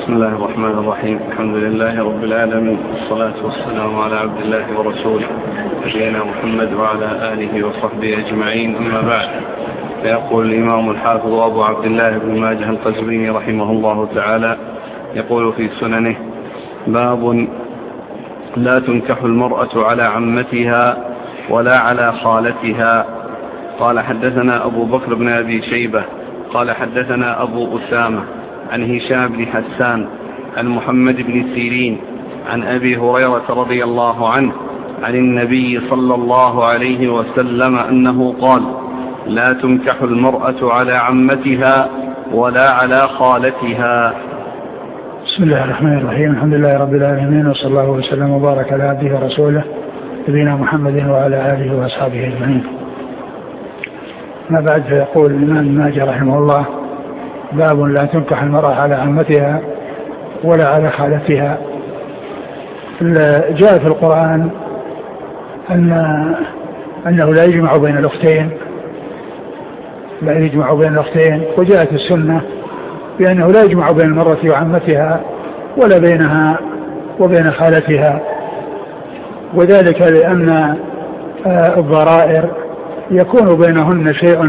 بسم الله الرحمن الرحيم. الحمد لله رب العالمين، والصلاة والسلام على عبد الله ورسوله نبينا محمد وعلى آله وصحبه أجمعين، أما بعد. فيقول الإمام الحافظ أبو عبد الله بن ماجه القزويني رحمه الله تعالى يقول في سننه: باب لا تنكح المرأة على عمتها ولا على خالتها. قال: حدثنا أبو بكر بن أبي شيبة قال: حدثنا أبو أسامة عن هشام بن حسان عن محمد بن سيرين عن أبي هريرة رضي الله عنه عن النبي صلى الله عليه وسلم أنه قال: لا تنكح المرأة على عمتها ولا على خالتها. بسم الله الرحمن الرحيم. الحمد لله رب العالمين، وصلى الله وسلم وبارك على عبده ورسوله نبينا محمد وعلى آله وأصحابه أجمعين. ما بعد، فيقول الإمام ماجه رحمه الله: باب لا تنكح المرأة على عمتها ولا على خالتها. جاء في القرآن أنه لا يجمع بين الأختين، وجاءت السنة بأنه لا يجمع بين المرأة وعمتها ولا بينها وبين خالتها، وذلك لأن الضرائر يكون بينهن شيء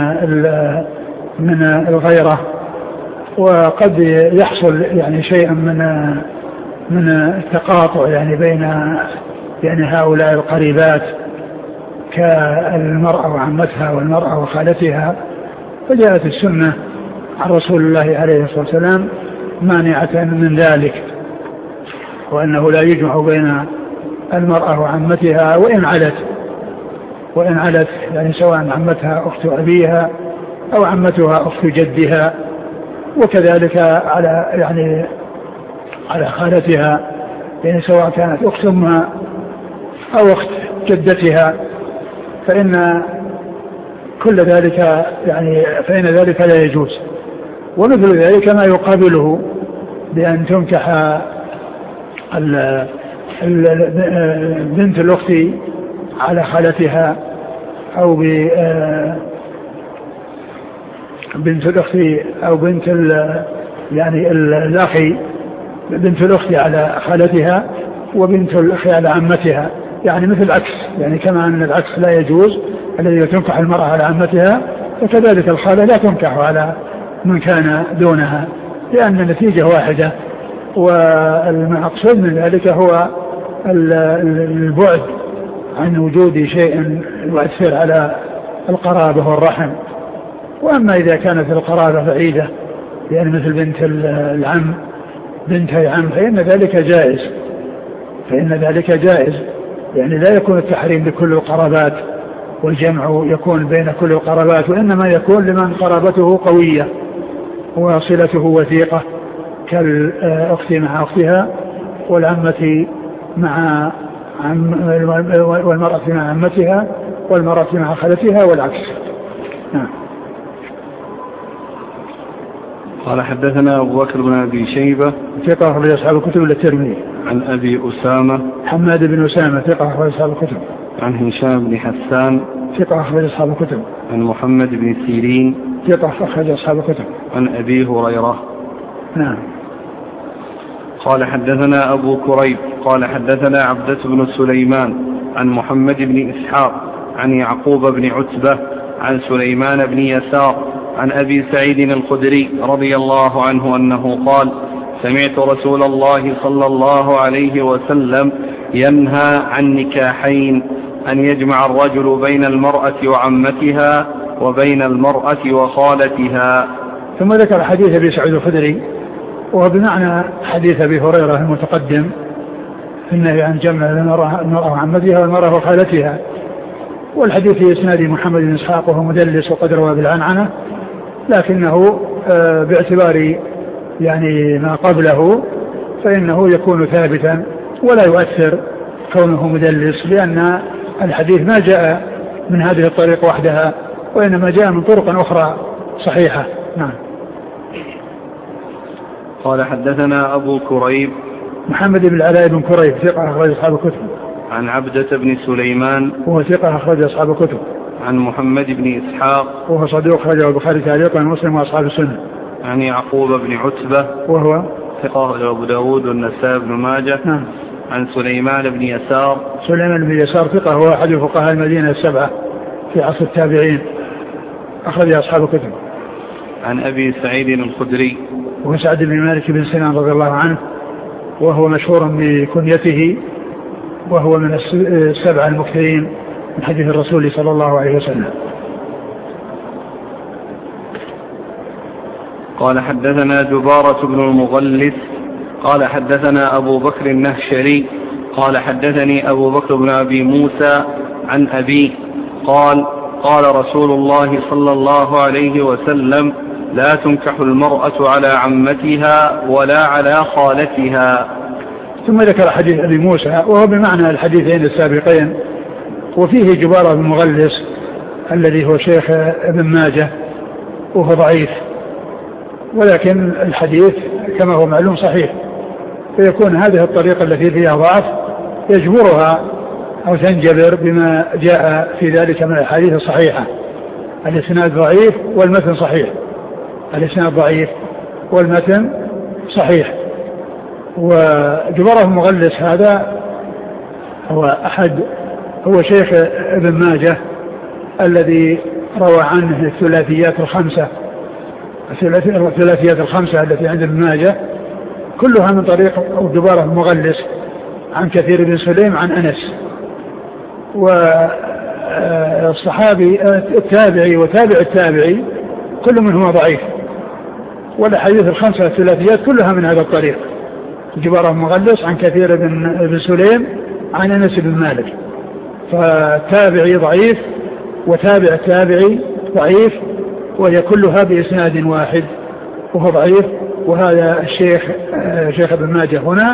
من الغيرة، وقد يحصل يعني شيء من التقاطع يعني بين هؤلاء القريبات كالمرأة وعمتها والمرأة وخالتها. فجاءت السنة عن رسول الله عليه الصلاة والسلام مانعة من ذلك، وأنه لا يجمع بين المرأة وعمتها وإن علت يعني سواء عمتها أخت أبيها أو عمتها أخت جدها، وكذلك على خالتها يعني سواء كانت أخت أمها أو أخت جدتها، فإن ذلك لا يجوز. ومثل ذلك ما يقابله بأن تنكح بنت الأخت على خالتها، أو بنت الأخت أو بنت الأخي، بنت الأخت على خالتها وبنت الأخي على عمتها، يعني مثل العكس، يعني كما أن العكس لا يجوز الذي تنكح المرأة على عمتها، وكذلك الخالة لا تنكح على من كان دونها، لأن النتيجة واحدة. والمقصود من ذلك هو البعد عن وجود شيء يؤثر على القرابة والرحم. وأما إذا كانت القرابة بعيدة يعني مثل بنت العم، بنتي عم، فإن ذلك جائز، يعني لا يكون التحريم لكل القرابات والجمع يكون بين كل القرابات، وإنما يكون لمن قرابته قوية وصلته وثيقة، كالأخت مع أختها والعمة مع والمرأة مع عمتها والمرأة مع خالتها والعكس. قال: حدثنا أبو بكر بن أبي شيبة ثقة أخرج أصحاب الكتب إلا الترمذي. عن أبي أسامة حماد بن أسامة ثقة أخرج أصحاب الكتب. عن هشام بن حسان ثقة أخرج أصحاب الكتب. عن محمد بن سيرين ثقة أخرج أصحاب الكتب. عن أبي هريرة. نعم. قال: حدثنا أبو كريب قال: حدثنا عبدة بن سليمان عن محمد بن إسحاق عن يعقوب بن عتبة عن سليمان بن يسار عن أبي سعيد الخدري رضي الله عنه أنه قال: سمعت رسول الله صلى الله عليه وسلم ينهى عن نكاحين: أن يجمع الرجل بين المرأة وعمتها وبين المرأة وخالتها. ثم ذكر حديث أبي سعيد الخدري، وهو بمعنى حديث أبي هريرة المتقدم في النهي عن جمع المرأة وعمتها والمرأة وخالتها. والحديث في إسناد محمد بن إسحاق وهو مدلس وقد روى بالعنعنة، لكنه باعتبار يعني ما قبله فإنه يكون ثابتا ولا يؤثر كونه مدلس، لأن الحديث ما جاء من هذه الطريق وحدها، وإنما جاء من طرق أخرى صحيحة. نعم. قال: حدثنا أبو كريب محمد بن العلاء بن كريب ثقة أخرج أصحاب الكتب. عن عبدة بن سليمان وهو ثقة أخرج أصحاب الكتب. عن محمد بن إسحاق وهو صدوق أخرجه البخاري تعليقا ومسلم وأصحاب السنة. عن يعقوب بن عتبة وهو ثقة أبو داود والنسائي بن ماجه. نعم. عن سليمان بن يسار. سليمان بن يسار ثقة، هو أحد فقهاء المدينة السبعة في عصر التابعين، أخرج أصحاب الكتب. عن أبي سعيد الخدري وسعد بن مالك بن سنان رضي الله عنه، وهو مشهور بكنيته، وهو من السبعة المكثرين من حديث الرسول صلى الله عليه وسلم. قال حدثنا جبارة بن المغلث قال حدثنا أبو بكر النهشري قال حدثني أبو بكر بن أبي موسى عن أبيه قال قال رسول الله صلى الله عليه وسلم لا تنكح المرأة على عمتها ولا على خالتها. ثم ذكر حديث أبي موسى وهو بمعنى الحديثين السابقين، وفيه جبارة بن المغلث الذي هو شيخ ابن ماجه وهو ضعيف، ولكن الحديث كما هو معلوم صحيح، فيكون هذه الطريقة التي فيها ضعف يجبرها أو تنجبر بما جاء في ذلك من الحديث الصحيحة. الإسناد ضعيف والمتن صحيح، الإسناد ضعيف والمتن صحيح. وجبارة المغلس هذا هو شيخ ابن ماجه الذي روى عنه الثلاثيات الخمسة التي عند ابن ماجه كلها من طريق جبارة المغلس عن كثير بن سليم عن أنس. والصحابي التابعي وتابع التابعي كل منهما ضعيف، والأحاديث الخمسة الثلاثيات كلها من هذا الطريق، جبارة المغلس عن كثير بن سليم عن أنس بن مالك. فالتابعي ضعيف وتابع التابعي ضعيف، وهي كلها بإسناد واحد وهو ضعيف. وهذا الشيخ شيخ ابن ماجه هنا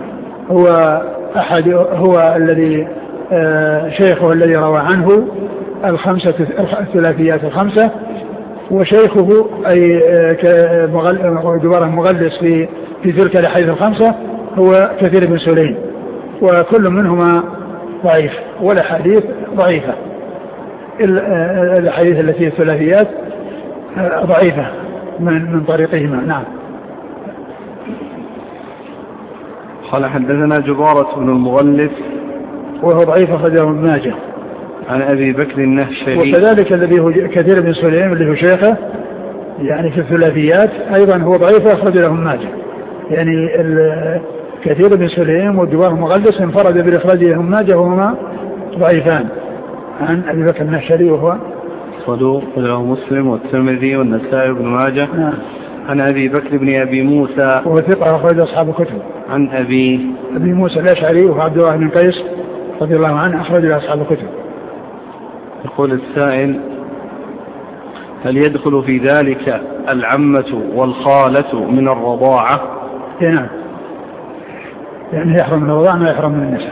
هو الذي شيخه الذي روى عنه الثلاثيات الخمسة، وشيخه أي جبارة المغلس في تلك الأحاديث الخمسة هو كثير بن سليم، وكل منهما ضعيف والأحاديث ضعيفة. الأحاديث التي الثلاثيات ضعيفة من طريقهما. نعم. قال حدثنا جبارة بن المغلث وهو ضعيف أخرجه ابن ماجه. عن أبي بكر النهشري وكذلك الذي هو كثير بن سليم اللي هو شيخه يعني في الثلاثيات أيضا هو ضعيف أخرج له ابن ماجه. يعني كثير بن سليم وجبارة المغلس انفرد بإخراجه ابن ماجه وهما ضعيفان عن أبي بكر النهشري وهو صدوق له مسلم والترمذي والنسائي بن ماجه. نعم. عن أبي بكر بن أبي موسى وهو ثقة أخرج أصحاب الكتب. عن أبي موسى الأشعري وهو عبد الله بن قيس رضي الله عنه أخرج أصحاب الكتب. يقول السائل هل يدخل في ذلك العمة والخالة من الرضاعة؟ نعم، يعني يحرم من الرضاعة ما يحرم من النساء.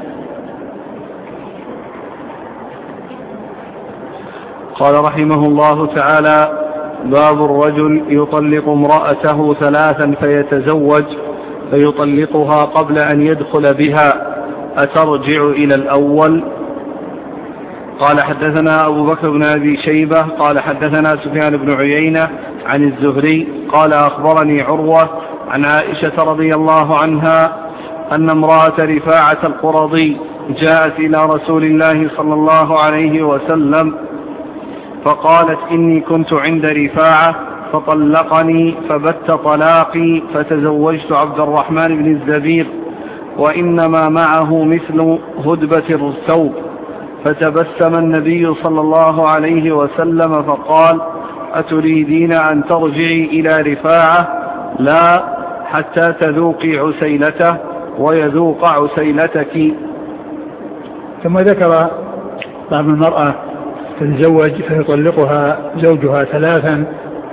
قال رحمه الله تعالى باب الرجل يطلق امرأته ثلاثا فيتزوج فيطلقها قبل أن يدخل بها أترجع إلى الأول؟ قال حدثنا أبو بكر بن أبي شيبة قال حدثنا سفيان بن عيينة عن الزهري قال أخبرني عروة عن عائشة رضي الله عنها أن امرأة رفاعة القرظي جاءت إلى رسول الله صلى الله عليه وسلم فقالت إني كنت عند رفاعة فطلقني فبت طلاقي فتزوجت عبد الرحمن بن الزبير وإنما معه مثل هدبة الثوب. فتبسم النبي صلى الله عليه وسلم فقال أتريدين أن ترجعي إلى رفاعة؟ لا، حتى تذوقي عسيلته ويذوق عسيلتك. ثم ذكر طعم المرأة تتزوج فيطلقها زوجها ثلاثا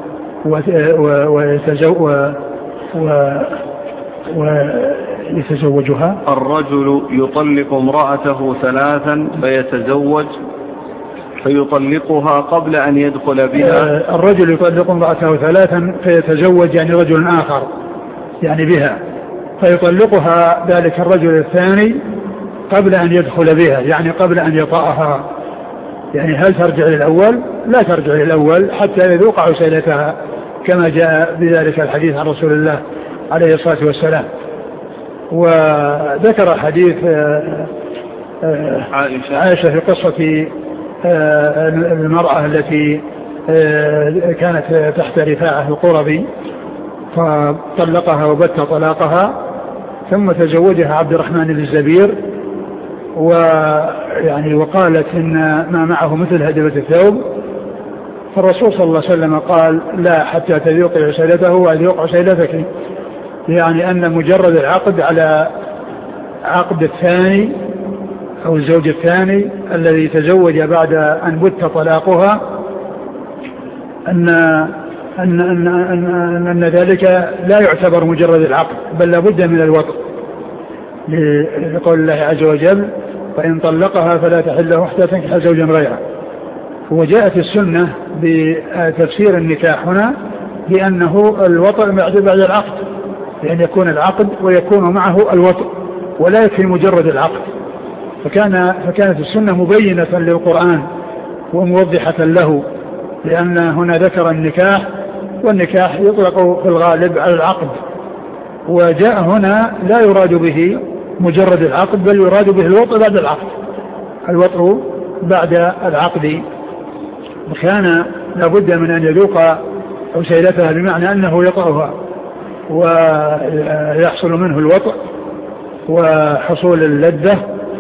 ويتزوجها. الرجل يطلق امرأته ثلاثا فيتزوج فيطلقها قبل أن يدخل بها. الرجل يطلق امرأته ثلاثا فيتزوج يعني رجل آخر يعني بها، فيطلقها ذلك الرجل الثاني قبل أن يدخل بها يعني قبل أن يطأها. يعني هل ترجع للأول؟ لا ترجع للأول حتى يذوق عسيلتها كما جاء بذلك الحديث عن رسول الله عليه الصلاة والسلام. وذكر حديث عائشة في قصة المرأة التي كانت تحت رفاعة القرظي فطلقها وبت طلاقها ثم تزوجها عبد الرحمن بن الزبير، وقالت إن ما معه مثل هدبة الثوب، فالرسول صلى الله عليه وسلم قال لا حتى تذوقي عسيلته وأذوق عسيلتك، يعني أن مجرد العقد على عقد الثاني أو الزوج الثاني الذي تزوج بعد أن بت طلاقها أن ذلك لا يعتبر مجرد العقد، بل لابد من الوطء، لقول الله عز وجل فإن طلقها فلا تحل له حتى تنكح زوجا غيره. وجاءت السنة بتفسير النكاح هنا بأنه الوطء بعد العقد، لأن يكون العقد ويكون معه الوطء ولا يكفي مجرد العقد. فكانت السنة مبينة للقرآن وموضحة له، لأن هنا ذكر النكاح، والنكاح يطلق في الغالب على العقد، وجاء هنا لا يراد به مجرد العقد بل يراد به الوطء بعد العقد، الوطء بعد العقد. وكان لابد من أن يذوق عسيلتها بمعنى أنه يطأها ويحصل منه الوطء وحصول اللذة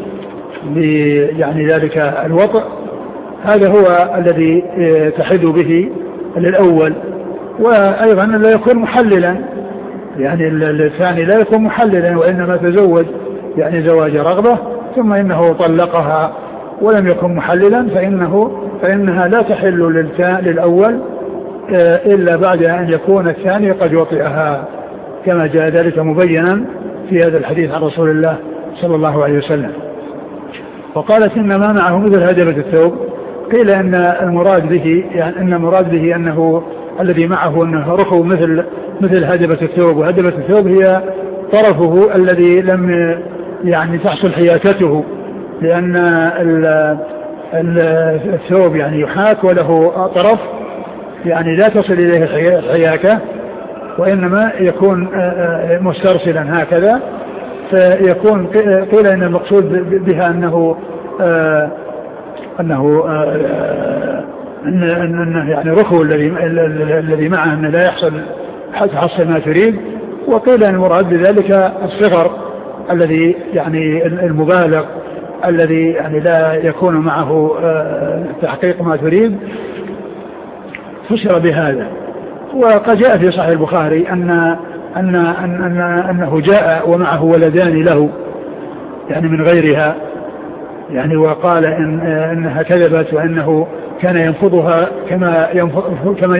يعني ذلك الوطء، هذا هو الذي تحد به للأول. وأيضا لا يكون محللا، يعني الثاني لا يكون محللا وإنما تزوج يعني زواج رغبة ثم إنه طلقها ولم يكن محللا فإنها لا تحل للأول إلا بعد أن يكون الثاني قد وطئها، كما جاء ذلك مبينا في هذا الحديث عن رسول الله صلى الله عليه وسلم. وقالت إن ما معه مثل هدبة الثوب، قيل أن المراد به أنه الذي معه أنه رخو مثل هدبة الثوب، وهدبة الثوب هي طرفه الذي لم يعني تحصل حياكته، لأن الثوب يعني يحاك وله طرف يعني لا تصل إليه الحياكة، وإنما يكون مسترسلا هكذا، فيكون قيل إن المقصود بها أنه يعني رخو الذي معه أنه لا يحصل حصل ما تريد. وقيل أن المراد بذلك الصغر الذي يعني المبالغ الذي يعني لا يكون معه تحقيق ما تريد، فسر بهذا. وقد جاء في صحيح البخاري أنه جاء ومعه ولدان له يعني من غيرها، يعني وقال إنها كذبت وأنه كان ينفضها كما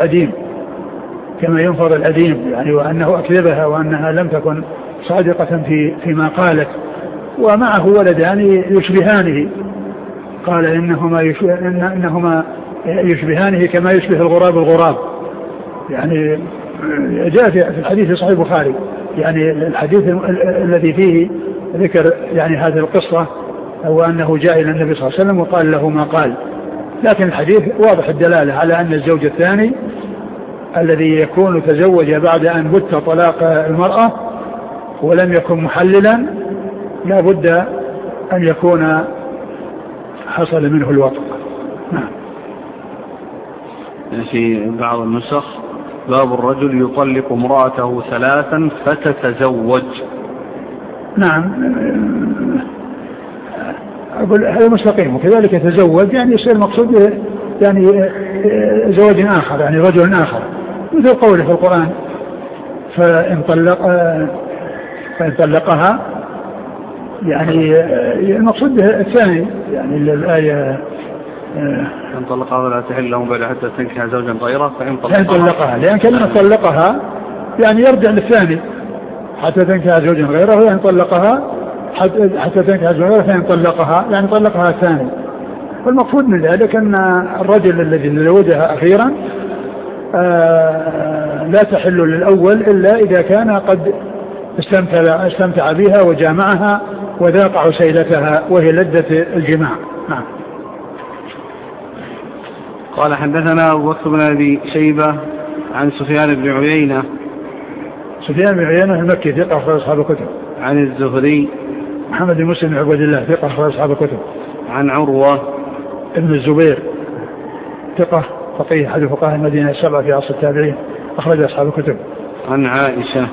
ينفض الأديم يعني، وأنه أكذبها وأنها لم تكن صادقة فيما قالت. ومعه ولدان يشبهانه، قال إنهما يشبهانه كما يشبه الغراب، يعني جاء في الحديث صحيح البخاري يعني الحديث الذي فيه ذكر يعني هذه القصة، هو أنه جاء إلى النبي صلى الله عليه وسلم وقال له ما قال، لكن الحديث واضح الدلالة على أن الزوج الثاني الذي يكون تزوج بعد أن بت طلاق المرأة ولم يكن محللا لا بد أن يكون حصل منه الوطء. نعم. في بعض النسخ باب الرجل يطلق امرأته 3 فتتزوج. نعم، أقول هذا مستقيم، وكذلك يتزوج يعني يصير مقصود يعني زواج آخر، يعني رجل آخر، مثل قوله في القرآن فإن طلقها يعني المقصود به الثاني، يعني الآية إن طلقها ولا تحل لهم بعد حتى تنكح زوجا غيره فإن طلقها، لأن كلمة طلقها يعني يرجع للثاني حتى تنكح زوجا غيره، وإن طلقها حتى تنكح زوجا غيره فإن طلقها يعني طلقها الثاني. والمقصود من ذلك أن الرجل الذي تزوجها أخيرا لا تحل للأول إلا إذا كان قد استمتع بها وجامعها وذاق عسيلتها وهي لذة الجماع. نعم. قال حدثنا أبو بكر بن أبي شيبة عن سفيان بن عيينة سفيان بن عيينة المكي ثقة أخرج أصحاب الكتب. عن الزهري محمد بن مسلم بن عبد الله ثقة أخرج أصحاب الكتب. عن عروة ابن الزبير ثقة فقيه أحد فقهاء المدينة السبعة في عصر التابعين أخرج أصحاب الكتب. عن عائشة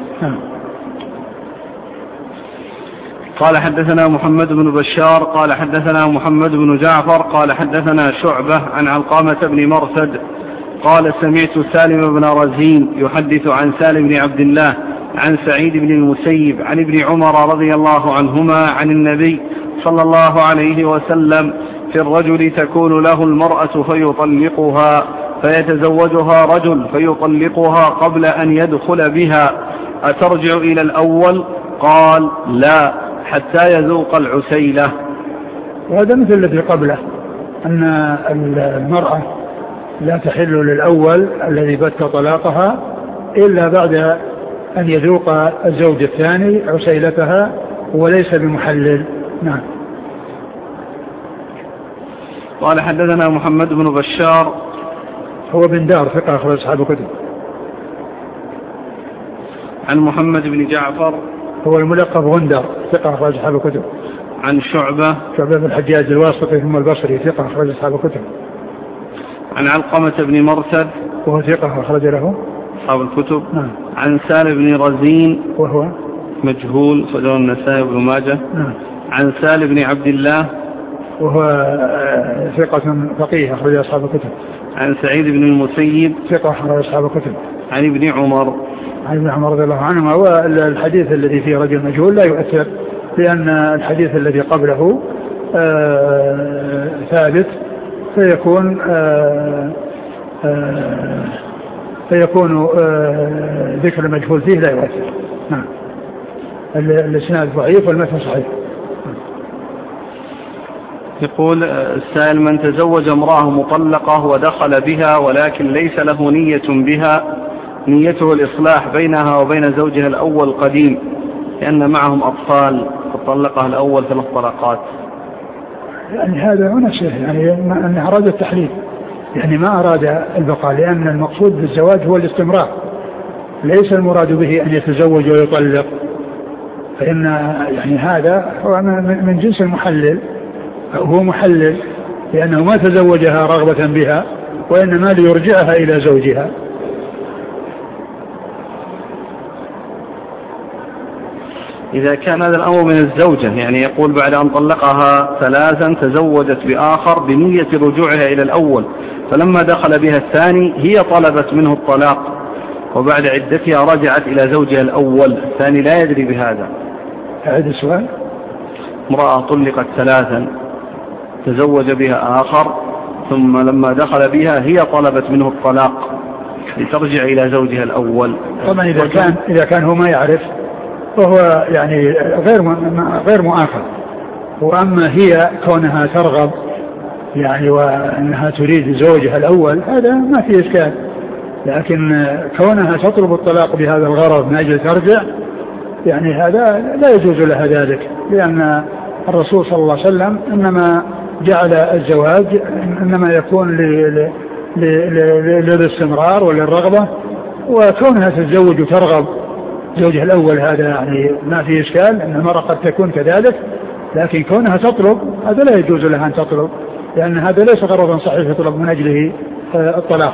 قال حدثنا محمد بن بشار قال حدثنا محمد بن جعفر قال حدثنا شعبة عن علقمة بن مرثد قال سمعت سالم بن رزين يحدث عن سالم بن عبد الله عن سعيد بن المسيب عن ابن عمر رضي الله عنهما عن النبي صلى الله عليه وسلم في الرجل تكون له المرأة فيطلقها فيتزوجها رجل فيطلقها قبل أن يدخل بها أترجع إلى الأول؟ قال لا حتى يذوق العسيلة. وهذا مثل الذي قبله أن المرأة لا تحل للأول الذي بت طلاقها إلا بعد أن يذوق الزوج الثاني عسيلتها وليس بمحلل. نعم. قال حدثنا محمد بن بشار هو بن دار ثقة أخرج أصحاب الكتب. عن محمد بن جعفر هو الملقب غندر ثقة أخرج أصحاب الكتب. عن شعبة بن الحجاج الواسطي ثم البصري ثقة أخرج أصحاب الكتب. عن علقمة بن مرثد وهو ثقة أخرج له أصحاب الكتب. نعم. عن سالم بن رزين وهو مجهول أخرجه النسائي بن ماجه. نعم. عن سالم بن عبد الله وهو ثقة فقيه أخرج أصحاب الكتب. عن سعيد بن المسيب ثقة أخرج أصحاب الكتب. عن ابن عمر رضي الله عنهما. والحديث الذي فيه رجل مجهول لا يؤثر لأن الحديث الذي قبله ثابت فيكون ذكر المجهول فيه لا يؤثر. نعم. الإسناد ضعيف والمتن صحيح. يقول السائل من تزوج امرأة مطلقة ودخل بها ولكن ليس له نية بها نيته الإصلاح بينها وبين زوجها الأول القديم لأن معهم أطفال فطلقها الأول 3 طلقات. يعني هذا عنسه يعني أنه أراد التحليل يعني ما أراد البقاء لأن المقصود بالزواج هو الاستمرار ليس المراد به أن يتزوج ويطلق فإن يعني هذا هو من جنس المحلل هو محلل لأنه ما تزوجها رغبة بها وإنما ليرجعها إلى زوجها. إذا كان هذا الأمر من الزوجة يعني يقول بعد أن طلقها 3 تزوجت بآخر بنية رجوعها إلى الأول فلما دخل بها الثاني هي طلبت منه الطلاق وبعد عدتها رجعت إلى زوجها الأول الثاني لا يدري بهذا. هذا السؤال. امرأة طلقت 3 تزوج بها آخر ثم لما دخل بها هي طلبت منه الطلاق لترجع إلى زوجها الأول. طبعا إذا كان هو ما يعرف فهو يعني غير مؤاخذ. وأما هي كونها ترغب يعني وأنها تريد زوجها الأول هذا ما فيه إشكال لكن كونها تطلب الطلاق بهذا الغرض من أجل ترجع يعني هذا لا يجوز لها ذلك لأن الرسول صلى الله عليه وسلم إنما جعل الزواج إنما يكون للاستمرار وللرغبة وكونها تتزوج وترغب زوجها الأول هذا يعني ما في إشكال أن المرأة قد تكون كذلك لكن كونها تطلب هذا لا يجوز لها أن تطلب لأن هذا ليس غرضا صحيح يطلب من أجله الطلاق.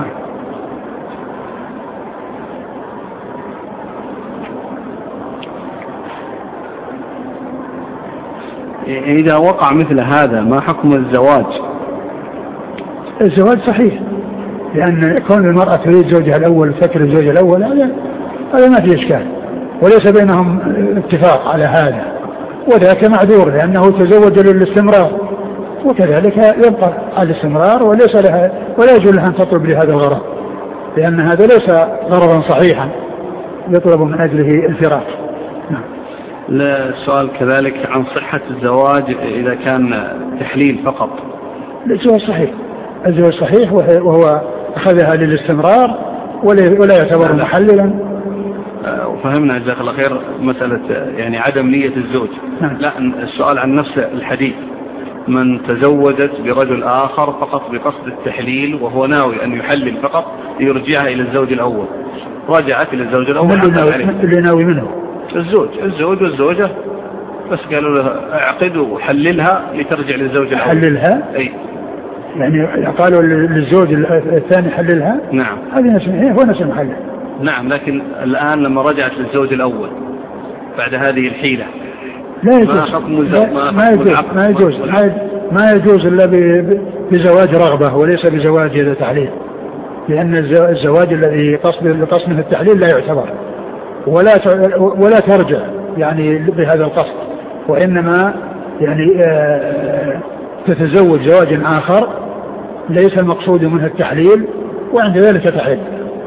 إذا وقع مثل هذا ما حكم الزواج؟ الزواج صحيح لأن كون المرأة تريد زوجها الأول وتكره زوجها الأول هذا ما في إشكال وليس بينهم اتفاق على هذا وذاك معذور لأنه تزوج للاستمرار وكذلك يبقى على الاستمرار وليس لها ولا يجوز لها أن تطلب لهذا الغرض لأن هذا ليس غرضا صحيحا يطلب من أجله الفراق. السؤال كذلك عن صحة الزواج إذا كان تحليل فقط. الزواج صحيح وهو أخذها للاستمرار ولا يعتبر محللا. وفهمنا جزاك الله خير مسألة يعني عدم نية الزوج. لا السؤال عن نفس الحديث من تزوجت برجل آخر فقط بقصد التحليل وهو ناوي أن يحلل فقط ليرجعها إلى الزوج الأول رجعت إلى الزوج الأول. اللي ناوي منه الزوج والزوجة، بس قالوا له اعقد وحللها لترجع للزوج الأول. حللها؟ أي يعني قالوا للزوج الثاني حللها. نعم. هذه نسميه هو نفس المحلل. نعم، لكن الآن لما رجعت للزوج الأول بعد هذه الحيلة لا يجوز. ما يجوز إلا بزواج رغبة وليس بزواج تحليل، لأن الزواج الذي قصد منه التحليل لا يعتبر ولا ترجع يعني بهذا القصد، وإنما يعني تتزوج زواج آخر ليس المقصود منه التحليل، وعند ذلك تحل.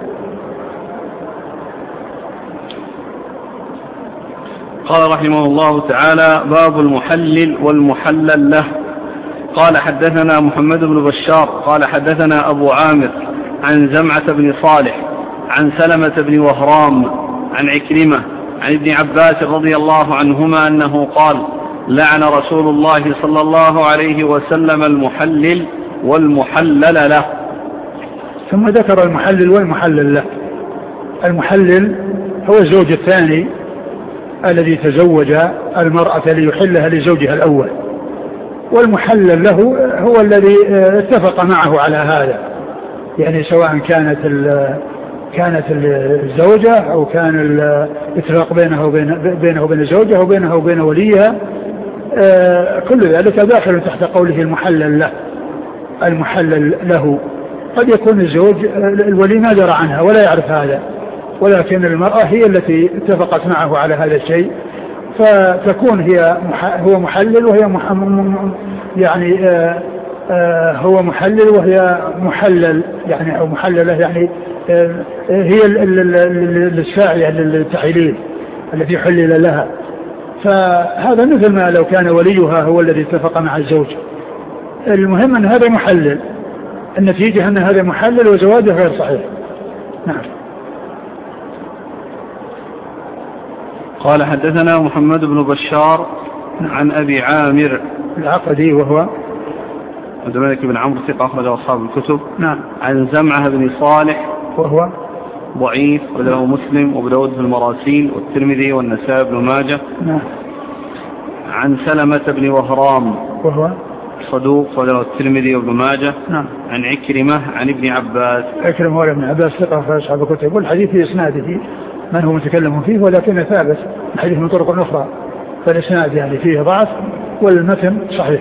قال رحمه الله تعالى: باب المحلل والمحلل له. قال حدثنا محمد بن بشار قال حدثنا أبو عامر عن زمعة بن صالح عن سلمة بن وهرام عن عكرمة عن ابن عباس رضي الله عنهما أنه قال: لعن رسول الله صلى الله عليه وسلم المحلل والمحلل له. ثم ذكر المحلل والمحلل له. المحلل هو الزوج الثاني الذي تزوج المرأة ليحلها لزوجها الأول، والمحلل له هو الذي اتفق معه على هذا، يعني سواء كانت الزوجة أو كان الاتفاق بينه وبين الزوجة أو بينه وبين وليها، كل ذلك داخل تحت قوله المحلل له. المحلل له قد يكون الزوج الولي ما درى عنها ولا يعرف هذا، ولكن المرأة هي التي اتفقت معه على هذا الشيء، فتكون هو محلل وهي يعني هو محلل وهي محلل يعني أو محللة، يعني هي الساعية للتحليل التي حلل لها. فهذا مثل ما لو كان وليها هو الذي اتفق مع الزوج. المهم أن هذا محلل، النتيجة أن هذا محلل وزواجه غير صحيح. نعم. قال حدثنا محمد بن بشار عن أبي عامر العقدي وهو عبد الملك بن عمرو ثقة أخرج أصحاب الكتب. نعم. عن زمعة بن صالح وهو ضعيف وله مسلم وابو داود في المراسيل والترمذي والنسائي بن ماجه. نعم. عن سلمة بن وهرام وهو صدوق وله الترمذي وابن ماجه. نعم. عن عكرمة عن ابن عباس. عكرمة ولا ابن عباس ثقة أخرج أصحاب الكتب، والحديث في إسناده من هو متكلم فيه ولكن ثابت الحديث من طرق أخرى، فالإسناد يعني فيه ضعف والمتن صحيح.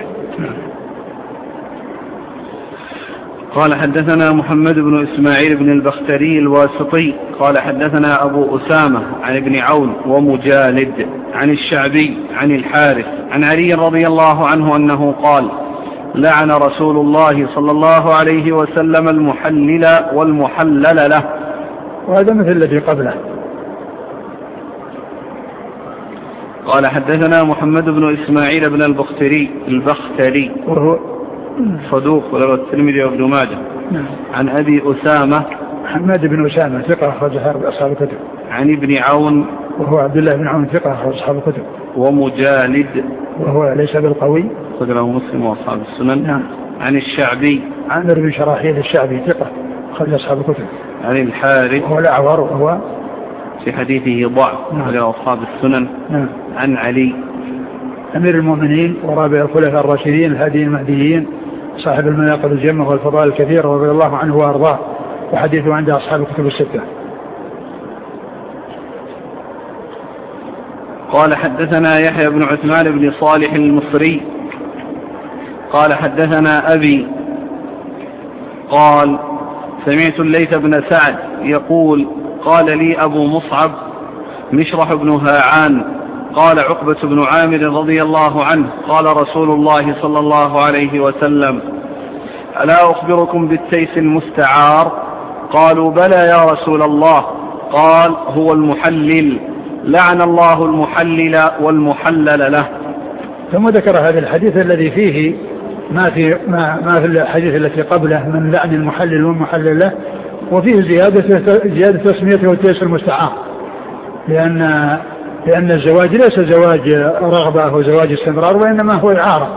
قال حدثنا محمد بن إسماعيل بن البختري الواسطي قال حدثنا أبو أسامة عن ابن عون ومجالد عن الشعبي عن الحارث عن علي رضي الله عنه أنه قال: لعن رسول الله صلى الله عليه وسلم المحلل والمحلل له. وهذا مثل الذي قبله. قال حدثنا محمد بن إسماعيل بن البختري وهو صدوق وله الترمذي وابن ماجه. عن أبي أسامة محمد بن أسامة ثقة أخرج أصحاب الكتب. عن ابن عون وهو عبد الله بن عون ثقة أخرج أصحاب الكتب. ومجالد وهو ليس بالقوي أخرج له مسلم وأصحاب السنن. نعم. عن الشعبي عامر بن شراحيل الشعبي ثقة أخرج أصحاب الكتب. عن الحارث وهو الأعور وهو في حديثه ضعف أخرج له أصحاب السنن. نعم. عن علي أمير المؤمنين ورابع الخلفاء الراشدين الهاديين المهديين صاحب المناقب الجمة والفضائل الكثيرة رضي الله عنه وأرضاه، وحديثه عند أصحاب الكتب الستة. قال حدثنا يحيى بن عثمان بن صالح المصري قال حدثنا أبي قال: سمعت الليث بن سعد يقول: قال لي أبو مصعب مشرح بن هاعان قال عقبة بن عامر رضي الله عنه: قال رسول الله صلى الله عليه وسلم: ألا أخبركم بالتيس المستعار؟ قالوا: بلى يا رسول الله. قال: هو المحلل، لعن الله المحلل والمحلل له. ثم ذكر هذا الحديث الذي فيه ما في الحديث التي قبله من لعن المحلل والمحلل له، وفيه زيادة تسميته التيس المستعار، لأن الزواج ليس زواج رغبة أو زواج استمرار، وإنما هو إعارة،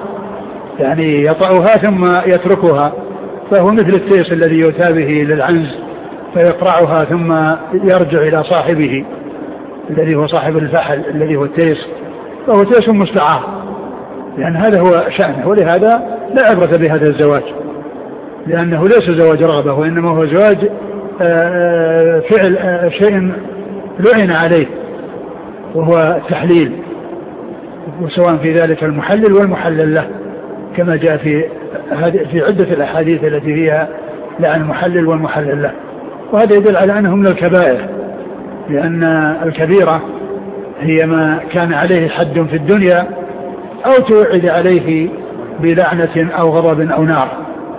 يعني يطأها ثم يتركها، فهو مثل التيس الذي يؤتى به للعنز فيقرعها ثم يرجع إلى صاحبه الذي هو صاحب الفحل الذي هو التيس، فهو تيس مستعار، لأن هذا هو شأنه. ولهذا لا عبرة بهذا الزواج، لأنه ليس زواج رغبة، وإنما هو زواج فعل شيء لعن عليه وهو تحليل، وسواء في ذلك المحلل والمحلل له، كما جاء في عدة الأحاديث التي فيها لعن المحلل والمحلل له. وهذا يدل على أنه من الكبائر، لأن الكبيرة هي ما كان عليه حد في الدنيا أو توعد عليه بلعنة أو غضب أو نار.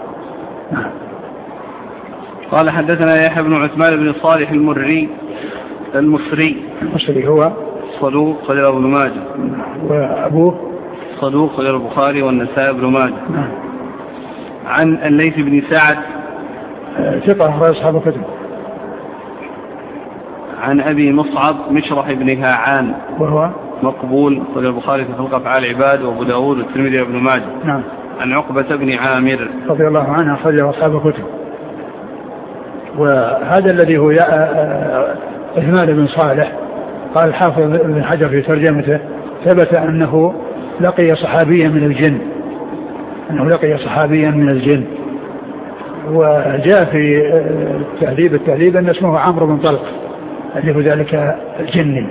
قال حدثنا يحيى بن عثمان بن صالح المصري هو صدوق خليل ابن ماجه، وأبوه صدوق خليل البخاري والنسائي بن ماجه. عن الليث بن سعد ثقة أخرج أصحاب الكتب. عن أبي مصعب مشرح بن هاعان وهو مقبول خليل البخاري في خلق أفعال العباد وأبو داود والترمذي وابن ماجه. نعم. عن عقبة بن عامر رضي الله عنه أخرجه أصحاب الكتب. وهذا الذي هو عثمان بن صالح، قال الحافظ ابن حجر في ترجمته ثبت أنه لقي صحابيا من الجن، وجاء في التهذيب أن اسمه عمرو بن طلق اللي هو ذلك الجني،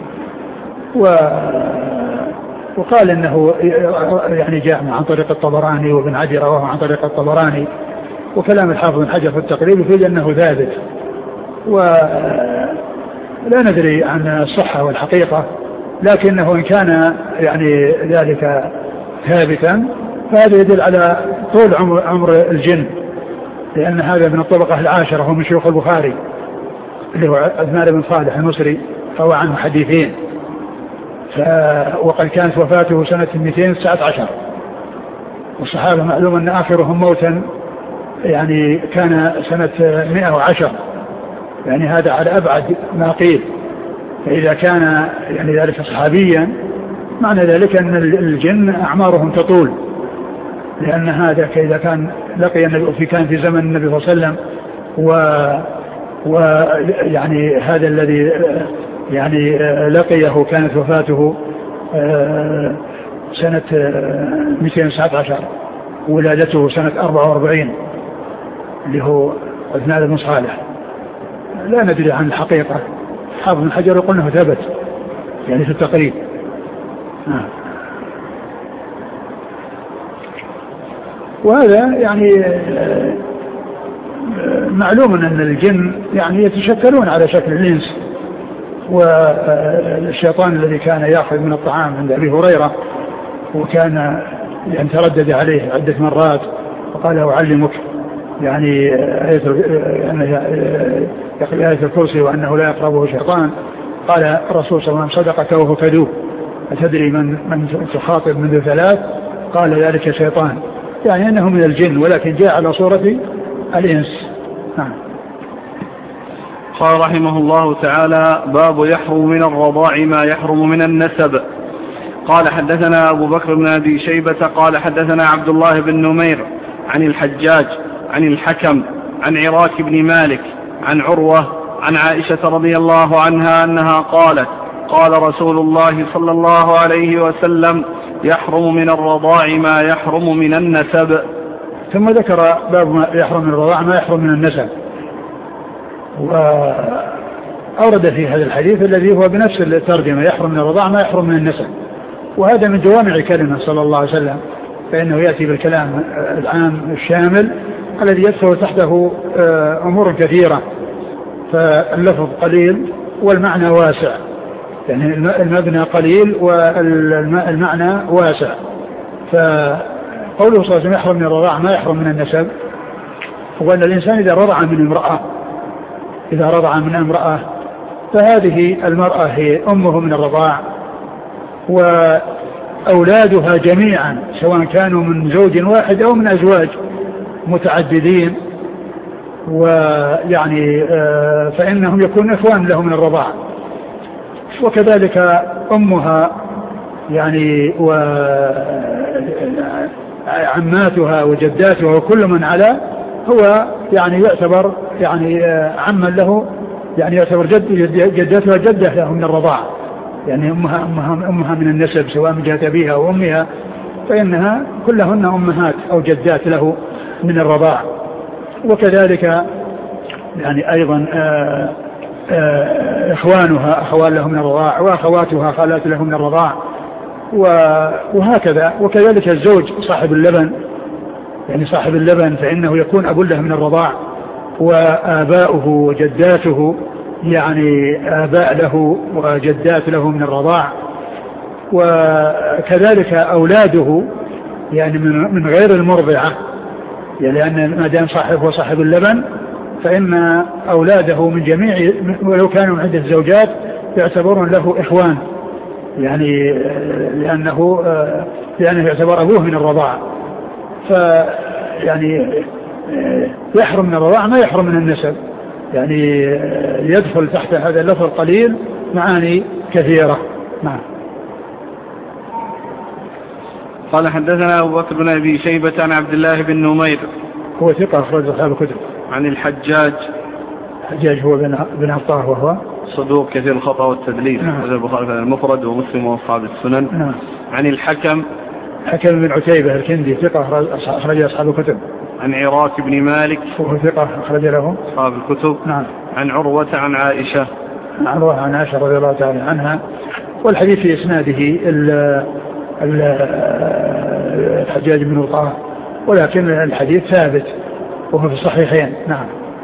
وقال أنه يعني جاء عن طريق الطبراني وابن عدي رواه عن طريق الطبراني. وكلام الحافظ بن حجر في التقريب يفيد أنه ثابت، ولا ندري عن الصحة والحقيقة، لكنه إن كان يعني ذلك ثابتا فهذا يدل على طول عمر الجن، لأن هذا من الطبقة العاشرة، هو من شيوخ البخاري اللي هو عثمان بن صالح المصري، فهو عنه حديثين. وقد كانت وفاته سنة 219، والصحابة معلوم أن آخرهم موتا يعني كان سنة 110، يعني هذا على أبعد ما قيل. فإذا كان يعني ذلك صحابيا معنى ذلك أن الجن أعمارهم تطول، لأن هذا إذا كان لقي النبي كان في زمن النبي صلى الله عليه وسلم، ويعني هذا الذي يعني لقيه كانت وفاته سنة 219، ولادته سنة 44 اللي هو عثمان بن صالح. لا ندري عن الحقيقة، حافظ بن حجر يقول انه ثبت يعني في التقريب. وهذا يعني معلوم أن الجن يعني يتشكلون على شكل الإنس، والشيطان الذي كان يأخذ من الطعام عند أبي هريرة وكان يعني تردد عليه عدة مرات وقال أعلمك يعني يقرأ آية الكرسي وأنه لا يقربه شيطان، قال الرسول صلى الله عليه وسلم صدقك وهو كذوب، أتدري من تخاطب منذ 3؟ قال ذلك شيطان، يعني أنه من الجن ولكن جاء على صورة الإنس. قال رحمه الله تعالى: باب يحرم من الرضاع ما يحرم من النسب. قال حدثنا أبو بكر بن أبي شيبة قال حدثنا عبد الله بن نمير عن الحجاج عن الحكم عن عراك بن مالك عن عروة عن عائشة رضي الله عنها أنها قالت: قال رسول الله صلى الله عليه وسلم: يحرم من الرضاع ما يحرم من النسب. ثم ذكر باب ما يحرم من الرضاع ما يحرم من النسب، وأورد في هذا الحديث الذي هو بنفس الترجمة: يحرم من الرضاع ما يحرم من النسب. وهذا من جوامع كلمة صلى الله عليه وسلم، فإنه يأتي بالكلام العام الشامل الذي يدخل تحته أمور كثيرة، فاللفظ قليل والمعنى واسع، يعني المبنى قليل والمعنى واسع. فقوله صلى الله عليه وسلم: يحرم من الرضاع ما يحرم من النسب، هو أن الإنسان إذا رضع من امرأة فهذه المرأة هي أمه من الرضاع، وأولادها جميعا سواء كانوا من زوج واحد أو من أزواج متعددين، ويعني فإنهم يكون إخوان له من الرضاع. وكذلك أمها يعني وعماتها وجداتها وكل من على هو يعني يعتبر يعني عما له، يعني يعتبر جدتها جدة له من الرضاعة، يعني أمها من النسب سواء من جهة أبيها أو أمها، فإنها كلهن أمهات أو جدات له من الرضاعة. وكذلك يعني أيضا إخوانها أخوان له من الرضاع، وأخواتها خالات له من الرضاع، وهكذا. وكذلك الزوج صاحب اللبن، يعني صاحب اللبن فإنه يكون أب له من الرضاع، وآباؤه وجداته يعني آباء له وجدات له من الرضاع. وكذلك أولاده يعني من غير المرضعة، يعني لأن ما دام هو صاحب اللبن فإن أولاده من جميع ولو كانوا من عدة زوجات يعتبرون له إخوان، يعني لأنه يعتبر أبوه من الرضاعة، فيعني يحرم من الرضاعة ما يحرم من النسب، يعني يدخل تحت هذا اللفظ القليل معاني كثيرة. نعم. قال حدثنا أبو بكر بن أبي شيبة عن عبد الله بن نمير هو ثقة أخرج أصحاب الكتب. عن الحجاج هو بن عطاه وهو صدوق كثير الخطأ والتدليس. نعم. وذا البخاري في المفرد ومسلم وأصحاب السنن. نعم. عن الحكم بن عتيبة الكندي ثقة أخرج أصحاب الكتب. عن عراك بن مالك وهو ثقة أخرج له أصحاب الكتب. نعم. عن عروة عن عائشة رضي الله تعالى عنها. والحديث في إسناده الحجاج بن وطاه، ولكن الحديث ثابت وهو في الصحيحين. نعم.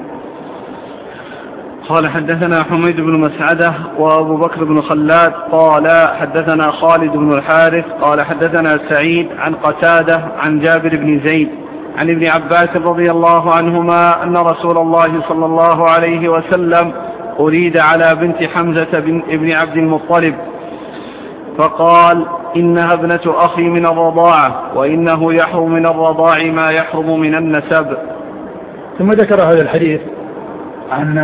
قال حدثنا حميد بن مسعدة وأبو بكر بن خلاد قال حدثنا خالد بن الحارث قال حدثنا سعيد عن قتادة عن جابر بن زيد عن ابن عباس رضي الله عنهما أن رسول الله صلى الله عليه وسلم أريد على بنت حمزة ابن عبد المطلب فقال إنها ابنة أخي من الرضاعة وإنه يحرم من الرضاع ما يحرم من النسب. ثم ذكر هذا الحديث عن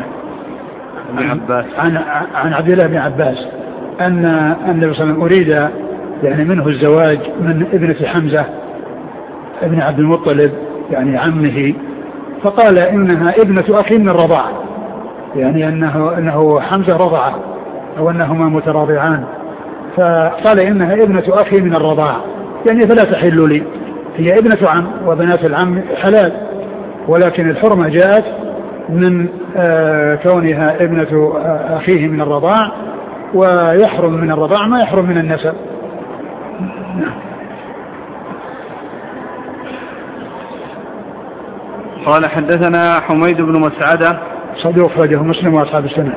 عبد الله بن عباس أن النبي صلى الله عليه وسلم أريد يعني منه الزواج من ابنة حمزة ابن عبد المطلب يعني عمه، فقال إنها ابنة أخي من الرضاعة، يعني أنه حمزة رضعه أو أنهما متراضعان، فقال إنها ابنة أخي من الرضاعة، يعني فلا تحل لي، هي ابنة عم وبنات العم حلال، ولكن الحرمة جاءت من كونها ابنة أخيه من الرضاع، ويحرم من الرضاع ما يحرم من النسب. قال حدثنا حميد بن مسعدة صدوق أخرجه مسلم وأصحاب السنن.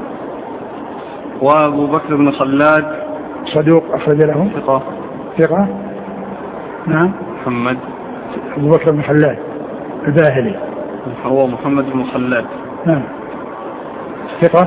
وأبو بكر بن خلاد صدوق أخرج له ثقة. نعم. محمد أبو بكر بن خلاد الباهلي هو محمد بن خلاد. نعم. ثقة.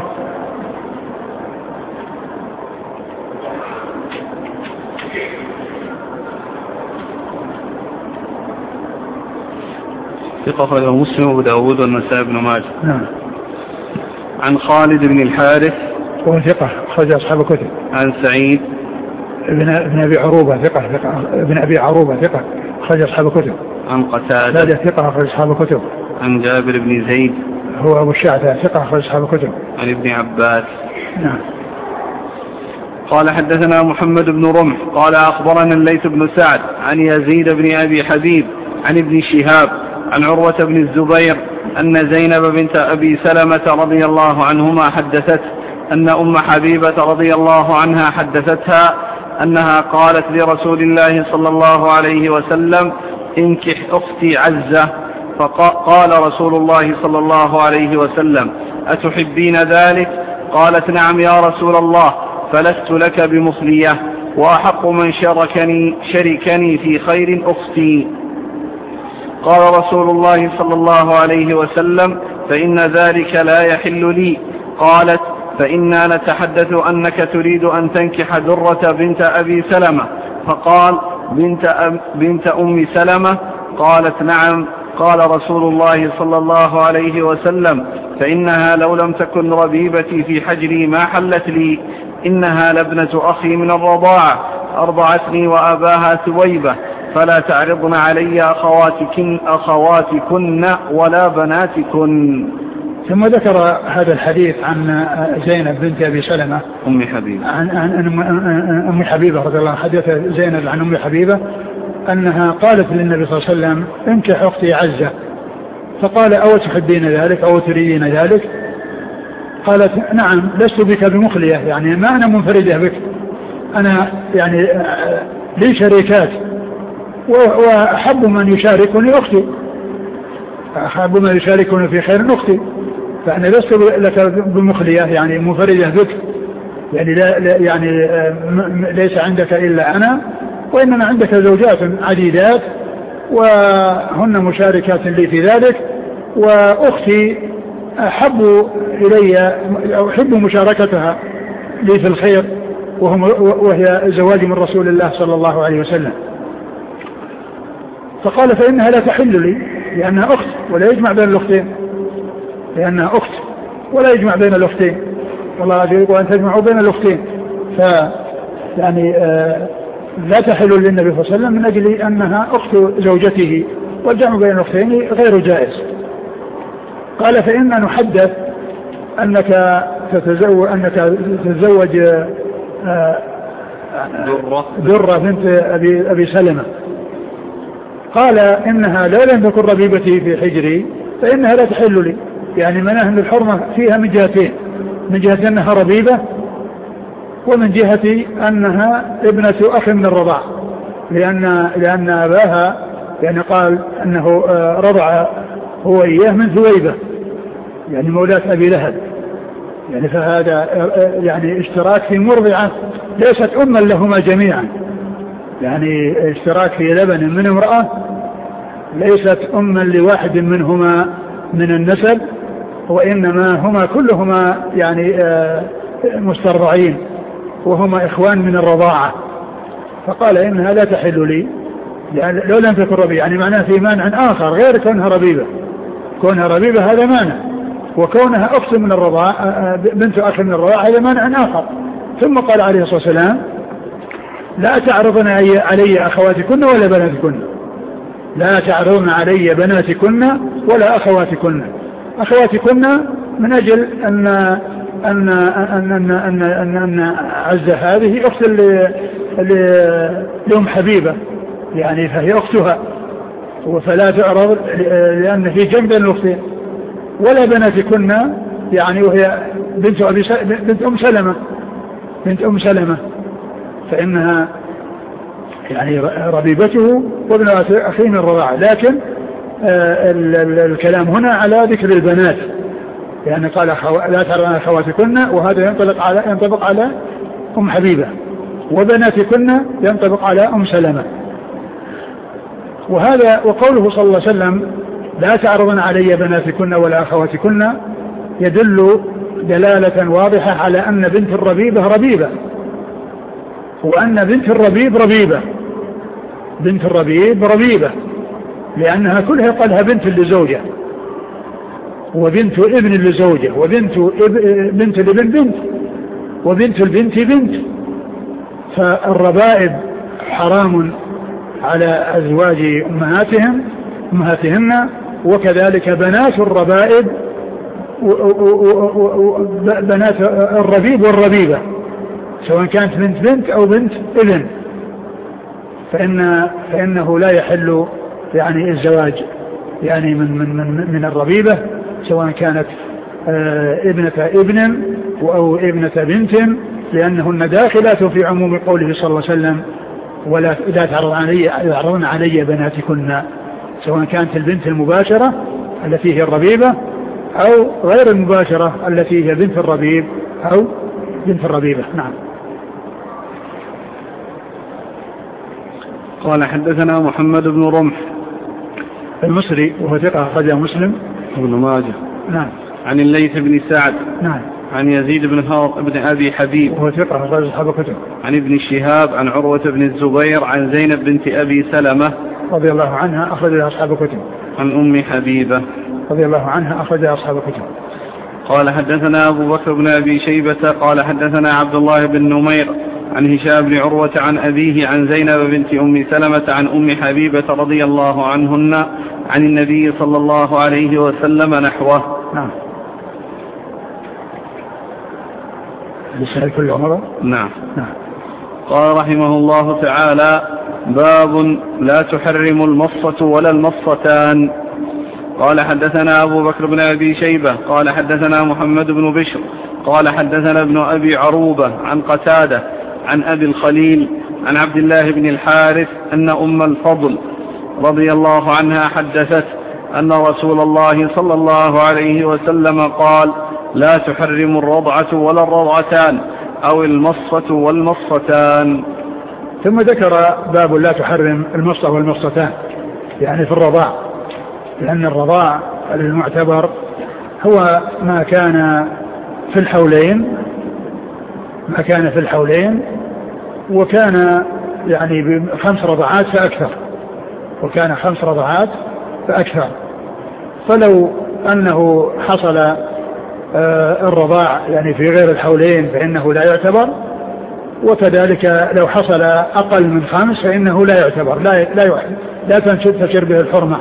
أخرجه مسلم وأبو داود والنسائي بن ماجه. نعم. عن خالد بن الحارث وهو ثقة أخرج أصحاب الكتب. عن سعيد ابن أبي عروبة ثقة ابن أبي عروبة ثقة أخرج أصحاب الكتب. عن قتادة ثقة أخرج أصحاب الكتب. عن جابر بن زيد هو أبو الشعثة ثقة أخرج أصحاب الكتب. عن ابن عباس. نعم. قال حدثنا محمد بن رمح قال أخبرنا الليث بن سعد عن يزيد بن أبي حبيب عن ابن شهاب عن عروة بن الزبير أن زينب بنت أبي سلمة رضي الله عنهما حدثت أن أم حبيبة رضي الله عنها حدثتها أنها قالت لرسول الله صلى الله عليه وسلم انكح أختي عزة، فقال رسول الله صلى الله عليه وسلم أتحبين ذلك؟ قالت نعم يا رسول الله، فلست لك بمصلية، وأحق من شركني في خير أختي. قال رسول الله صلى الله عليه وسلم فإن ذلك لا يحل لي. قالت فإنا نتحدث أنك تريد أن تنكح درة بنت أبي سلمة، فقال بنت أم سلمة؟ قالت نعم. قال رسول الله صلى الله عليه وسلم فإنها لو لم تكن ربيبتي في حجري ما حلت لي، إنها لابنة أخي من الرضاعة، أرضعتني وأباها ثويبة، فلا تعرضن علي أخواتكن ولا بناتكن. ثم ذكر هذا الحديث عن زينب بنت أبي سلمة أم حبيبة عن أم حبيبة رضي الله عنها. حدث زينب عن أم حبيبة أنها قالت للنبي صلى الله عليه وسلم انكح أختي عزة، فقال أو تحبين ذلك أو تريدين ذلك؟ قالت نعم لست بك بمخلية، يعني ما أنا منفردة بك، أنا يعني لي شريكات وأحب من يشاركني أختي، أحب من يشاركني في خير أختي، فأنا لست لك بمخلية يعني منفردة بك، يعني لا يعني ليس عندك إلا أنا، وإنما عندك زوجات عديدات وهن مشاركات لي في ذلك، وأختي أحب إلي أحب مشاركتها لي في الخير وهي زواج من رسول الله صلى الله عليه وسلم. فقال فإنها لا تحل لي لأنها أخت ولا يجمع بين الأختين، لأنها أخت ولا يجمع بين الأختين، والله عز وجل وأن تجمعوا بين الأختين، يعني لا تحل للنبي صلى الله عليه وسلم من أجل أنها أخت زوجته، والجمع بين الأختين غير جائز. قال فإن نحدث أنك تتزوج درة بنت أبي سلمة. قال إنها لو لم تكن ربيبتي في حجري فإنها لا تحل لي، يعني مناهج الحرمة فيها من جهتين، من جهة أنها ربيبة ومن جهة أنها ابنة أخ من الرضاع، لأن أباها يعني قال أنه رضع هو إياه من ثويبة يعني مولاة أبي لهب، يعني فهذا يعني اشتراك في مرضعة ليست أما لهما جميعا، يعني اشتراك في لبن من امرأة ليست أما لواحد منهما من النسب، وإنما هما كلهما يعني مسترضعين وهما إخوان من الرضاعة. فقال إنها لا تحل لي يعني لو لم تكن ربيبة، يعني معناه في مانع آخر غير كونها ربيبة، كونها ربيبة هذا مانع، وكونها أخت من الرضاعة بنت أخ من الرضاعة هذا مانع آخر. ثم قال عليه الصلاة والسلام لا تعرضن علي أخواتكن ولا بناتكن، لا تعرضن علي بناتكن ولا أخواتكن. أخواتكن من أجل أن عزة هذه أخت لأم حبيبة، يعني فهي أختها فلا تعرض لأن في جنب الأختين. ولا بناتكن يعني وهي بنت أم سلمة فإنها يعني ربيبته وابن أخيه من الرضاعة، لكن الكلام هنا على ذكر البنات، يعني قال لا تعرضن أخواتكن، وهذا ينطبق على أم حبيبة، وبناتكن ينطبق على أم سلمة. وهذا وقوله صلى الله عليه وسلم لا تعرضن علي بناتكن ولا أخواتكن يدل دلالة واضحة على أن بنت الربيبة ربيبة، وأن بنت الربيب ربيبة، بنت الربيب ربيبة لأنها كلها قالها بنت لزوجة وبنت ابن لزوجة وبنت بنت لابن بنت وبنت البنت بنت. فالربائب حرام على أزواج أمهاتهن، وكذلك بنات الربائب بنات الربيب والربيبة سواء كانت بنت بنت أو بنت ابن، فإنه لا يحل يعني الزواج يعني من الربيبة سواء كانت ابنة ابن أو ابنة بنت، لأنهن داخلات في عموم قوله صلى الله عليه وسلم ولا تعرضن علي بناتكن، سواء كانت البنت المباشرة التي هي الربيبة أو غير المباشرة التي هي بنت الربيب أو بنت الربيبة. نعم. قال حدثنا محمد بن رمح المصري وهو ثقة أخرجه مسلم ابن ماجه. نعم. عن الليث بن سعد. نعم. عن يزيد بن هارط بن أبي حبيب وهو ثقة أخرجه أصحاب الكتب. عن ابن شهاب عن عروة بن الزبير عن زينب بنت أبي سلمة رضي الله عنها أخرجها أصحاب الكتب. عن أم حبيبة رضي الله عنها أخرجها أصحاب الكتب. قال حدثنا أبو بكر بن أبي شيبة قال حدثنا عبد الله بن نمير عن هشام بن عروة عن أبيه عن زينب بنت أم سلمة عن أم حبيبة رضي الله عنهن عن النبي صلى الله عليه وسلم نحوه. نعم. كل عمره. نعم. قال رحمه الله تعالى: باب لا تحرم المصة ولا المصتان. قال حدثنا أبو بكر بن أبي شيبة قال حدثنا محمد بن بشر قال حدثنا ابن أبي عروبة عن قتادة عن أبي الخليل عن عبد الله بن الحارث أن أم الفضل رضي الله عنها حدثت أن رسول الله صلى الله عليه وسلم قال: لا تحرم الرضعة ولا الرضعتان أو المصة والمصتان. ثم ذكر باب لا تحرم المصة والمصتان، يعني في الرضاع، لأن الرضاع المعتبر هو ما كان في الحولين وكان يعني ب5 رضعات فأكثر، فلو أنه حصل الرضاع يعني في غير الحولين فإنه لا يعتبر، وكذلك لو حصل أقل من 5 فإنه لا يعتبر، لا تنتشر به الحرمة،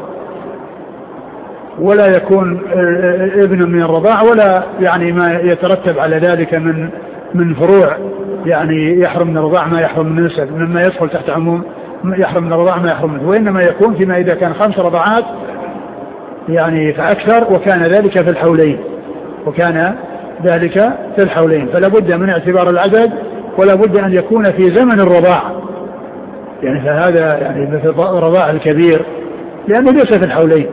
ولا يكون ابن من الرضاع، ولا يعني ما يترتب على ذلك من فروع، يعني يحرم من الرضاع ما يحرم من النسب، مما يدخل تحت عموم يحرم من الرضاع ما يحرم منه، وإنما يكون فيما إذا كان 5 رضعات يعني فأكثر، وكان ذلك في الحولين، فلا بد من اعتبار العدد، ولا بد أن يكون في زمن الرضاع، يعني فهذا يعني مثل الرضاع الكبير لأنه ليس في الحولين،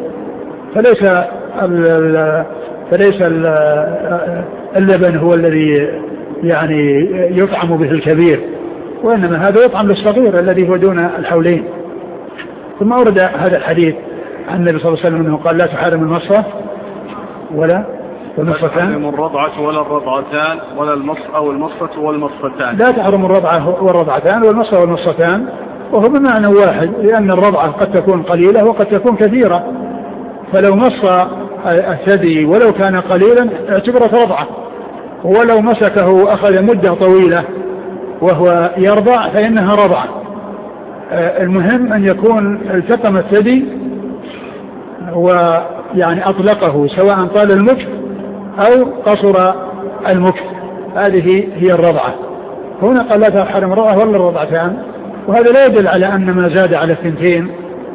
فليس اللبن هو الذي يعني يطعم به الكبير، وإنما هذا يطعم للصغير الذي هو دون الحولين. ثم أورد هذا الحديث عن النبي صلى الله عليه وسلم أنه قال: لا تحرم المصة ولا تحرم الرضعة ولا الرضعتان ولا المصة أو المصة والمصتان. لا تحرم الرضعة والرضعتان والمصة والمصتان، وهو بمعنى واحد، لأن الرضعة قد تكون قليلة وقد تكون كثيرة، فلو مص الثدي ولو كان قليلا اعتبرت رضعة، ولو مسكه أخذ مدة طويلة وهو يرضع فإنها رضعة. المهم أن يكون التقم الثدي ويعني أطلقه، سواء طال المكث أو قصر المكث، هذه هي الرضعة. هنا قال: لا تحرم الرضعة ولا الرضعتان، وهذا لا يدل على أن ما زاد على 2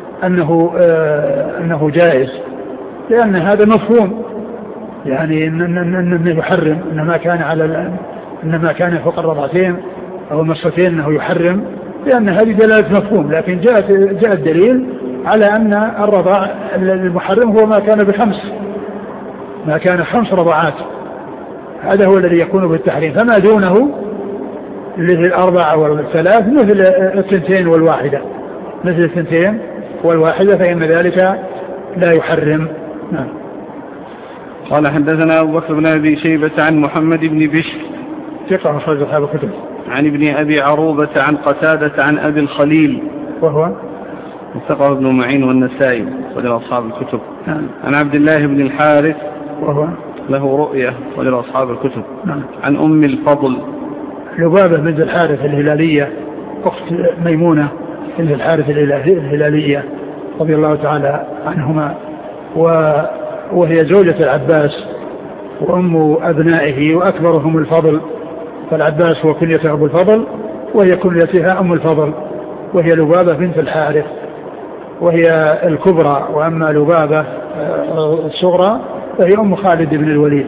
أنه جائز، لأن هذا مفهوم، يعني أنه يحرم، إنما كان فوق الرضعتين أو المصتين أنه يحرم، لأن هذه دلالة مفهوم، لكن جاء الدليل على أن الرضاع المحرم هو ما كان ما كان 5 رضعات، هذا هو الذي يكون بالتحريم، فما دونه مثل 4 والثلاث مثل 2 والواحدة، فإن ذلك لا يحرم. نعم. قال حدثنا أبو بكر بن أبي شيبة عن محمد بن بشر ثقة أخرج أصحاب الكتب، عن ابن أبي عروبة عن قتادة عن أبي الخليل وهو ثقة ابن معين والنسائي ولل أصحاب الكتب. عن عبد الله بن الحارث وهو له رؤية ولل أصحاب الكتب. نعم. عن أم الفضل لبابة بنت الحارث الهلالية أخت ميمونة بنت الحارث الهلالية رضي الله تعالى عنهما، وهي زوجة العباس وأم أبنائه، وأكبرهم الفضل، فالعباس هو كنيته أبو الفضل وهي كنيتها أم الفضل، وهي لبابة بنت الحارث وهي الكبرى، وأما لبابة الصغرى فهي أم خالد بن الوليد،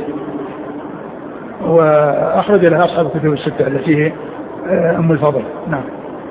وأخرج لها أصحاب الكتب 6 التي هي أم الفضل. نعم.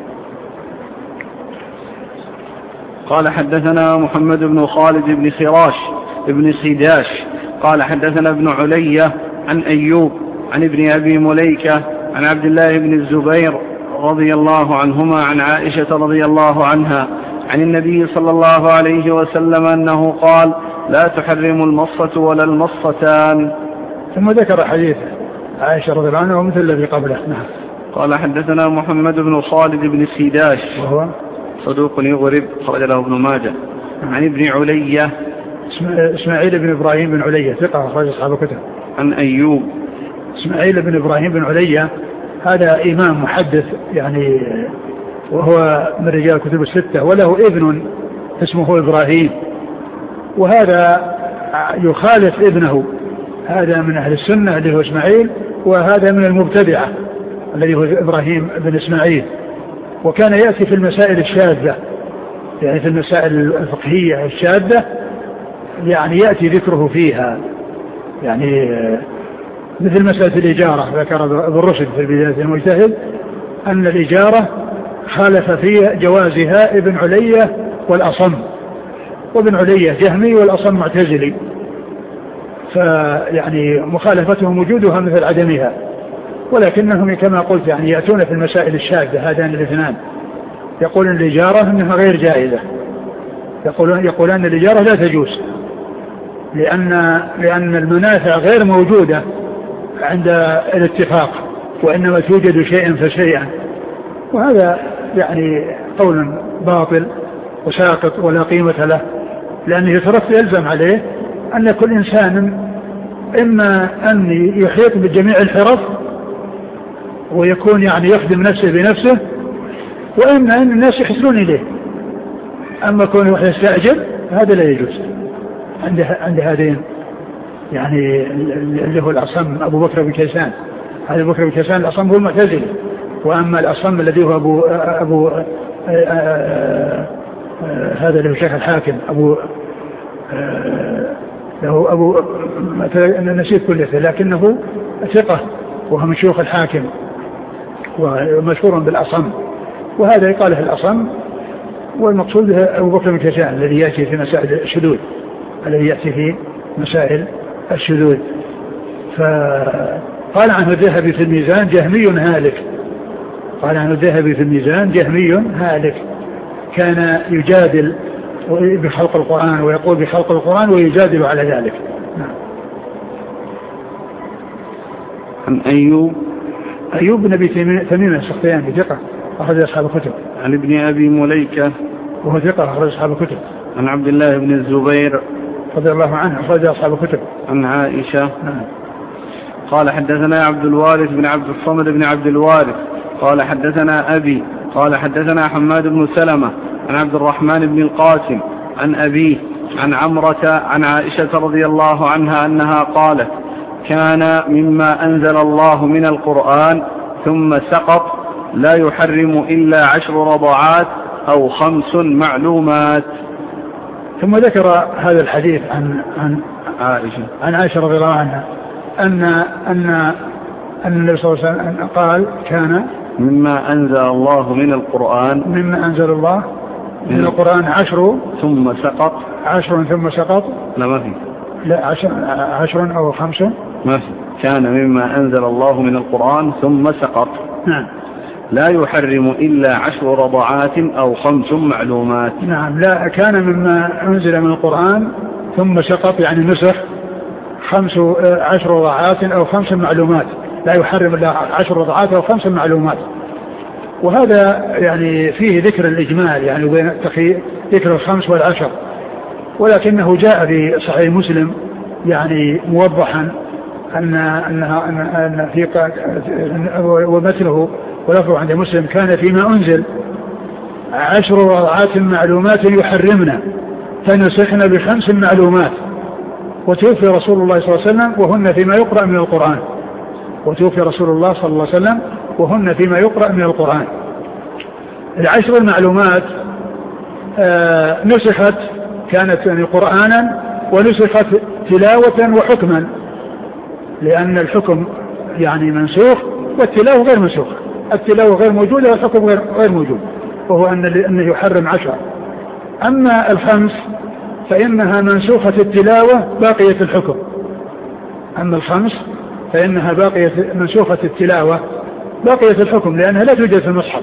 قال حدثنا محمد بن خالد بن خراش بن خداش قال حدثنا ابن علية عن أيوب عن ابن أبي مليكة عن عبد الله بن الزبير رضي الله عنهما عن عائشة رضي الله عنها عن النبي صلى الله عليه وسلم أنه قال: لا تحرم المصة ولا المصتان. ثم ذكر حديث عائشة رضي الله عنها ومثل الذي قبله. نعم. قال حدثنا محمد بن خالد بن خداش وهو صدوق يغرب خرج له ابن ماجه. عن ابن علية إسماعيل بن إبراهيم بن علية ثقة أخرج أصحاب الكتب. عن أيوب إسماعيل بن إبراهيم بن علية هذا إمام محدث يعني، وهو من رجال الكتب الستة، وله ابن اسمه إبراهيم، وهذا يخالف ابنه، هذا من أهل السنة اللي هو إسماعيل، وهذا من المبتدعة الذي هو إبراهيم بن إسماعيل. وكان يأتي في المسائل الشاذة، يعني في المسائل الفقهية الشاذة يعني يأتي ذكره فيها، يعني مثل مسألة الإجارة. ذكر ابن رشد في بداية المجتهد أن الإجارة خالف فيها جوازها ابن علية والأصم، وابن علية جهمي والأصم معتزلي، فيعني مخالفتهم وجودها مثل عدمها، ولكنهم كما قلت يعني يأتون في المسائل الشاذة هذان الاثنان، يقولون الإجارة أنها غير جائزة، يقولون الإجارة لا تجوز لأن المنافع غير موجودة عند الاتفاق، وإنما توجد شيئا فشيئا، وهذا يعني قول باطل وساقط ولا قيمة له، لأنه يلزم عليه أن كل إنسان إما أن يحيط بجميع الحرف ويكون يعني يخدم نفسه بنفسه، وإما أن الناس يحسنون إليه. أما كونه يستأجر هذا لا يجوز عند هذين، يعني اللي هو الأصم أبو بكر بن كيسان، هذا أبو بكر بن كيسان الأصم هو المعتزلي، وأما الأصم الذي هو هذا اللي هو شيخ الحاكم له نسيت كل شيء، لكنه ثقة وهو من شيوخ الحاكم ومشهور بالأصم، وهذا يقاله الأصم، والمقصود به أبو بكر بن كيسان الذي يأتي في مسائل الشذوذ، فقال عنه الذهبي في الميزان جهمي هالك، قال عنه الذهبي في الميزان جهمي هالك، كان يجادل بخلق القرآن ويقول بخلق القرآن ويجادل على ذلك. عن أيوب بن أبي تميم السختياني ثقة أخرج أصحاب الكتب. عن ابن أبي مليكة وهو ثقة أخرج أصحاب الكتب. عن عبد الله بن الزبير رضي الله عنه أخرج أصحاب الكتب. عن عائشة قال حدثنا عبد الوارث بن عبد الصمد بن عبد الوارث قال حدثنا أبي قال حدثنا حماد بن سلمة عن عبد الرحمن بن القاسم عن أبيه عن عمرة عن عائشة رضي الله عنها أنها قالت كان مما أنزل الله من القرآن ثم سقط لا يحرم إلا 10 رضعات أو 5 معلومات. ثم ذكر هذا الحديث عن عائشة رضي الله عنها أن النبي صلى الله عليه وسلم قال كان مما أنزل الله من القرآن من القرآن 10 ثم سقط 10 ثم سقط لا ما في لا 10 أو 5 ما في كان مما أنزل الله من القرآن ثم سقط نعم لا يحرم إلا 10 رضعات أو 5 معلومات. نعم لا كان مما أنزل من القرآن ثم سقط يعني نسخ 10 رضعات أو 5 معلومات، لا يحرم إلا 10 رضعات أو 5 معلومات. وهذا يعني فيه ذكر الإجمال يعني بين ذكر 5 و10، ولكنه جاء في صحيح مسلم يعني موضحا أن في ومثله ولفظه عند مسلم كان فيما أنزل 10 رضعات معلومات يحرمنا فنسخنا ب5 معلومات، وتوفي رسول الله صلى الله عليه وسلم وهن فيما يقرأ من القرآن، وتوفي رسول الله صلى الله عليه وسلم وهن فيما يقرأ من القرآن. 10 المعلومات نسخت كانت يعني قرآنا ونسخت تلاوة وحكما، لأن الحكم يعني منسوخ والتلاوة غير منسوخ، التلاوة غير موجودة والحكم غير موجود، وهو أنه يحرم 10. أما 5 فإنها منسوخة التلاوة باقية الحكم، أما 5 فإنها منسوخة التلاوة باقية الحكم، لأنها لا توجد في المصحف.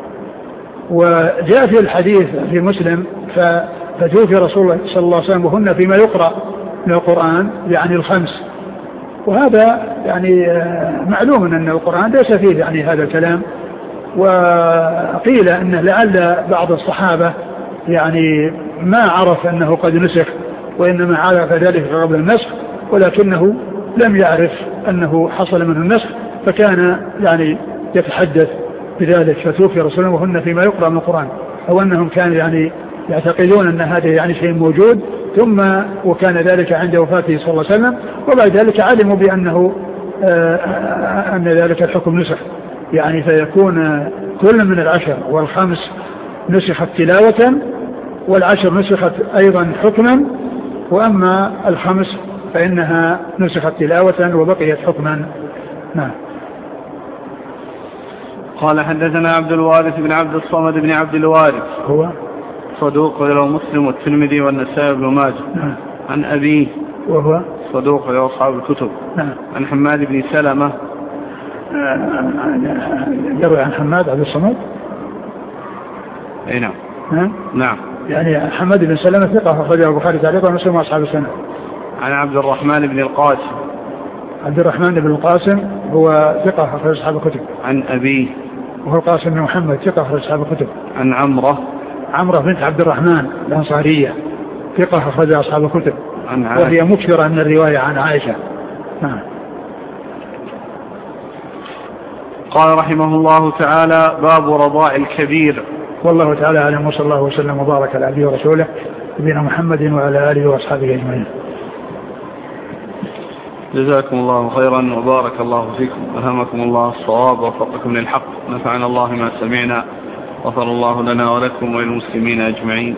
وجاء في الحديث في مسلم فتوفي رسول الله صلى الله عليه وسلم وهن فيما يقرأ من القرآن يعني 5، وهذا يعني معلوم أن القرآن ليس فيه يعني هذا الكلام. وقيل أنه لعل بعض الصحابة يعني ما عرف أنه قد نسخ، وإنما عرف ذلك قبل النسخ، ولكنه لم يعرف أنه حصل منه النسخ، فكان يعني يتحدث بذلك، فتوفي رسول الله وهن فيما يقرأ من القرآن، أو أنهم كانوا يعني يعتقدون أن هذا يعني شيء موجود، ثم وكان ذلك عند وفاته صلى الله عليه وسلم، وبعد ذلك علموا بأنه أن ذلك الحكم نسخ، يعني فيكون كل من العشر والخمس نسخت تلاوة، والعشر نسخت أيضا حكما، وأما الخمس فإنها نسخت تلاوة وبقيت حكما. نعم. قال حدثنا عبد الوارث بن عبد الصمد بن عبد الوارث، هو صدوق له مسلم والترمذي والنسائي بن ماجه. نعم. عن أبيه وهو صدوق له أصحاب الكتب. نعم. عن حماد بن سلمة، يروي عن حماد عبد الصمد. أي نعم. نعم. يعني حماد بن سلمة ثقة أخرجه البخاري تعليقا ومسلم وأصحاب السنة. عن عبد الرحمن بن القاسم. عبد الرحمن بن القاسم هو ثقة أخرج أصحاب الكتب. عن أبيه وهو القاسم بن محمد ثقة أخرج أصحاب الكتب. عن عمرة بنت عبد الرحمن الأنصارية ثقة أخرج أصحاب الكتب، وهي مكثرة من الرواية عن عائشة. نعم. قال رحمه الله تعالى: باب رضاع الكبير. والله تعالى أعلم، وصلى الله وسلم وبارك على عبده ورسوله نبينا محمد وعلى آله وأصحابه أجمعين. جزاكم الله خيرا وبارك الله فيكم، ألهمكم الله الصواب ووفقكم للحق، نفعنا الله ما سمعنا، غفر الله لنا ولكم وللمسلمين أجمعين.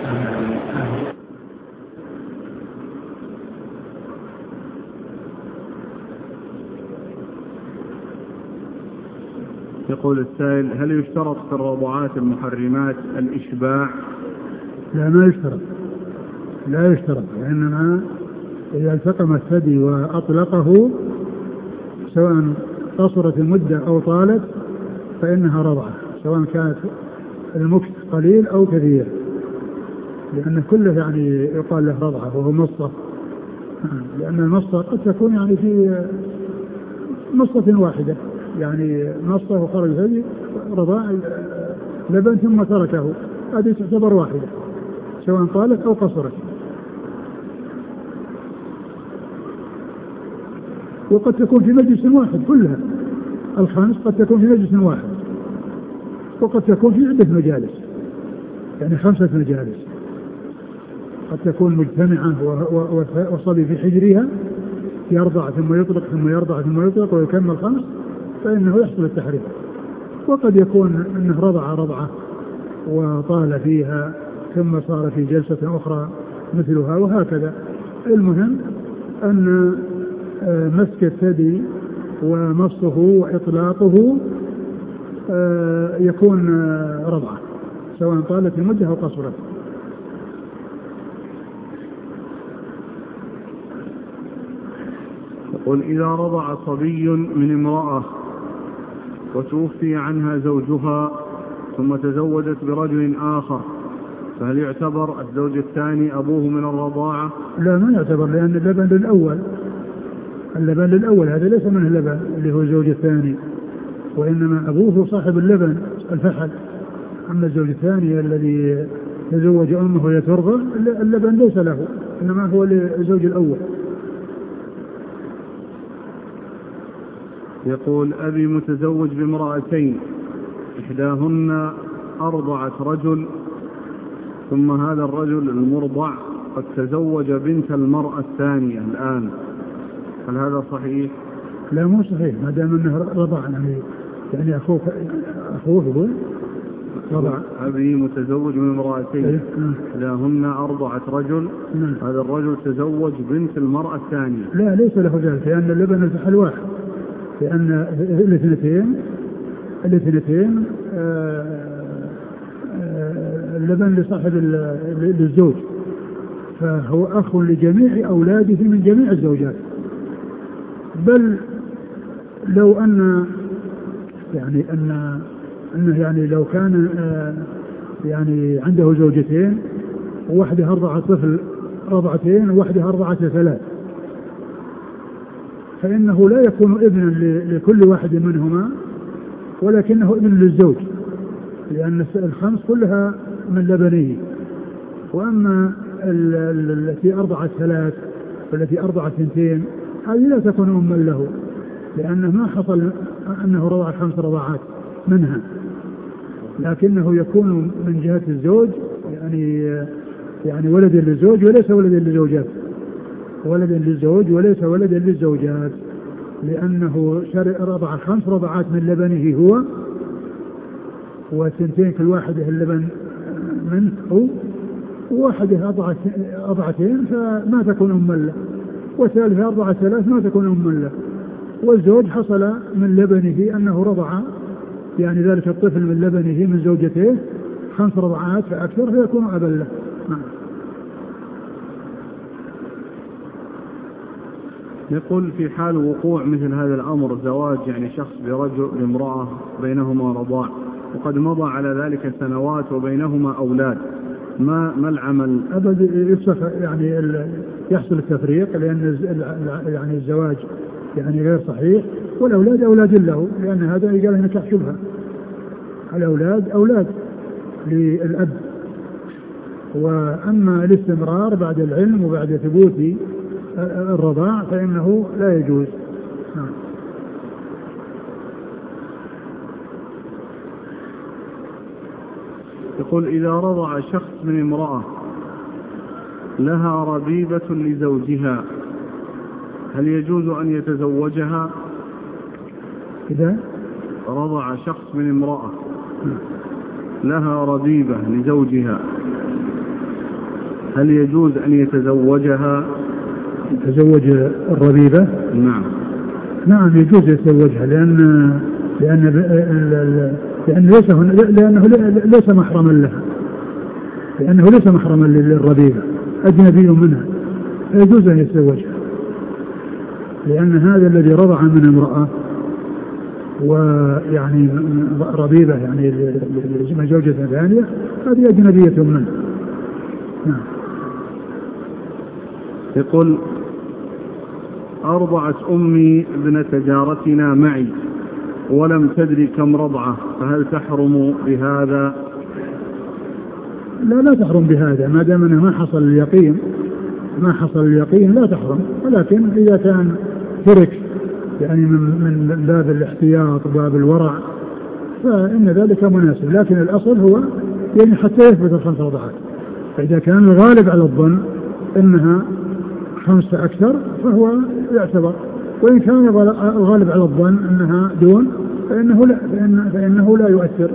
يقول السائل: هل يشترط في الرضعات المحرمات الإشباع؟ لا، ما يشترط، لا يشترط، وإنما إذا التقم الثدي وأطلقه سواء قصرت المدة أو طالت فإنها رضعة، سواء كانت المكث قليل أو كثير، لأن كله يعني يقال له رضعة وهو مصة، لأن المصة قد تكون يعني في مصة واحدة، يعني مصة وخرج ثدي رضاع لبن ثم تركه، هذه تعتبر واحدة سواء طالت أو قصرت. وقد تكون في مجلس واحد كلها، الخامس قد تكون في مجلس واحد، وقد تكون في عدة مجالس، يعني 5 مجالس، قد تكون مجتمعة وصبي في حجرها يرضع ثم يطلق ثم يرضع ثم يطلق ويكمل 5، فإنه يحصل التحريم. وقد يكون أنه رضعة وطال فيها ثم صار في جلسة أخرى مثلها، وهكذا. المهم أن مسك الثدي ومصه وإطلاقه يكون رضعة سواء طالت المدة أو قصرت. يقول: إذا رضع صبي من امرأة وتوفي عنها زوجها ثم تزوجت برجل آخر، فهل يعتبر الزوج الثاني أبوه من الرضاعة؟ لا، ما يعتبر، لأن اللبن للأول هذا ليس من اللبن اللي هو الزوج الثاني، وإنما أبوه صاحب اللبن الفحل. أما الزوج الثاني الذي تزوج أمه وهي ترضع اللبن ليس له، إنما هو للزوج الأول. يقول: أبي متزوج بامرأتين، إحداهن أرضعت رجل، ثم هذا الرجل المرضع قد تزوج بنت المرأة الثانية الآن، هل هذا صحيح؟ لا، مو صحيح، ما دام أنه رضع، يعني أخوه يقول رضع. أبي متزوج من امرأتين، إحداهن أرضعت رجل، هذا الرجل تزوج بنت المرأة الثانية. لا، ليس له ذلك، لأن اللبن الفحل واحد، لأن الاثنتين اللبن لصاحب للزوج، فهو أخ لجميع أولاده من جميع الزوجات. بل لو أن يعني أنه يعني لو كان يعني عنده زوجتين، وواحدة أرضعت طفل رضعتين وواحدة أرضعت 3، فإنه لا يكون ابنا لكل واحد منهما، ولكنه ابن للزوج، لأن 5 كلها من لبنه. وأما التي أرضعت 3 والتي أرضعت 2 هذه لا تكون أما له، لأنه ما حصل أنه رضع 5 رضعات، منها، لكنه يكون من جهة الزوج يعني ولد للزوج وليس ولد للزوجات، ولد للزوج وليس ولد للزوجات، لأنه رضع 5 رضعات من لبنه هو، و2 كل واحدة اللبن منه هو، وواحدة أضعتين فما تكون أما له، والثالثة أرضعت 3 ما تكون أما له، والزوج حصل من لبنه أنه رضع يعني ذلك الطفل من لبنه من زوجته 5 رضعات فأكثر فيكون أبا له. يقول في حال وقوع مثل هذا الأمر زواج يعني شخص برجل بامرأة بينهما رضاع وقد مضى على ذلك سنوات وبينهما أولاد، ما العمل؟ أبدا يصح يعني يحصل التفريق، لأن يعني الزواج يعني غير صحيح، والأولاد أولاد له، لأن هذا قال هنا شبهة، الأولاد أولاد للأب. وأما الاستمرار بعد العلم وبعد ثبوت الرضاع فإنه لا يجوز. يقول إذا رضع شخص من امرأة لها ربيبة لزوجها هل يجوز أن يتزوجها؟ إذا رضع شخص من امرأة لها ربيبة لزوجها هل يجوز أن يتزوجها؟ يتزوج الربيبة؟ نعم يجوز يتزوجها، لأنه ليس محرما لها، لأنه ليس محرما للربيبة، أجنبي منها، يجوز أن يتزوجها، لأن هذا الذي رضع من امرأة ويعني ربيبة يعني من زوجة ثانية هذه أجنبية منه. يقول أرضعت أمي ابنة جارتنا معي ولم تدري كم رضعة فهل تحرم بهذا؟ لا تحرم بهذا، ما دام أنه ما حصل اليقين لا تحرم، ولكن إذا كان ترك يعني من باب الاحتياط وباب الورع فإن ذلك مناسب، لكن الأصل هو يعني حتى يثبت 5 رضعات، فإذا كان الغالب على الظن أنها 5 أكثر فهو يعتبر، وإن كان الغالب على الظن أنها دون فإنه لا يؤثر.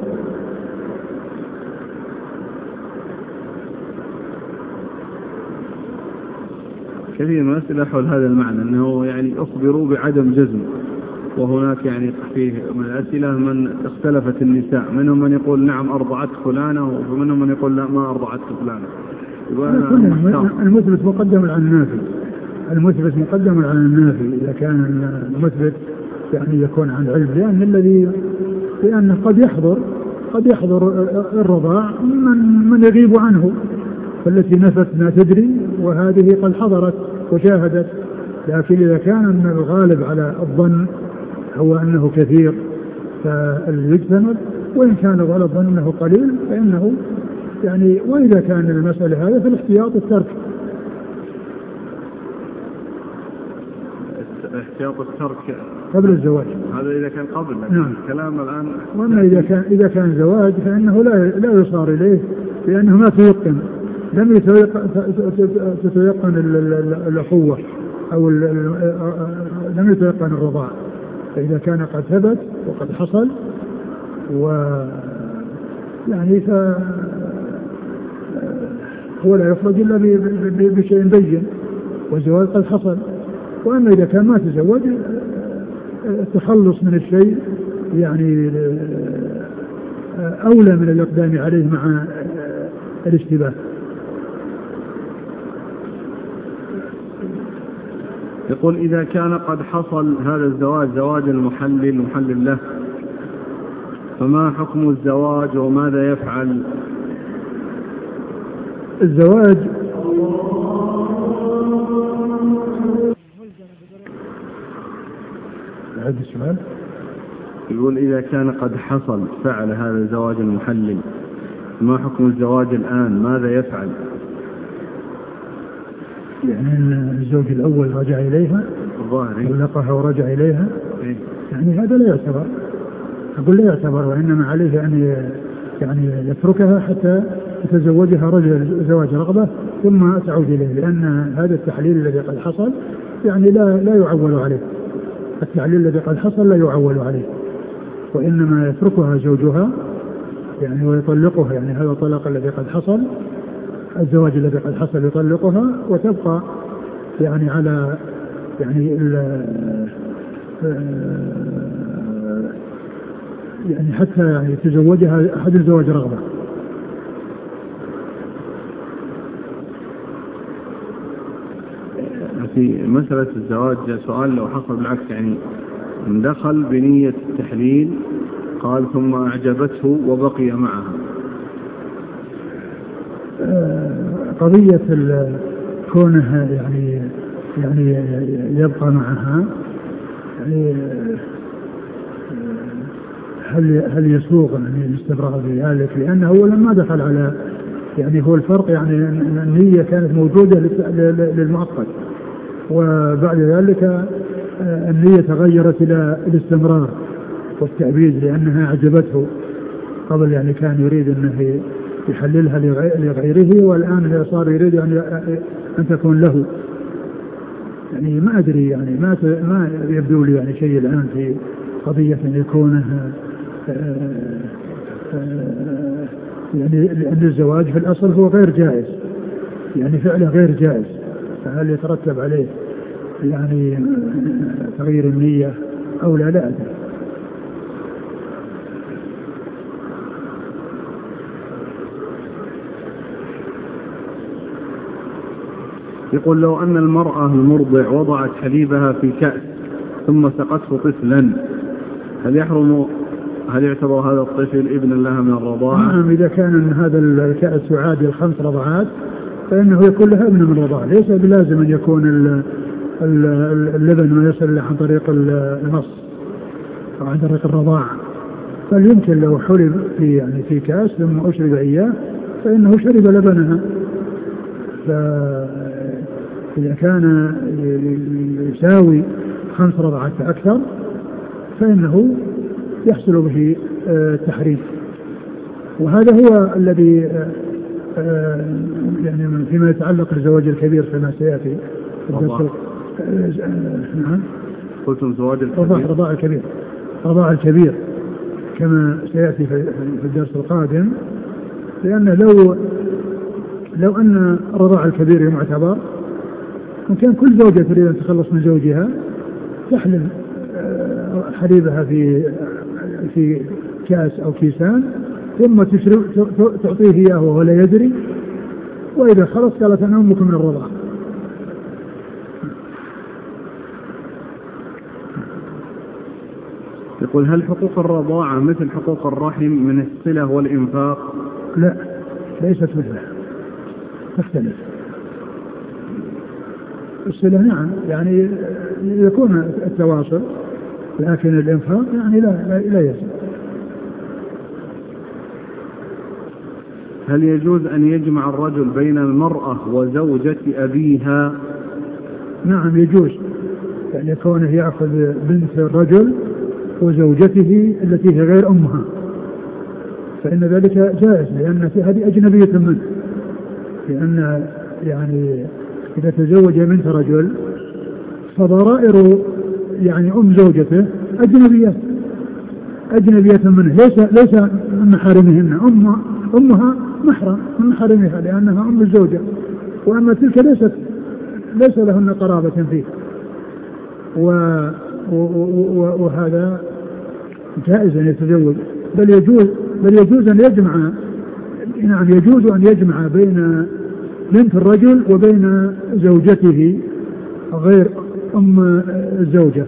كثير من الأسئلة حول هذا المعنى أنه يعني أخبروا بعدم جزم، وهناك يعني في من الأسئلة من اختلفت النساء، منهم من يقول نعم أرضعت فلانة ومنهم من يقول لا ما أرضعت فلانة. المثبت مقدم على النافي، المثبت مقدم على النافي إذا كان المثبت يعني يكون عن علم، لأن قد يحضر الرضاع من يغيب عنه، فالتي نفت ما تدري وهذه قد حضرت وشاهدت، لكن إذا كان الغالب على الظن هو أنه كثير فليجتنب، وإن كان الغالب على الظن أنه قليل فإنه يعني، وإذا كان المسألة هذا فالاحتياط الترك. احتياط الترك قبل الزواج، هذا إذا كان قبل. نعم. كلام الآن. وأما إذا كان زواج فإنه لا يصار إليه، لأنه ما تيقن، لم تتيقن الأخوة أو لم يتيقن الرضاع، فإذا كان قد ثبت وقد حصل يعني هو لا يخرج إلا بشيء بين، والزواج قد حصل. وأما إذا كان ما تزوج التخلص من الشيء يعني أولى من الإقدام عليه مع الاشتباه. يقول إذا كان قد حصل هذا الزواج زواج المحلل له، فما حكم الزواج وماذا يفعل؟ الزواج هذا السؤال يقول إذا كان قد حصل فعل هذا الزواج المحلل، ما حكم الزواج الآن ماذا يفعل؟ يعني الزوج الأول رجع إليها، طلقها ورجع إليها، يعني هذا لا يعتبر، أقول لا يعتبر، وإنما عليه أن يعني يتركها حتى يتزوجها رجل زواج رغبة ثم تعود إليه، لأن هذا التحليل الذي قد حصل يعني لا يعول عليه، التحليل الذي قد حصل لا يعول عليه، وإنما يتركها زوجها يعني ويطلقها، يعني هذا الطلاق الذي قد حصل، الزواج الذي قد حصل يطلقها وتبقى يعني على يعني حتى يعني يتزوجها أحد الزواج رغبة. في مسألة الزواج سؤال لو حصل بالعكس، يعني دخل بنية التحليل قال ثم أعجبته وبقي معها، قضية كونها يعني يبقى معها، يعني هل يسوغ يعني الاستمرار بذلك؟ لأنه هو لما دخل على يعني هو الفرق يعني النية كانت موجودة للمؤقت، وبعد ذلك النية تغيرت إلى الاستمرار والتعبيد لأنها أعجبته. قبل يعني كان يريد أنه يحللها لغيره، والآن صار يريد أن تكون له. يعني ما أدري، يعني ما يبدو لي يعني شيء الآن في قضية أن يكونها يعني لأن الزواج في الأصل هو غير جائز، يعني فعله غير جائز، فهل يترتب عليه يعني تغيير النية أو لا أدري. يقول لو أن المرأة المرضع وضعت حليبها في كأس ثم سقته طفلا، هل يعتبر هذا الطفل ابنا لها من الرضاعة؟ نعم، إذا كان هذا الكأس يعادل 5 رضعات فإنه يكون لها ابن من الرضاعة، ليس بلازم أن يكون اللبن ما يصل عن طريق النص أو عن طريق الرضاعة، بل يمكن لو حلب في كأس ثم أشرب إياه فإنه شرب لبنها. فإذا كان يساوي 5 رضعات فأكثر فإنه يحصل به التحريم. وهذا هو الذي يعني فيما يتعلق بالزواج الكبير كما سيأتي. نعم، قلتم زواج الكبير، رضاع الكبير كما سيأتي في الدرس القادم، لأن لو أن رضاع الكبير معتبر، إن كان كل زوجة تريد أن تخلص من زوجها تحلل حليبها في كاس أو كيسان ثم تعطيه إياه وهو لا يدري، وإذا خلص قالت أنا أمك من الرضاعة. يقول هل حقوق الرضاعة مثل حقوق الرحم من الصلة والإنفاق؟ لا، ليست مثلها، تختلف. الصلة نعم يعني يكون التواصل، لكن الإنفاق يعني لا يصل. هل يجوز أن يجمع الرجل بين المرأة وزوجة أبيها؟ نعم يجوز، يعني كونه يأخذ بنت الرجل وزوجته التي هي غير أمها، فإن ذلك جائز، لأن هذه أجنبية منه، لأن يعني إذا تزوج بنت رجل فضرائر يعني أم زوجته أجنبية منه، ليس من محارمهن. أمها محرم من محارمها لأنها أم الزوجة، وأما تلك ليس لهن قرابة فيه، وهذا جائز أن يتزوج، بل يجوز أن يجمع، نعم يجوز أن يجمع بين بنت الرجل وبين زوجته غير أم الزوجة.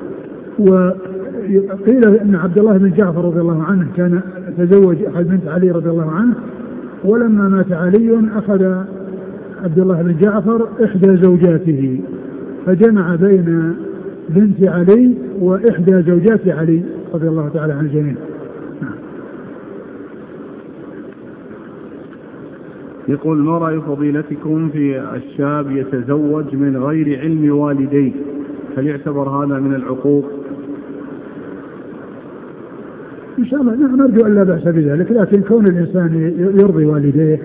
وقيل أن عبد الله بن جعفر رضي الله عنه كان تزوج أحد بنت علي رضي الله عنه، ولما مات علي أخذ عبد الله بن جعفر إحدى زوجاته فجمع بين بنت علي وإحدى زوجات علي رضي الله تعالى عن الجميع. يقول ما رأي فضيلتكم في الشاب يتزوج من غير علم والديه، هل يعتبر هذا من العقوق؟ إن شاء الله نرجو أن لا بأس بذلك، لكن كون الإنسان يرضي والديه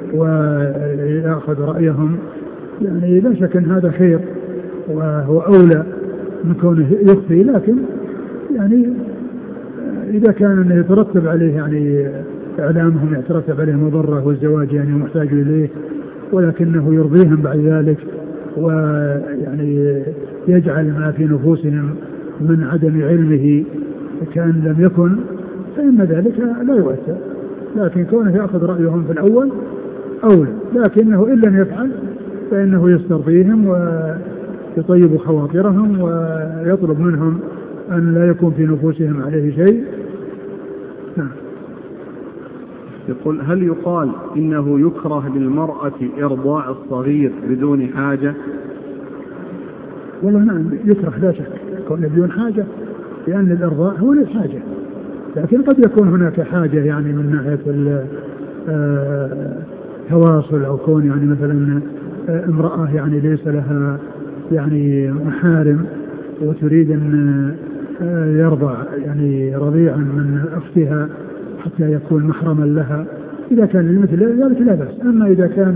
ويأخذ رأيهم يعني لا شك أن هذا خير وهو أولى من كونه يخفي، لكن يعني إذا كان يترتب عليه يعني إعلامهم يترتب عليه مضرة والزواج يعني محتاج إليه، ولكنه يرضيهم بعد ذلك ويعني يجعل ما في نفوسهم من عدم علمه كان لم يكن، فإن ذلك لا يؤثر. لكن كونه يأخذ رأيهم في الأول أولى، لكنه إن لم يفعل فإنه يسترضيهم ويطيب خواطرهم ويطلب منهم أن لا يكون في نفوسهم عليه شيء. يقول: هل يقال إنه يكره للمرأة إرضاع الصغير بدون حاجة؟ والله نعم يكره لا شك كون بدون حاجة، لأن الإرضاع هو للحاجة، لكن قد يكون هناك حاجة يعني من ناحية التواصل، أو كون يعني مثلا امرأة يعني ليس لها يعني محارم وتريد أن يرضع يعني رضيعا من أختها حتى يكون محرما لها، إذا كان لمثل ذلك لا بأس. أما إذا كان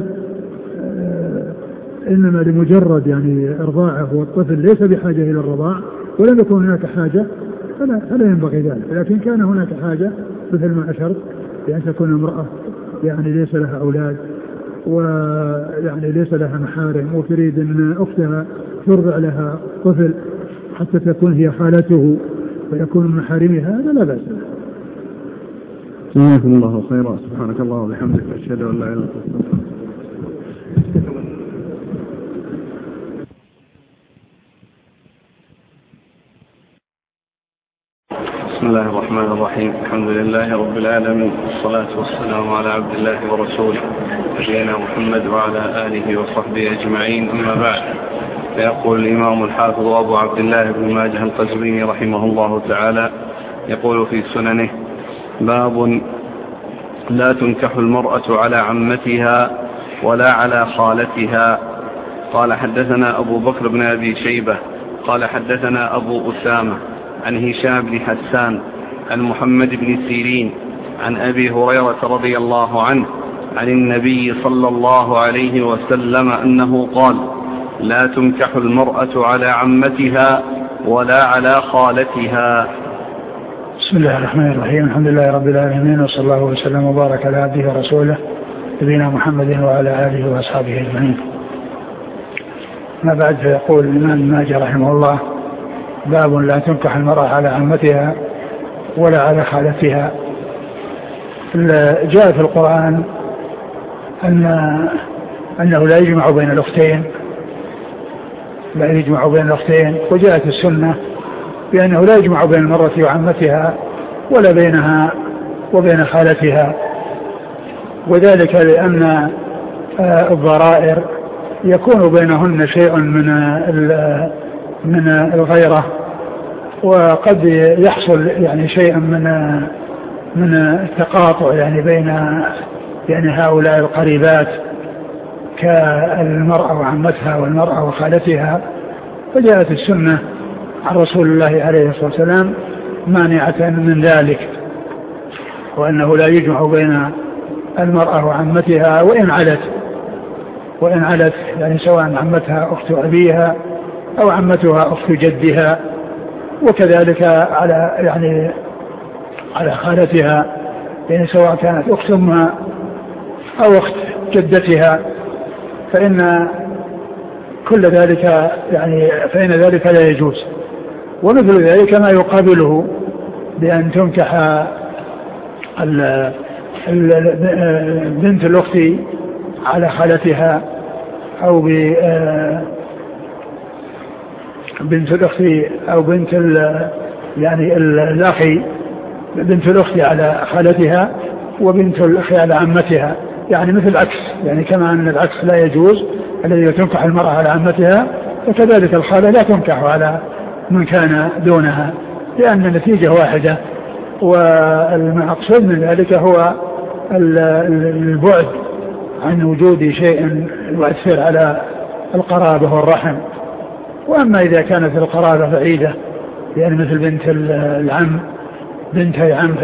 إنما لمجرد يعني إرضاعه والطفل ليس بحاجة إلى الرضاع ولم يكن هناك حاجة فلا ينبغي ذلك. لكن كان هناك حاجة مثل ما أشرت بأن تكون امرأة يعني ليس لها أولاد ويعني ليس لها محارم وتريد أن أختها ترضع لها طفل حتى تكون هي خالته ويكون من محارمها، هذا لا بأس. جزاكم الله خيرا. سبحانك الله وبحمدك، أشهد أن لا إله إلا أنت. بسم الله الرحمن الرحيم. الحمد لله رب العالمين، والصلاة والسلام على عبد الله ورسوله نبينا محمد وعلى آله وصحبه أجمعين، أما بعد. فيقول الإمام الحافظ أبو عبد الله بن ماجه القزويني رحمه الله تعالى يقول في سننه: باب لا تنكح المرأة على عمتها ولا على خالتها. قال: حدثنا أبو بكر بن أبي شيبة قال: حدثنا أبو أسامة عن هشام بن حسان عن محمد بن سيرين عن أبي هريرة رضي الله عنه عن النبي صلى الله عليه وسلم أنه قال: لا تنكح المرأة على عمتها ولا على خالتها. بسم الله الرحمن الرحيم. الحمد لله رب العالمين، وصلى الله وسلم وبارك على عبده ورسوله نبينا محمد وعلى آله وأصحابه أجمعين. ما بعد، فيقول الإمام ماجه رحمه الله: باب لا تنكح المرأة على عمتها ولا على خالتها. جاء في القرآن أنه لا يجمع بين الأختين، وجاءت السنة بأنه لا يجمع بين المرأة وعمتها ولا بينها وبين خالتها، وذلك لأن الضرائر يكون بينهن شيء من الغيرة، وقد يحصل يعني شيء من التقاطع يعني بين يعني هؤلاء القريبات كالمرأة وعمتها والمرأة وخالتها. فجاءت السنة عن رسول الله عليه الصلاة والسلام مانعة من ذلك، وأنه لا يجمع بين المرأة وعمتها وإن علت يعني سواء عمتها أخت أبيها أو عمتها أخت جدها، وكذلك على خالتها يعني سواء كانت أخت أمها أو أخت جدتها، فإن كل ذلك يعني فإن ذلك لا يجوز. ومثل ذلك ما يقابله بأن تنكح بنت الأخت على خالتها أو بنت الأخت أو بنت يعني الأخي بنت الأخت على خالتها وبنت الأخ على عمتها، يعني مثل العكس، يعني كما أن العكس لا يجوز الذي تنكح المرأة على عمتها، فكذلك الخالة لا تنكح على من كان دونها، لأن النتيجة واحدة. والمقصود من ذلك هو البعد عن وجود شيء يؤثر على القرابة والرحم. وأما إذا كانت القرابة بعيدة يعني مثل بنت العم بنتي عم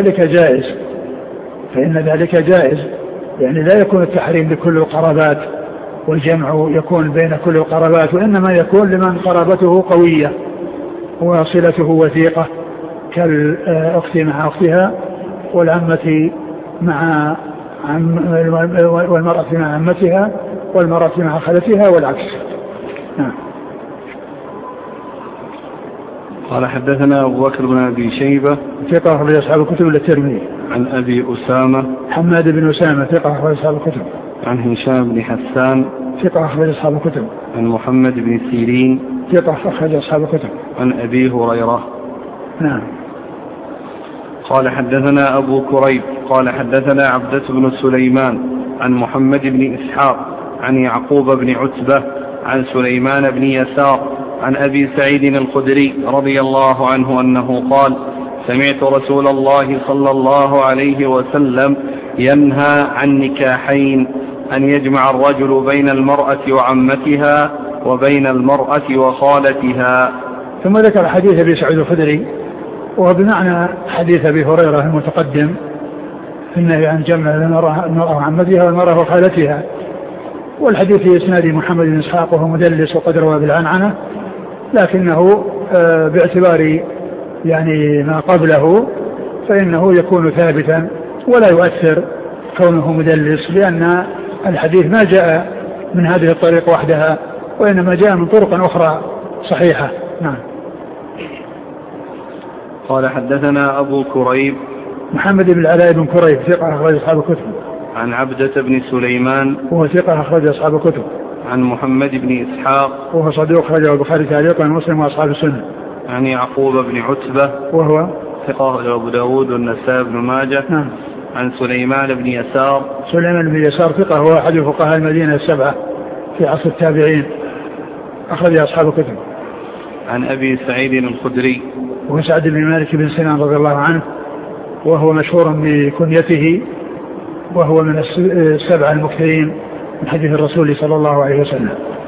فإن ذلك جائز يعني لا يكون التحريم لكل القرابات والجمع يكون بين كل القرابات، وإنما يكون لمن قرابته قوية وصلته وثيقة كالأخت مع أختها والعمة مع والمرأة مع عمتها والمرأة مع خالتها والعكس. نعم. قال حدثنا أبو بكر بن أبي شيبة ثقة أخرج أصحاب الكتب الترمذي. عن أبي أسامة حماد بن أسامة ثقة أخرج أصحاب الكتب. عن هشام بن حسان ثقة أخرج أصحاب الكتب. عن محمد بن سيرين ثقة أخرج أصحاب الكتب. عن أبي هريرة. نعم. قال حدثنا أبو كريب قال حدثنا عبدة بن سليمان عن محمد بن إسحاق عن يعقوب بن عتبة عن سليمان بن يسار عن أبي سعيد الخدري رضي الله عنه أنه قال سمعت رسول الله صلى الله عليه وسلم ينهى عن نكاحين: أن يجمع الرجل بين المرأة وعمتها وبين المرأة وخالتها. ثم ذكر حديث أبي سعيد الخدري وهو بمعنى حديث أبي هريرة المتقدم في النهي عن جمع المرأة وعمتها والمرأة وخالتها، والحديث في إسناد محمد بن إسحاق وهو مدلس وقد روى بالعنعنة، لكنه باعتبار يعني ما قبله فإنه يكون ثابتا ولا يؤثر كونه مدلس، لأن الحديث ما جاء من هذه الطريق وحدها وإنما جاء من طرق أخرى صحيحة. نعم. قال حدثنا أبو كريب محمد بن العلاء بن كريب ثقة أخرج أصحاب الكتب. عن عبدة بن سليمان وهو ثقة أخرج أصحاب الكتب. عن محمد بن إسحاق وهو صدوق أخرجه البخاري تعليقا ومسلم وأصحاب السنة. عن يعقوب بن عتبة وهو ثقة أبو داود والنسائي بن ماجه. نعم. عن سليمان بن يسار. سليمان بن يسار ثقة هو أحد فقهاء المدينة السبعة في عصر التابعين أخرج أصحاب الكتب. عن أبي سعيد الخدري وهو سعد بن مالك بن سنان رضي الله عنه وهو مشهور بكنيته وهو من السبعة المكثرين من حديث الرسول صلى الله عليه وسلم.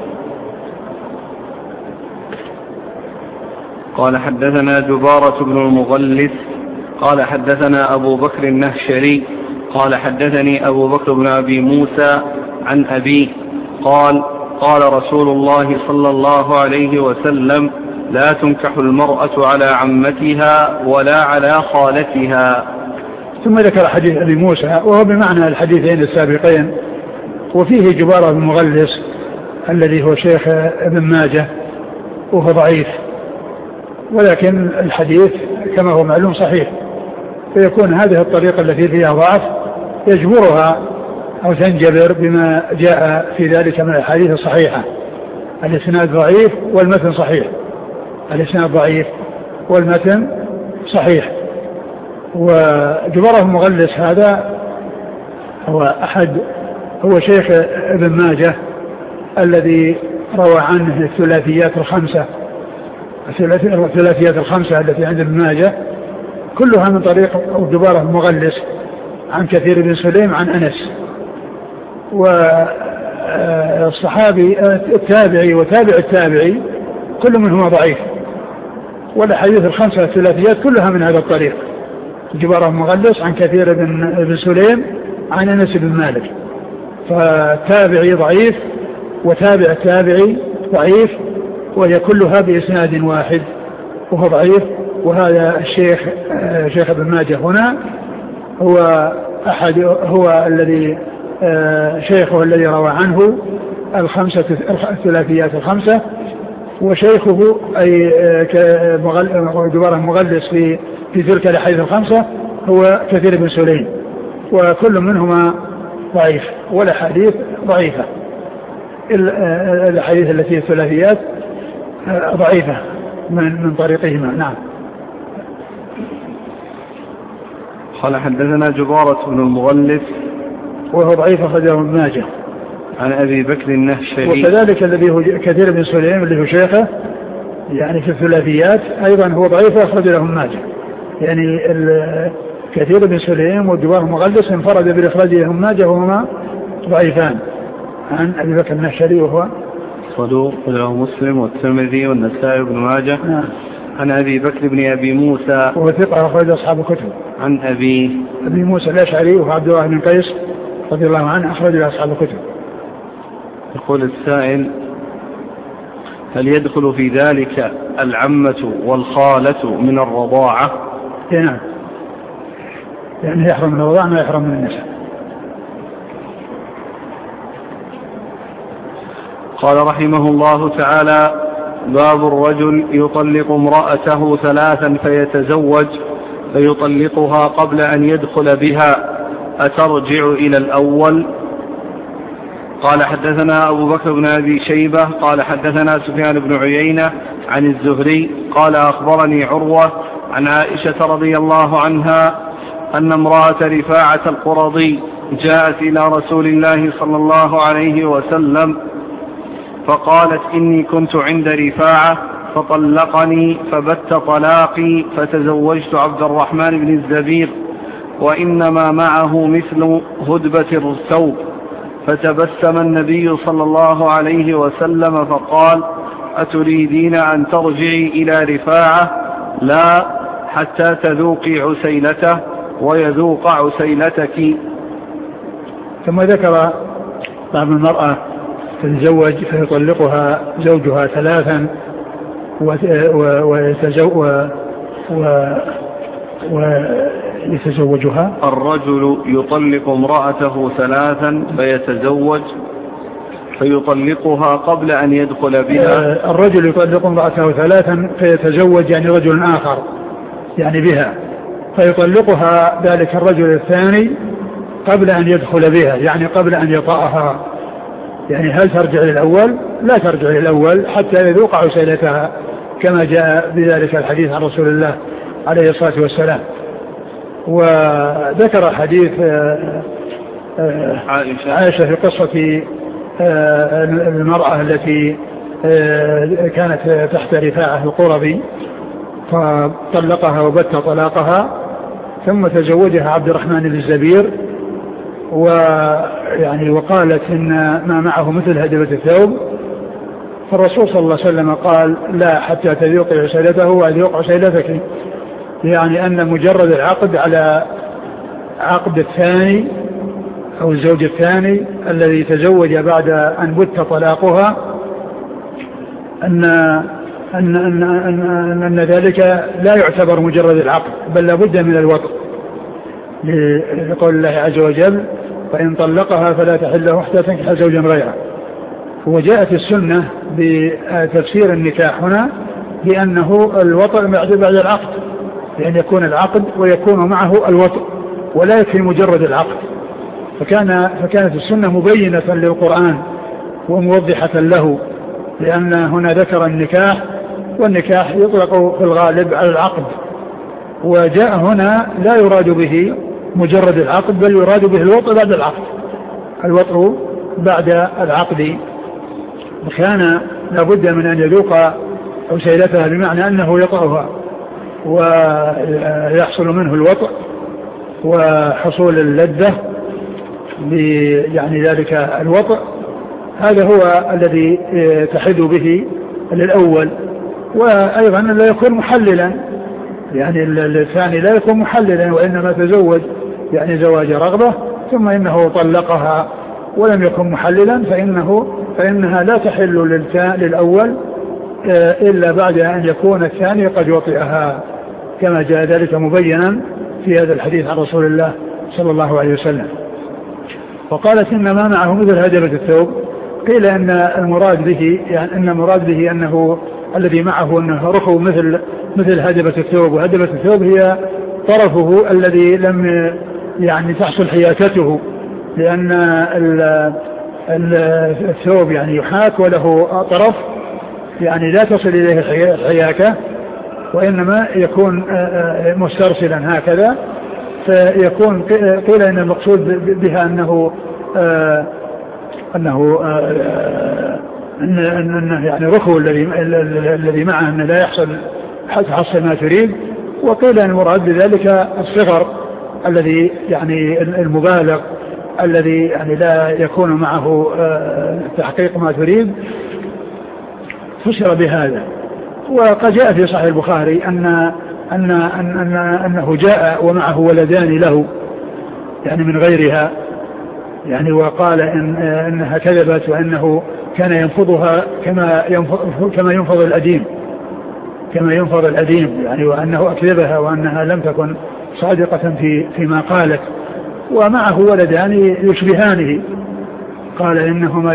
قال حدثنا جبارة بن المغلس قال حدثنا أبو بكر النهشري قال حدثني أبو بكر بن أبي موسى عن أبيه قال قال رسول الله صلى الله عليه وسلم: لا تنكح المرأة على عمتها ولا على خالتها. ثم ذكر حديث أبي موسى وهو بمعنى الحديثين السابقين، وفيه جبارة بن مغلس الذي هو شيخ ابن ماجه وهو ضعيف، ولكن الحديث كما هو معلوم صحيح، فيكون هذه الطريقة التي فيها ضعف يجبرها أو تنجبر بما جاء في ذلك من الحديث الصحيحة. الإسناد ضعيف والمتن صحيح، الإسناد ضعيف والمتن صحيح. وجبارة المغلس هذا هو شيخ ابن ماجه الذي روى عنه الثلاثيات الخمسة التي عند ابن ماجه كلها من طريق جبارة المغلس عن كثير بن سليم عن أنس. والصحابي التابعي وتابع التابعي كل منهما ضعيف، والأحاديث الخمسة الثلاثيات كلها من هذا الطريق: جبارة المغلس عن كثير بن سليم عن أنس بن مالك. فالتابعي ضعيف وتابع التابعي ضعيف، وهي كلها بإسناد واحد وهو ضعيف. وهذا الشيخ شيخ ابن ماجه هنا هو الذي شيخه الذي روى عنه الثلاثيات الخمسة، وشيخه أي جبارة المغلس في تلك الأحاديث الخمسة هو كثير بن سليم، وكل منهما ضعيف والأحاديث ضعيفة. الأحاديث التي الثلاثيات ضعيفة من طريقهما. نعم. قال حدثنا جبارة بن المغلس وهو ضعيف أخرجه ابن ماجه. عن أبي بكر النهشري وكذلك الذي هو كثير بن سليم اللي هو شيخه يعني في الثلاثيات أيضا هو ضعيف أخرج له ابن ماجه. يعني كثير بن سليم وجبارة المغلس انفرد بالإخراج له ابن ماجه وهما ضعيفان عن أبي بكر النهشري وهو صدوق له مسلم والترمذي والنسائي بن ماجه. عن أبي بكر بن أبي موسى وهو ثقة أخرج أصحاب الكتب. عن أبي موسى الأشعري وهو عبد الله بن قيس رضي الله عنه أخرج أصحاب الكتب. يقول السائل: هل يدخل في ذلك العمة والخالة من الرضاعة؟ نعم، يعني يحرم من الرضاعة ما يحرم من النساء. قال رحمه الله تعالى: باب الرجل يطلق امرأته 3 فيتزوج فيطلقها قبل أن يدخل بها، أترجع إلى الأول؟ قال: حدثنا أبو بكر بن أبي شيبة قال حدثنا سفيان بن عيينة عن الزهري قال: أخبرني عروة عن عائشة رضي الله عنها أن امرأة رفاعة القرظي جاءت إلى رسول الله صلى الله عليه وسلم فقالت: إني كنت عند رفاعة فطلقني فبت طلاقي فتزوجت عبد الرحمن بن الزبير وإنما معه مثل هدبة الثوب. فتبسم النبي صلى الله عليه وسلم فقال: أتريدين أن ترجعي إلى رفاعة؟ لا، حتى تذوقي عسيلته ويذوق عسيلتك. ثم ذكر بعض المرأة تتزوج فيطلقها زوجها 3 ويتزوجها. الرجل يطلق امرأته 3 فيتزوج فيطلقها قبل أن يدخل بها. الرجل يطلق امرأته 3 فيتزوج يعني رجل آخر يعني بها، فيطلقها ذلك الرجل الثاني قبل أن يدخل بها يعني قبل أن يطأها. يعني هل ترجع للأول؟ لا ترجع للأول حتى يذوق عسيلتها كما جاء بذلك الحديث عن رسول الله عليه الصلاة والسلام. وذكر حديث عائشة في قصة المرأة التي كانت تحت رفاعة القرظي فطلقها وبت طلاقها ثم تزوجها عبد الرحمن بن الزبير، ويعني وقالت إن ما معه مثل هدبة الثوب. فالرسول صلى الله عليه وسلم قال: لا، حتى تذوقي عسيلته ويذوق عسيلتك، يعني أن مجرد العقد على عقد الثاني أو الزوج الثاني الذي تزوج بعد أن بت طلاقها أن ذلك لا يعتبر مجرد العقد، بل لابد من الوطء، لقول الله عز وجل: فإن طلقها فلا تحل له حتى تنكح زوجا غيره. وجاءت السنة بتفسير النكاح هنا بأنه الوطء بعد العقد، لأن يكون العقد ويكون معه الوطء ولا يكفي مجرد العقد. فكانت السنة مبينة للقرآن وموضحة له، لأن هنا ذكر النكاح، والنكاح يطلق في الغالب على العقد، وجاء هنا لا يراد به مجرد العقد بل يراد به الوطء بعد العقد، الوطء بعد العقد. وكان لابد من أن يذوق عسيلتها بمعنى أنه يطأها ويحصل منه الوطء وحصول اللذة يعني ذلك الوطء. هذا هو الذي تحد به للأول. وأيضا لا يكون محللا، يعني الثاني لا يكون محللا وإنما تزوج يعني زواج رغبة ثم إنه طلقها ولم يكن محللا فإنها لا تحل للأول إلا بعد أن يكون الثاني قد وطئها، كما جاء ذلك مبينا في هذا الحديث عن رسول الله صلى الله عليه وسلم. وقالت إن ما معه مثل هدبة الثوب، قيل أن المراد به أنه الذي معه أنه رخو مثل هدبة الثوب. وهدبة الثوب هي طرفه الذي لم يعني تحصل حياكته، لأن الثوب يعني يحاك وله طرف يعني لا تصل إليه الحياكة، وإنما يكون مسترسلا هكذا. فيكون قيل أن المقصود بها أنه يعني رخو الذي معه أنه لا يحصل ما تريد. وقيل أن المراد بذلك الصغر الذي يعني المبالغ الذي يعني لا يكون معه تحقيق ما تريد، فسر بهذا. وقد جاء في صحيح البخاري أنه جاء ومعه ولدان له يعني من غيرها يعني، وقال إنها كذبت وأنه كان ينفضها كما ينفض الأديم يعني، وأنه أكذبها وأنها لم تكن صادقة فيما قالت، ومعه ولدان يشبهانه، قال إنهما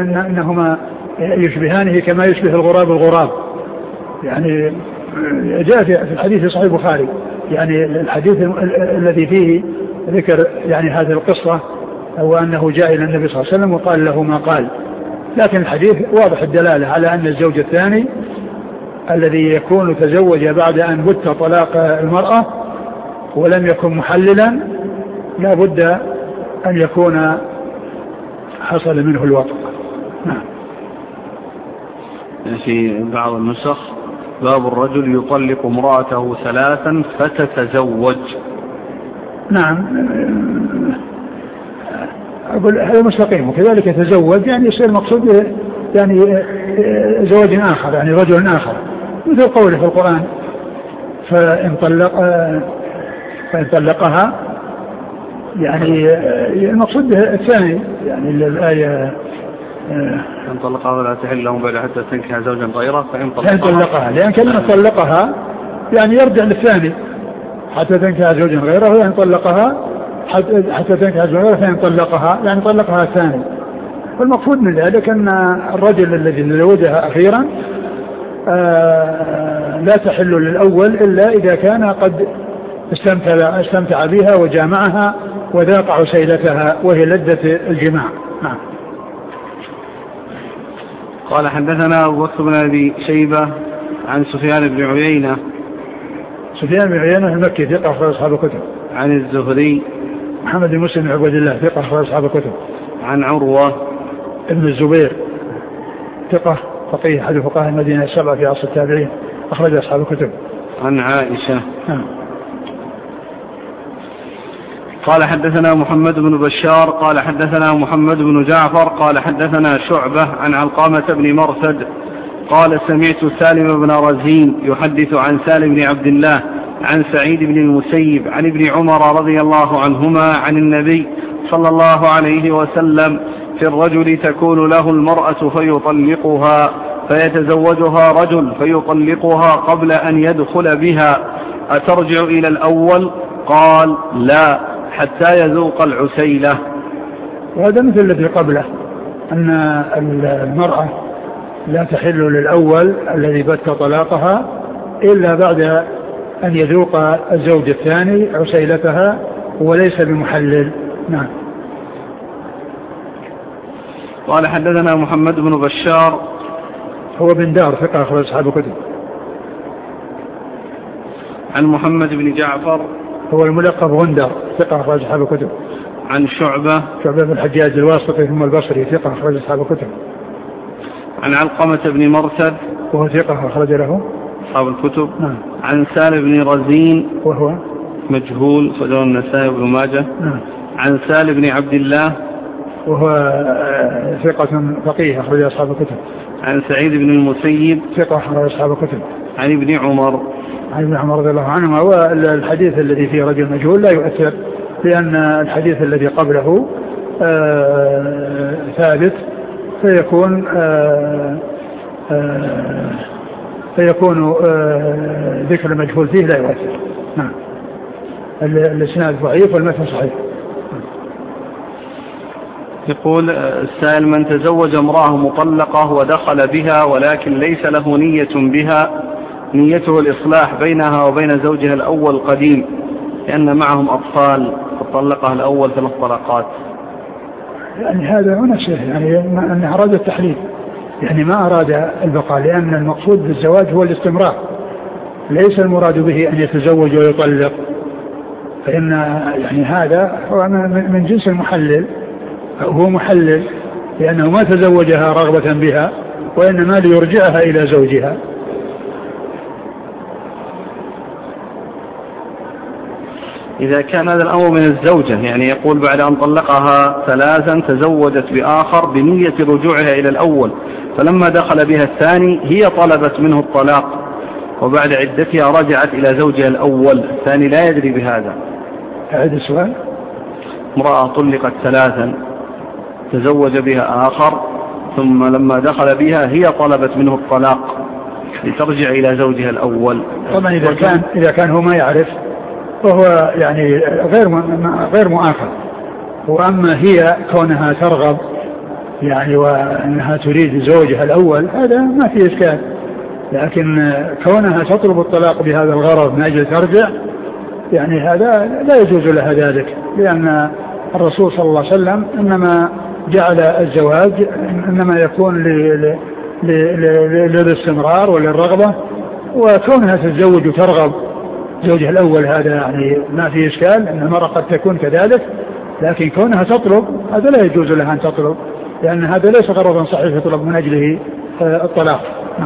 يشبهانه كما يشبه الغراب يعني. جاء في الحديث صحيح البخاري يعني الحديث الذي فيه ذكر يعني هذه القصة، هو أنه جاء إلى النبي صلى الله عليه وسلم وقال له ما قال، لكن الحديث واضح الدلالة على أن الزوج الثاني الذي يكون تزوج بعد أن بت طلاق المرأة ولم يكن محللا لا بد أن يكون حصل منه الوطء. نعم. في بعض النسخ باب الرجل يطلق امرأته 3 فتتزوج. نعم أقول هذا مستقيم، وكذلك يتزوج يعني يصير المقصود يعني زواج آخر يعني رجل آخر، مثل قوله في القرآن فإن طلقها يعني المقصود الثاني يعني الآية إن طلقها ولا تحل لهم بعد حتى تنكح زوجا غيره فإن طلقها، لأن كلمة طلقها يعني يرجع للثاني حتى تنكح زوجا غيره، وإن طلقها حتى تنكح زوجا غيره فإن طلقها يعني طلقها الثاني. والمقصود من ذلك أن الرجل الذي تزوجها أخيرا لا تحل للأول إلا إذا كان قد استمتع بها وجامعها وذاق عسيلتها وهي لذة الجماع. نعم. قال حدثنا أبو بكر بن أبي شيبة عن سفيان بن عيينة. سفيان بن عيينة المكي ثقة أخرج أصحاب الكتب. عن الزهري محمد بن مسلم بن عبد الله ثقة أخرج أصحاب الكتب. عن عروة ابن الزبير ثقة فقيه أحد فقهاء المدينة 7 في عصر التابعين أخرج أصحاب الكتب. عن عائشة. قال حدثنا محمد بن بشار قال حدثنا محمد بن جعفر قال حدثنا شعبة عن علقامة بن مرثد قال سمعت سالم بن رزين يحدث عن سالم بن عبد الله عن سعيد بن المسيب عن ابن عمر رضي الله عنهما عن النبي صلى الله عليه وسلم في الرجل تكون له المرأة فيطلقها فيتزوجها رجل فيطلقها قبل أن يدخل بها أترجع إلى الأول؟ قال لا حتى يذوق العسيلة. وهذا مثل الذي قبله أن المرأة لا تحل للأول الذي بت طلاقها إلا بعد أن يذوق الزوج الثاني عسيلتها وليس بمحلل. نعم. قال حدثنا محمد بن بشار هو بن دار ثقة أخرج أصحاب الكتب. عن محمد بن جعفر هو الملقب غندر ثقة أخرج أصحاب الكتب. عن شعبة بن الحجاج الواسطي ثم البصري ثقة أخرج أصحاب الكتب. عن علقمة بن مرثد وهو ثقة أخرج له أصحاب الكتب. نعم. عن سالم بن رزين وهو مجهول خرجه النسائي وابن ماجه. نعم. عن سالم بن عبد الله وهو ثقة فقيه أخرج أصحاب الكتب. عن سعيد بن المسيب ثقة أخرج أصحاب الكتب. عن ابن عمر رضي الله عنهما. والحديث الذي فيه رجل مجهول لا يؤثر، لأن الحديث الذي قبله ثابت، فيكون ذكر المجهول فيه لا يؤثر. نعم. الإسناد ضعيف والمتن صحيح. يقول السائل من تزوج امرأة مطلقة ودخل بها ولكن ليس له نية بها، نيته الإصلاح بينها وبين زوجها الأول القديم لأن معهم أطفال فطلقها الأول 3 طلقات، يعني هذا نفسه يعني أنه أراد التحليل، يعني ما أراد البقاء، لأن المقصود بالزواج هو الاستمرار، ليس المراد به أن يتزوج ويطلق، فإن يعني هذا هو من جنس المحلل، هو محلل لأنه ما تزوجها رغبة بها وإنما ليرجعها إلى زوجها. إذا كان هذا الأمر من الزوجة، يعني يقول بعد أن طلقها 3 تزوجت بآخر بنية رجوعها إلى الأول، فلما دخل بها الثاني هي طلبت منه الطلاق وبعد عدتها رجعت إلى زوجها الأول، الثاني لا يدري بهذا. أعد السؤال. امرأة طلقت 3 تزوج بها آخر، ثم لما دخل بها هي طلبت منه الطلاق لترجع إلى زوجها الأول. طبعا إذا كان هو ما يعرف فهو يعني غير مؤاخذ. وأما هي كونها ترغب يعني وأنها تريد زوجها الأول هذا ما فيه إشكال، لكن كونها تطلب الطلاق بهذا الغرض من أجل ترجع يعني هذا لا يجوز لها ذلك، لأن الرسول صلى الله عليه وسلم إنما جعل الزواج إنما يكون للاستمرار وللرغبة، وكونها تتزوج وترغب زوجها الأول هذا يعني ما في إشكال، إن المرأة قد تكون كذلك، لكن كونها تطلب هذا لا يجوز لها أن تطلب، لأن هذا ليس غرضا صحيح يطلب من أجله الطلاق.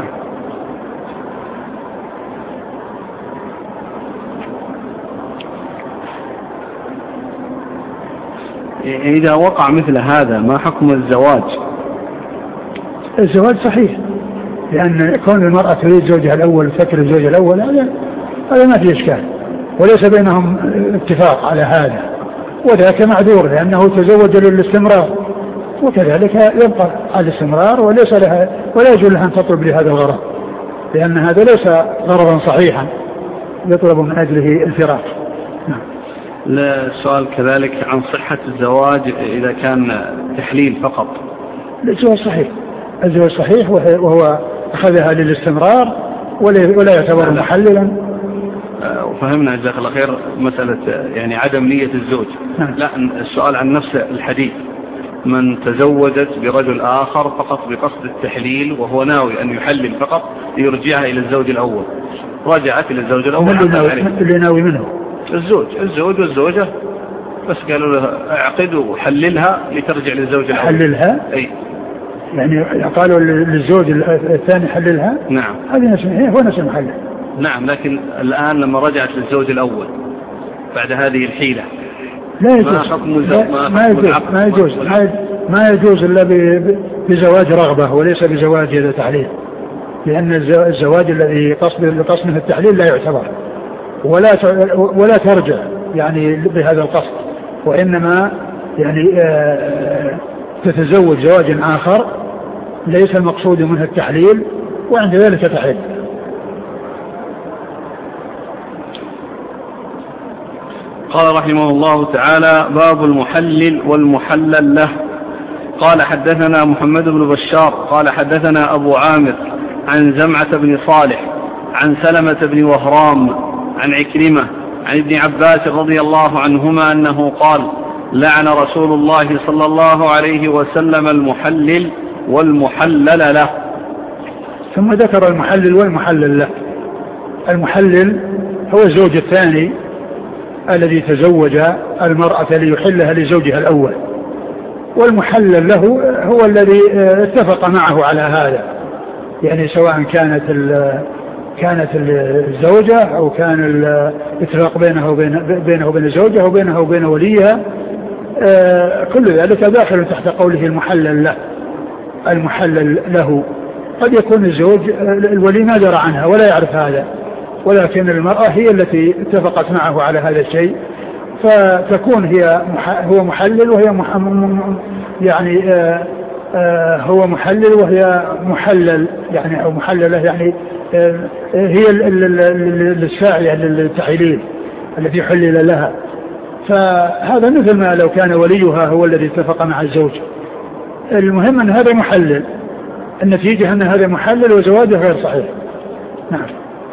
إذا وقع مثل هذا ما حكم الزواج؟ الزواج صحيح، لأن كون المرأة تريد زوجها الأول وتكره زوجها الأول هذا ما في إشكال، وليس بينهم اتفاق على هذا، وذاك معذور لأنه تزوج للاستمرار، وكذلك يبقى على الاستمرار وليس لها ولا يجوز لها أن تطلب لهذا الغرض، لأن هذا ليس غرضا صحيحا يطلب من أجله الفراق. السؤال كذلك عن صحة الزواج إذا كان تحليل فقط. الزواج صحيح، الزواج صحيح وهو أخذها للاستمرار ولا يعتبر محللا. وفهمنا جزاك الله خير مسألة يعني عدم نية الزوج. لا، السؤال عن نفس الحديث، من تزوجت برجل آخر فقط بقصد التحليل وهو ناوي أن يحلل فقط ليرجعها إلى الزوج الأول، رجعت إلى الزوج الأول. اللي ناوي منه الزوج والزوجة، بس قالوا له اعقد وحللها لترجع للزوج الأول. حللها؟ أي يعني قالوا للزوج الثاني حللها؟ نعم. هذه نسميه هو نسم حلل. نعم، لكن الآن لما رجعت للزوج الأول بعد هذه الحيلة لا يجوز. ما يجوز إلا بزواج رغبة وليس بزواج هذا تحليل، لأن الزواج الذي قصده التحليل لا يعتبر ولا ترجع يعني بهذا القصد، وإنما يعني تتزوج زواج آخر ليس المقصود منه التحليل، وعند ذلك تحل. قال رحمه الله تعالى: باب المحلل والمحلل له. قال حدثنا محمد بن بشار قال حدثنا أبو عامر عن زمعة بن صالح عن سلمة بن وهرام عن عكرمة عن ابن عباس رضي الله عنهما أنه قال: لعن رسول الله صلى الله عليه وسلم المحلل والمحلل له. ثم ذكر المحلل والمحلل له. المحلل هو الزوج الثاني الذي تزوج المرأة ليحلها لزوجها الأول، والمحلل له هو الذي اتفق معه على هذا، يعني سواء كانت الزوجة أو كان الاتفاق بينه وبين الزوجة أو بينه وبين وليها، كل ذلك داخل تحت قوله المحلل له. المحلل له قد يكون الزوج الولي ما درى عنها ولا يعرف هذا، ولكن المرأة هي التي اتفقت معه على هذا الشيء، فتكون هو محلل وهي يعني هو محلل وهي محلل يعني أو محللة، يعني هي الساعية للتحليل التي حلل لها. فهذا مثل ما لو كان وليها هو الذي اتفق مع الزوج. المهم أن هذا محلل، النتيجة أن هذا محلل وزواجه غير صحيح. نعم.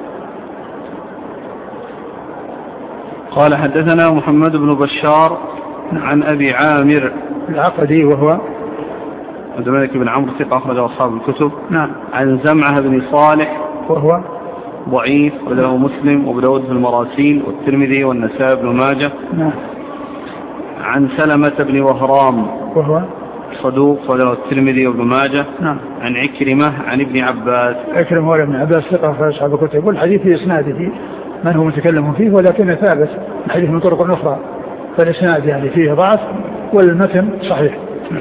قال حدثنا محمد بن بشار عن أبي عامر العقدي وهو عبد الملك بن عمرو ثقة أخرج أصحاب الكتب. نعم. عن زمعة بن صالح وهو ضعيف وله مسلم وابو داود في المراسيل والترمذي والنسائي بن ماجه. نعم. عن سلمة بن وهرام وهو صدوق وله الترمذي وابن ماجه. نعم. عن عكرمة عن ابن عباس. عكرمة ولا ابن عباس ثقة أخرج أصحاب الكتب، والحديث في إسناده من هو متكلم فيه، ولكن ثابت الحديث من طرق أخرى، فالإسناد يعني فيه ضعف والمتن صحيح.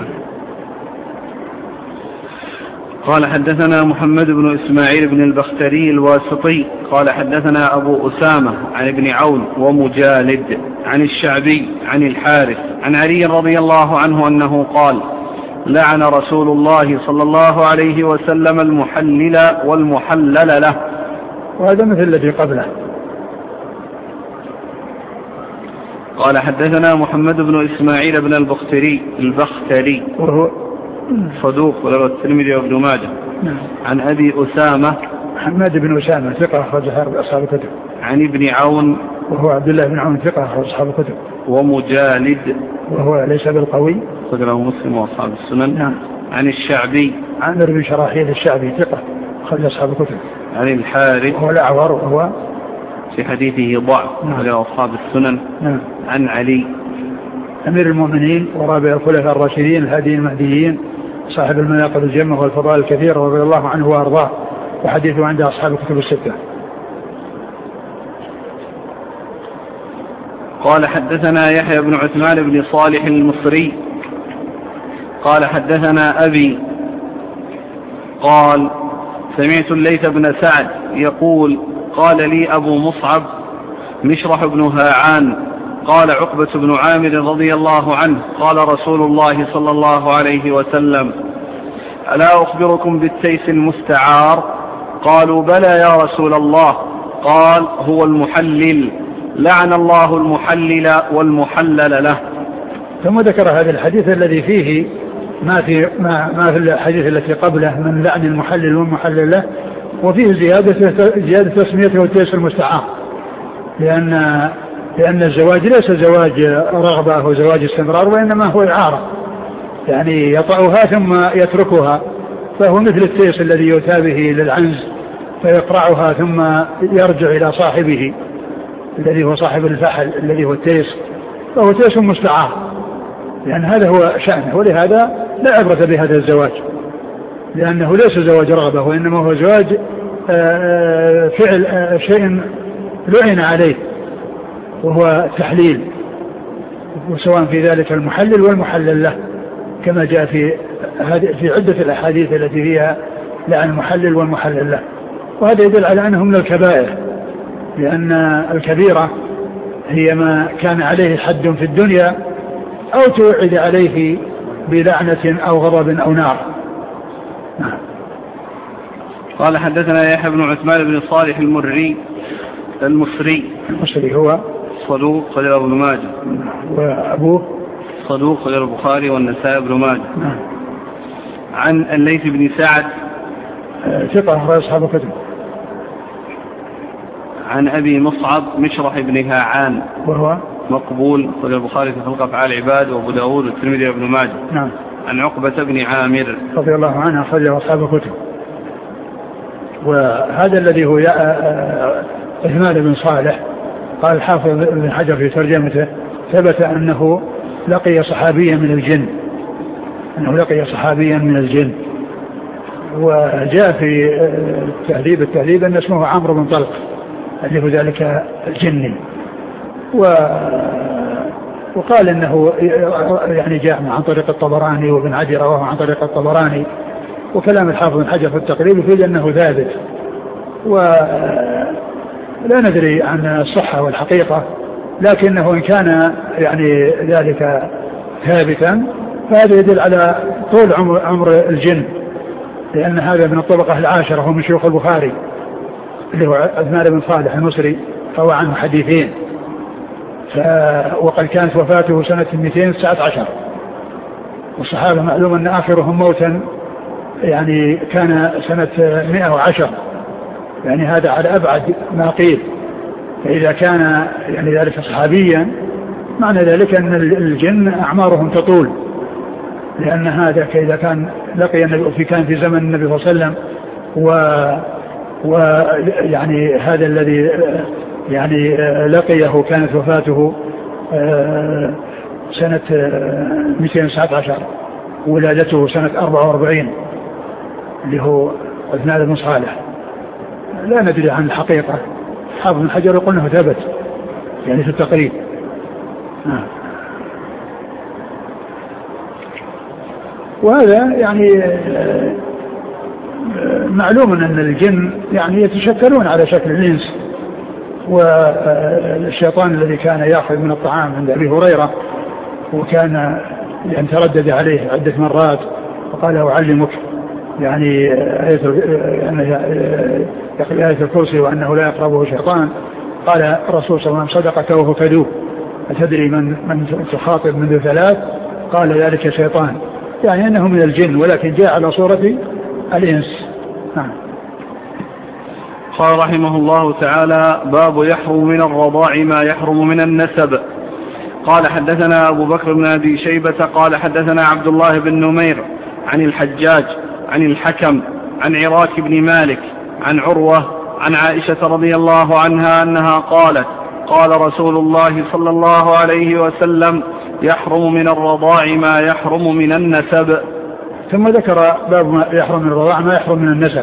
قال حدثنا محمد بن إسماعيل بن البختري الواسطي قال حدثنا أبو أسامة عن ابن عون ومجالد عن الشعبي عن الحارث عن علي رضي الله عنه أنه قال: لعن رسول الله صلى الله عليه وسلم المحلل والمحلل له. وهذا مثل الذي قبله. قال حدثنا محمد بن إسماعيل بن البختري وهو صدوق وله الترمذي وابن ماجه. عن أبي أسامة محمد بن أسامة ثقة أخرج أصحاب الكتب. عن ابن عون وهو عبد الله بن عون ثقة أخرج أصحاب الكتب. ومجالد وهو ليس بالقوي أخرج له مسلم وأصحاب السنن. نعم. عن الشعبي عامر بن شراحيل الشعبي ثقة أخرج أصحاب الكتب. عن الحارث وهو الأعور وهو في حديثه ضعف أخرج أصحاب السنن. نعم. عن علي أمير المؤمنين ورابع الخلفاء الراشدين الهاديين المهديين صاحب المناقب الجمة والفضائل الكثيرة رضي الله عنه وأرضاه، وحديثه عند أصحاب الكتب الستة. قال حدثنا يحيى بن عثمان بن صالح المصري قال حدثنا أبي قال: سمعت الليث بن سعد يقول: قال لي أبو مصعب مشرح بن هاعان قال عقبة بن عامر رضي الله عنه: قال رسول الله صلى الله عليه وسلم: ألا أخبركم بالتيس المستعار؟ قالوا: بلى يا رسول الله. قال: هو المحلل، لعن الله المحلل والمحلل له. ثم ذكر هذا الحديث الذي فيه ما في الحديث التي قبله من لعن المحلل والمحلل له، وفيه زيادة تسميته التيس المستعار، لأن الزواج ليس زواج رغبة أو زواج استمرار، وإنما هو إعارة، يعني يطأها ثم يتركها، فهو مثل التيس الذي يؤتى به للعنز فيقرعها ثم يرجع إلى صاحبه الذي هو صاحب الفحل الذي هو التيس، فهو تيس مستعار، لأن هذا هو شأنه. ولهذا لا عبرة بهذا الزواج، لأنه ليس زواج رغبة، وإنما هو زواج فعل شيء لعن عليه وهو تحليل، وسواء في ذلك المحلل والمحلل له، كما جاء في عدة الأحاديث التي فيها لعن المحلل والمحلل له. وهذا يدل على أنه من الكبائر، لأن الكبيرة هي ما كان عليه حد في الدنيا أو توعد عليه بلعنة أو غضب أو نار. نعم. قال حدثنا يحيى بن عثمان بن صالح المصري هو صدوق قال ابن ماجه، وأبوه صدوق قال البخاري والنسائي بن ماجه. نعم. عن الليث بن سعد ثقة أخرج أصحاب الكتب. عن أبي مصعب مشرح بن هاعان وهو مقبول قال البخاري في خلق أفعال العباد وأبو داود والترمذي وابن ماجه. نعم. عن عقبة بن عامر رضي الله عنه أخرج أصحاب الكتب. وهذا الذي هو عثمان بن صالح، قال الحافظ ابن حجر في ترجمته: ثبت أنه لقي صحابيا من الجن، وجاء في التهذيب أن اسمه عمرو بن طلق الذي هو ذلك الجني، وقال أنه يعني جاء عن طريق الطبراني، وابن عدي رواه عن طريق الطبراني، وكلام الحافظ بن حجر في التقريب يفيد أنه ثابت، ولا ندري عن الصحة والحقيقة، لكنه إن كان يعني ذلك ثابتا فهذا يدل على طول عمر الجن، لأن هذا من الطبقة العاشرة، هو من شيوخ البخاري اللي هو عثمان بن صالح المصري، روى عنه حديثين، وقد كانت وفاته سنة 219، والصحابة معلوم أن آخرهم موتا يعني كان سنة 110، يعني هذا على أبعد ما قيل. فإذا كان يعني ذلك صحابيا معنى ذلك أن الجن أعمارهم تطول، لأن هذا إذا كان لقي النبي كان في زمن النبي صلى الله عليه وسلم، ويعني هذا الذي يعني لقيه كانت وفاته سنة 219، ولادته سنة 44 اللي هو عثمان بن صالح. لا ندري عن الحقيقة، حافظ بن حجر يقول أنه ثبت يعني في التقريب. وهذا يعني معلوم أن الجن يعني يتشكلون على شكل الإنس. والشيطان الذي كان يأخذ من الطعام عند أبي هريرة وكان يعني تردد عليه عدة مرات وقال له أعلمك يعني يقرأ آية الكرسي وأنه لا يقربه شيطان. قال الرسول صلى الله عليه وسلم صدقك وهو كذوب أتدري من تخاطب منذ 3؟ قال ذلك شيطان، يعني أنه من الجن ولكن جاء على صورة الإنس. قال رحمه الله تعالى: باب يحرم من الرضاع ما يحرم من النسب. قال حدثنا أبو بكر بن أبي شيبة قال حدثنا عبد الله بن نمير عن الحجاج عن الحكم عن عراك بن مالك عن عروة عن عائشة رضي الله عنها أنها قالت: قال رسول الله صلى الله عليه وسلم: يحرم من الرضاع ما يحرم من النسب. ثم ذكر باب ما يحرم من الرضاع ما يحرم من النسب،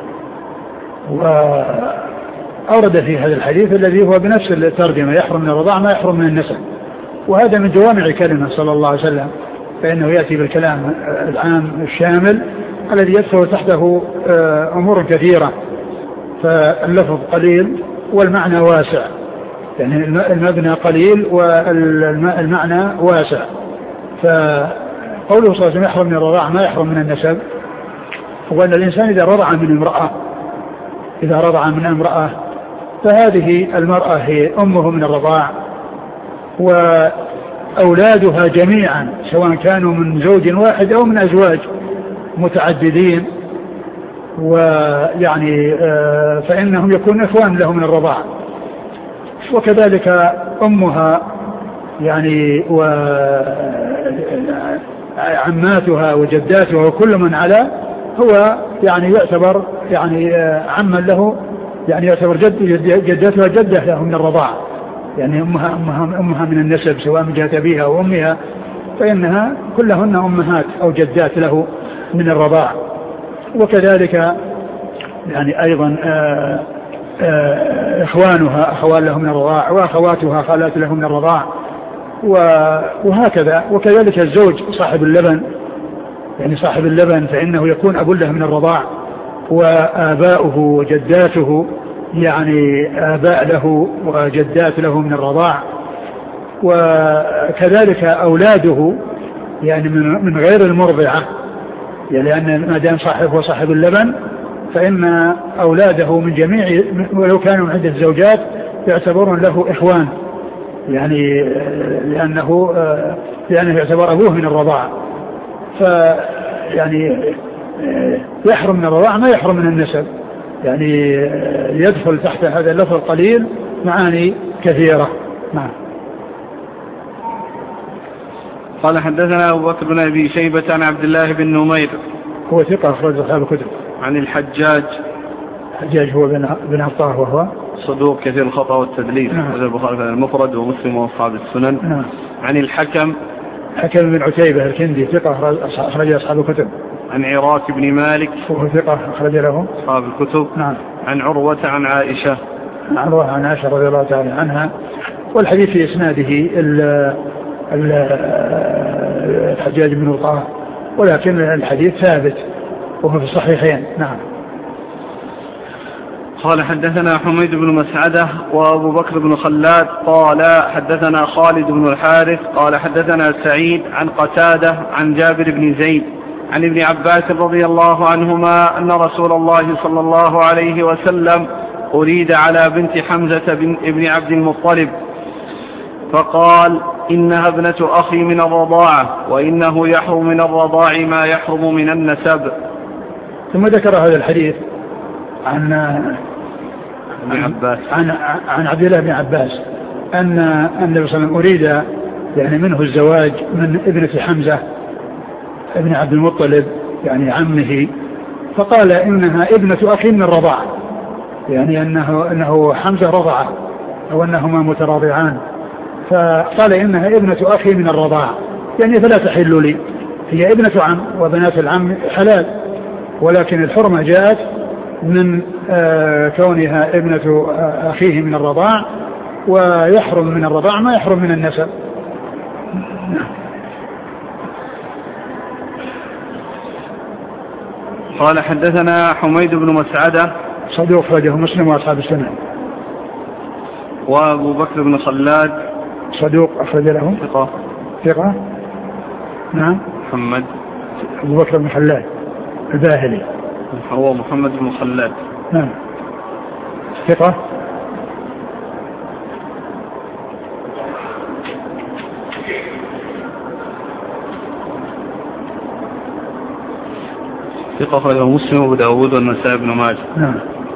وأورد في هذا الحديث الذي هو بنفس الترجمة: يحرم من الرضاع ما يحرم من النسب. وهذا من جوامع كلمة صلى الله عليه وسلم، فإنه يأتي بالكلام العام الشامل الذي يدخل تحته أمور كثيرة، فاللفظ قليل والمعنى واسع، يعني المبنى قليل والمعنى واسع. فقوله صلى الله عليه وسلم: يحرم من الرضاع ما يحرم من النسب، هو أن الإنسان إذا رضع من امرأة فهذه المرأة هي أمه من الرضاع، وأولادها جميعا سواء كانوا من زوج واحد أو من أزواج متعددين، ويعني فإنهم يكون إخوان له من الرضاع. وكذلك أمها يعني وعماتها وجداتها وكل من على هو يعني يعتبر يعني عما له، يعني يعتبر جداتها جدة له من الرضاع، يعني أمها من النسب سواء من جهة أبيها أو أمها، فإنها كلهن أمهات أو جدات له من الرضاع. وكذلك يعني أيضا إخوانها أخوان له من الرضاع، وأخواتها خالات له من الرضاع، وهكذا. وكذلك الزوج صاحب اللبن، يعني صاحب اللبن فإنه يكون أب له من الرضاع، وآباؤه وجداته يعني آباء له وجدات له من الرضاع. وكذلك أولاده يعني من غير المرضعة، يعني لأن ما دام هو صاحب اللبن فإن أولاده من جميع ولو كانوا من عدة زوجات يعتبرون له إخوان، يعني لأنه يعتبر أبوه من الرضاعة. فيعني يحرم من الرضاعة ما يحرم من النسب، يعني يدخل تحت هذا اللفظ القليل معاني كثيرة. نعم. قال حدثنا أبو بكر بن أبي شيبة عن عبد الله بن نمير هو ثقة أخرج أصحاب الكتب. عن الحجاج هو بن عطاه وهو صدوق كثير الخطأ والتدليس. نعم. وذا البخاري في المفرد ومسلم وأصحاب السنن. نعم. عن الحكم بن عتيبة الكندي ثقة أخرج أصحاب الكتب. عن عراك بن مالك وهو ثقة أخرج له أصحاب الكتب. نعم. عن عروة عن عائشة رضي الله تعالى عنها. والحديث في إسناده الحجاج بن وطاه، ولكن الحديث ثابت وهو في الصحيحين. نعم. قال حدثنا حميد بن مسعدة وأبو بكر بن خلاد قال حدثنا خالد بن الحارث قال حدثنا سعيد عن قتادة عن جابر بن زيد عن ابن عباس رضي الله عنهما أن رسول الله صلى الله عليه وسلم أريد على بنت حمزة ابن عبد المطلب فقال: إنها ابنة أخي من الرضاعة، وإنه يحرم من الرضاع ما يحرم من النسب. ثم ذكر هذا الحديث عن عبد الله بن عباس أن النبي صلى الله عليه وسلم أريد يعني منه الزواج من ابنة حمزة ابن عبد المطلب يعني عمه، فقال: إنها ابنة أخي من الرضاعة، يعني أنه حمزة رضعه أو أنهما متراضعان، فقال: إنها ابنة أخي من الرضاعة، يعني فلا تحل لي، هي ابنة عم وبنات العم حلال، ولكن الحرمة جاءت من كونها ابنة أخيه من الرضاع، ويحرم من الرضاع ما يحرم من النسب. قال حدثنا حميد بن مسعدة صدوق أخرجه مسلم وأصحاب السنن. وأبو بكر بن خلاد صدوق أخرج له ثقة. نعم. محمد أبو بكر بن خلاد الباهلي هو محمد بن خلاد. نعم ثقة. أخرجه مسلم وأبو داود والنسائي بن ماجه. نعم.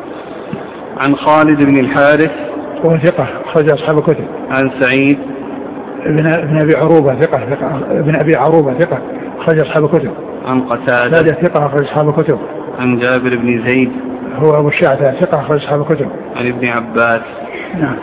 عن خالد بن الحارث وهو ثقة أخرج أصحاب الكتب. عن سعيد ابن أبي عروبة ثقة ابن أبي عروبة ثقة أخرج أصحاب الكتب. عن قتادة ثقة أخرج أصحاب الكتب. عن جابر بن زيد هو أبو الشعثة ثقة أخرج أصحاب الكتب. عن ابن عباس. نعم.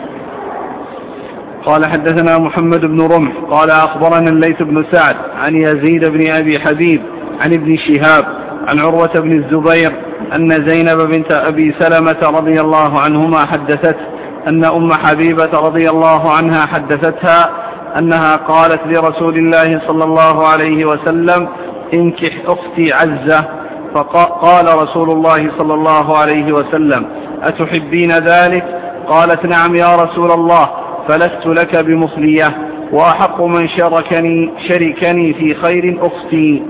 قال حدثنا محمد بن رمح قال أخبرنا الليث بن سعد عن يزيد بن أبي حبيب عن ابن شهاب عن عروة بن الزبير أن زينب بنت أبي سلمة رضي الله عنهما حدثت أن أم حبيبة رضي الله عنها حدثتها أنها قالت لرسول الله صلى الله عليه وسلم انكح أختي عزة، فقال رسول الله صلى الله عليه وسلم أتحبين ذلك؟ قالت نعم يا رسول الله، فلست لك بمصلية، وأحق من شركني في خير أختي.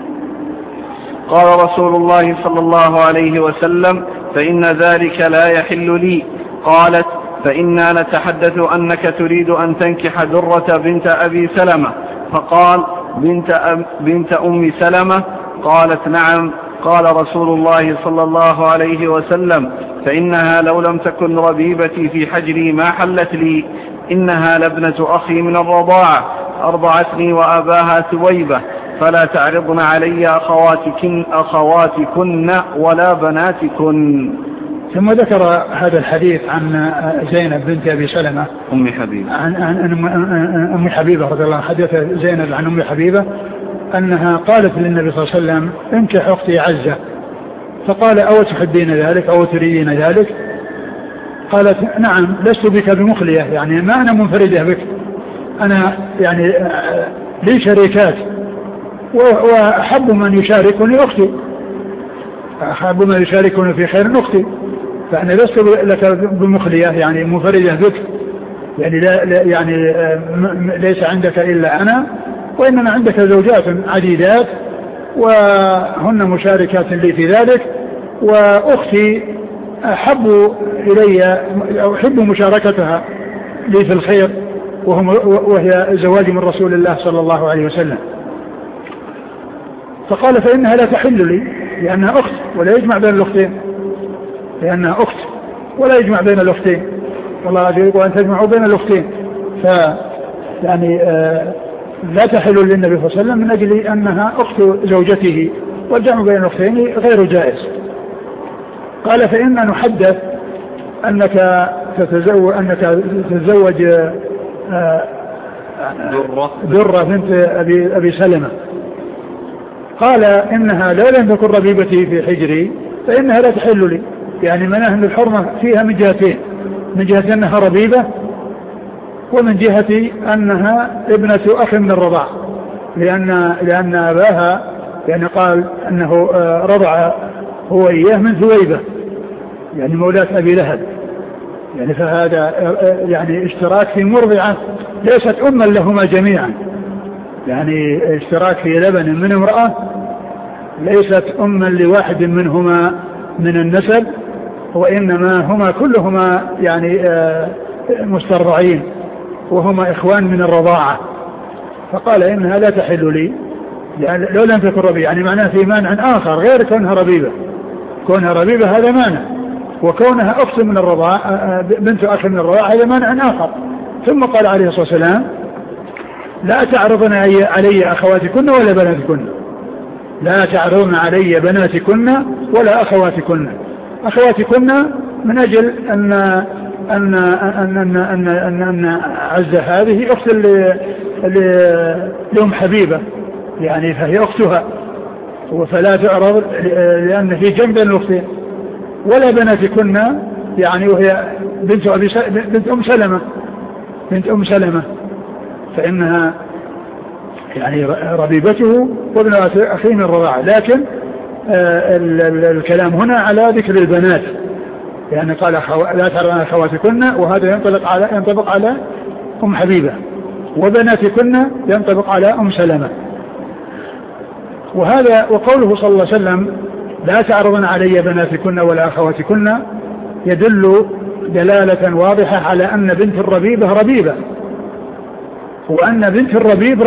قال رسول الله صلى الله عليه وسلم فإن ذلك لا يحل لي. قالت فإنا نتحدث أنك تريد أن تنكح درة بنت أبي سلمة. فقال بنت أم سلمة؟ قالت نعم. قال رسول الله صلى الله عليه وسلم فإنها لو لم تكن ربيبتي في حجري ما حلت لي، إنها لابنة أخي من الرضاعة أرضعتني وأباها ثويبة، فلا تعرضن علي أخواتكن ولا بناتكن. ثم ذكر هذا الحديث عن زينب بنت أبي سلمة أم حبيبة عن أم حبيبة رضي الله عنها. حدث زينب عن أم حبيبة أنها قالت للنبي صلى الله عليه وسلم انكح أختي عزة، فقال أو تحبين ذلك أو تريدين ذلك؟ قالت نعم لست بك بمخلية، يعني ما أنا منفردة بك، أنا يعني لي شريكات وأحب من يشاركني أختي، أحب من يشاركني في خير أختي، فأنا لست لك بمخلية يعني منفردة بك، يعني لا يعني ليس عندك إلا أنا، وإنما عندك زوجات عديدات وهن مشاركات لي في ذلك، وأختي أحب إلي أحب مشاركتها لي في الخير وهي زواجي من رسول الله صلى الله عليه وسلم. فقال فإنها لا تحل لي لأنها أخت ولا يجمع بين الأختين، لأنها أخت ولا يجمع بين الأختين، والله عز وجل أن تجمعوا بين الأختين، يعني لا تحل للنبي صلى الله عليه وسلم من أجل أنها أخت زوجته، والجمع بين الأختين غير جائز. قال فإن نحدث أنك تتزوج درة بنت أبي سلمة. قال إنها لو لم تكن ربيبتي في حجري فإنها لا تحل لي، يعني مناهج الحرمة فيها من جهتين، من جهة أنها ربيبة، ومن جهة أنها ابنة أخ من الرضاع، لأن أباها يعني قال أنه رضع هو إياه من ثويبة يعني مولاة أبي لهب، يعني فهذا يعني اشتراك في مرضعة ليست أما لهما جميعا، يعني اشتراك في لبن من امرأة ليست أما لواحد منهما من النسب، وإنما هما كلهما يعني مسترضعين وهما إخوان من الرضاعة. فقال إنها لا تحل لي يعني لو لم تكن ربيبة، يعني معناه في مانع آخر غير كونها ربيبة، كونها ربيبة هذا مانع، وكونها أخت من الرضاعة بنت أخ من الرضاعة هذا مانع آخر. ثم قال عليه الصلاة والسلام لا تعرضن علي أخواتكن ولا بناتكن، لا تعرضن علي بناتكن ولا أخواتكن. أخواتكن من أجل أن عزة هذه أخت لأم حبيبة، يعني فهي أختها، فلا تعرض لأن في جنب الأختين، ولا بناتكن يعني وهي بنت أم سلمة فإنها يعني ربيبته وابن أخيه من الرضاعة. لكن الكلام هنا على ذكر البنات يعني قال لا ترون أخواتكن وهذا ينطبق على أم حبيبة وبناتكن ينطبق على أم سلمة. وهذا وقوله صلى الله عليه وسلم لا تعرضن علي بناتكن ولا أخواتكن يدل دلالة واضحة على أن بنت الربيبة ربيبة وأن بنت الربيب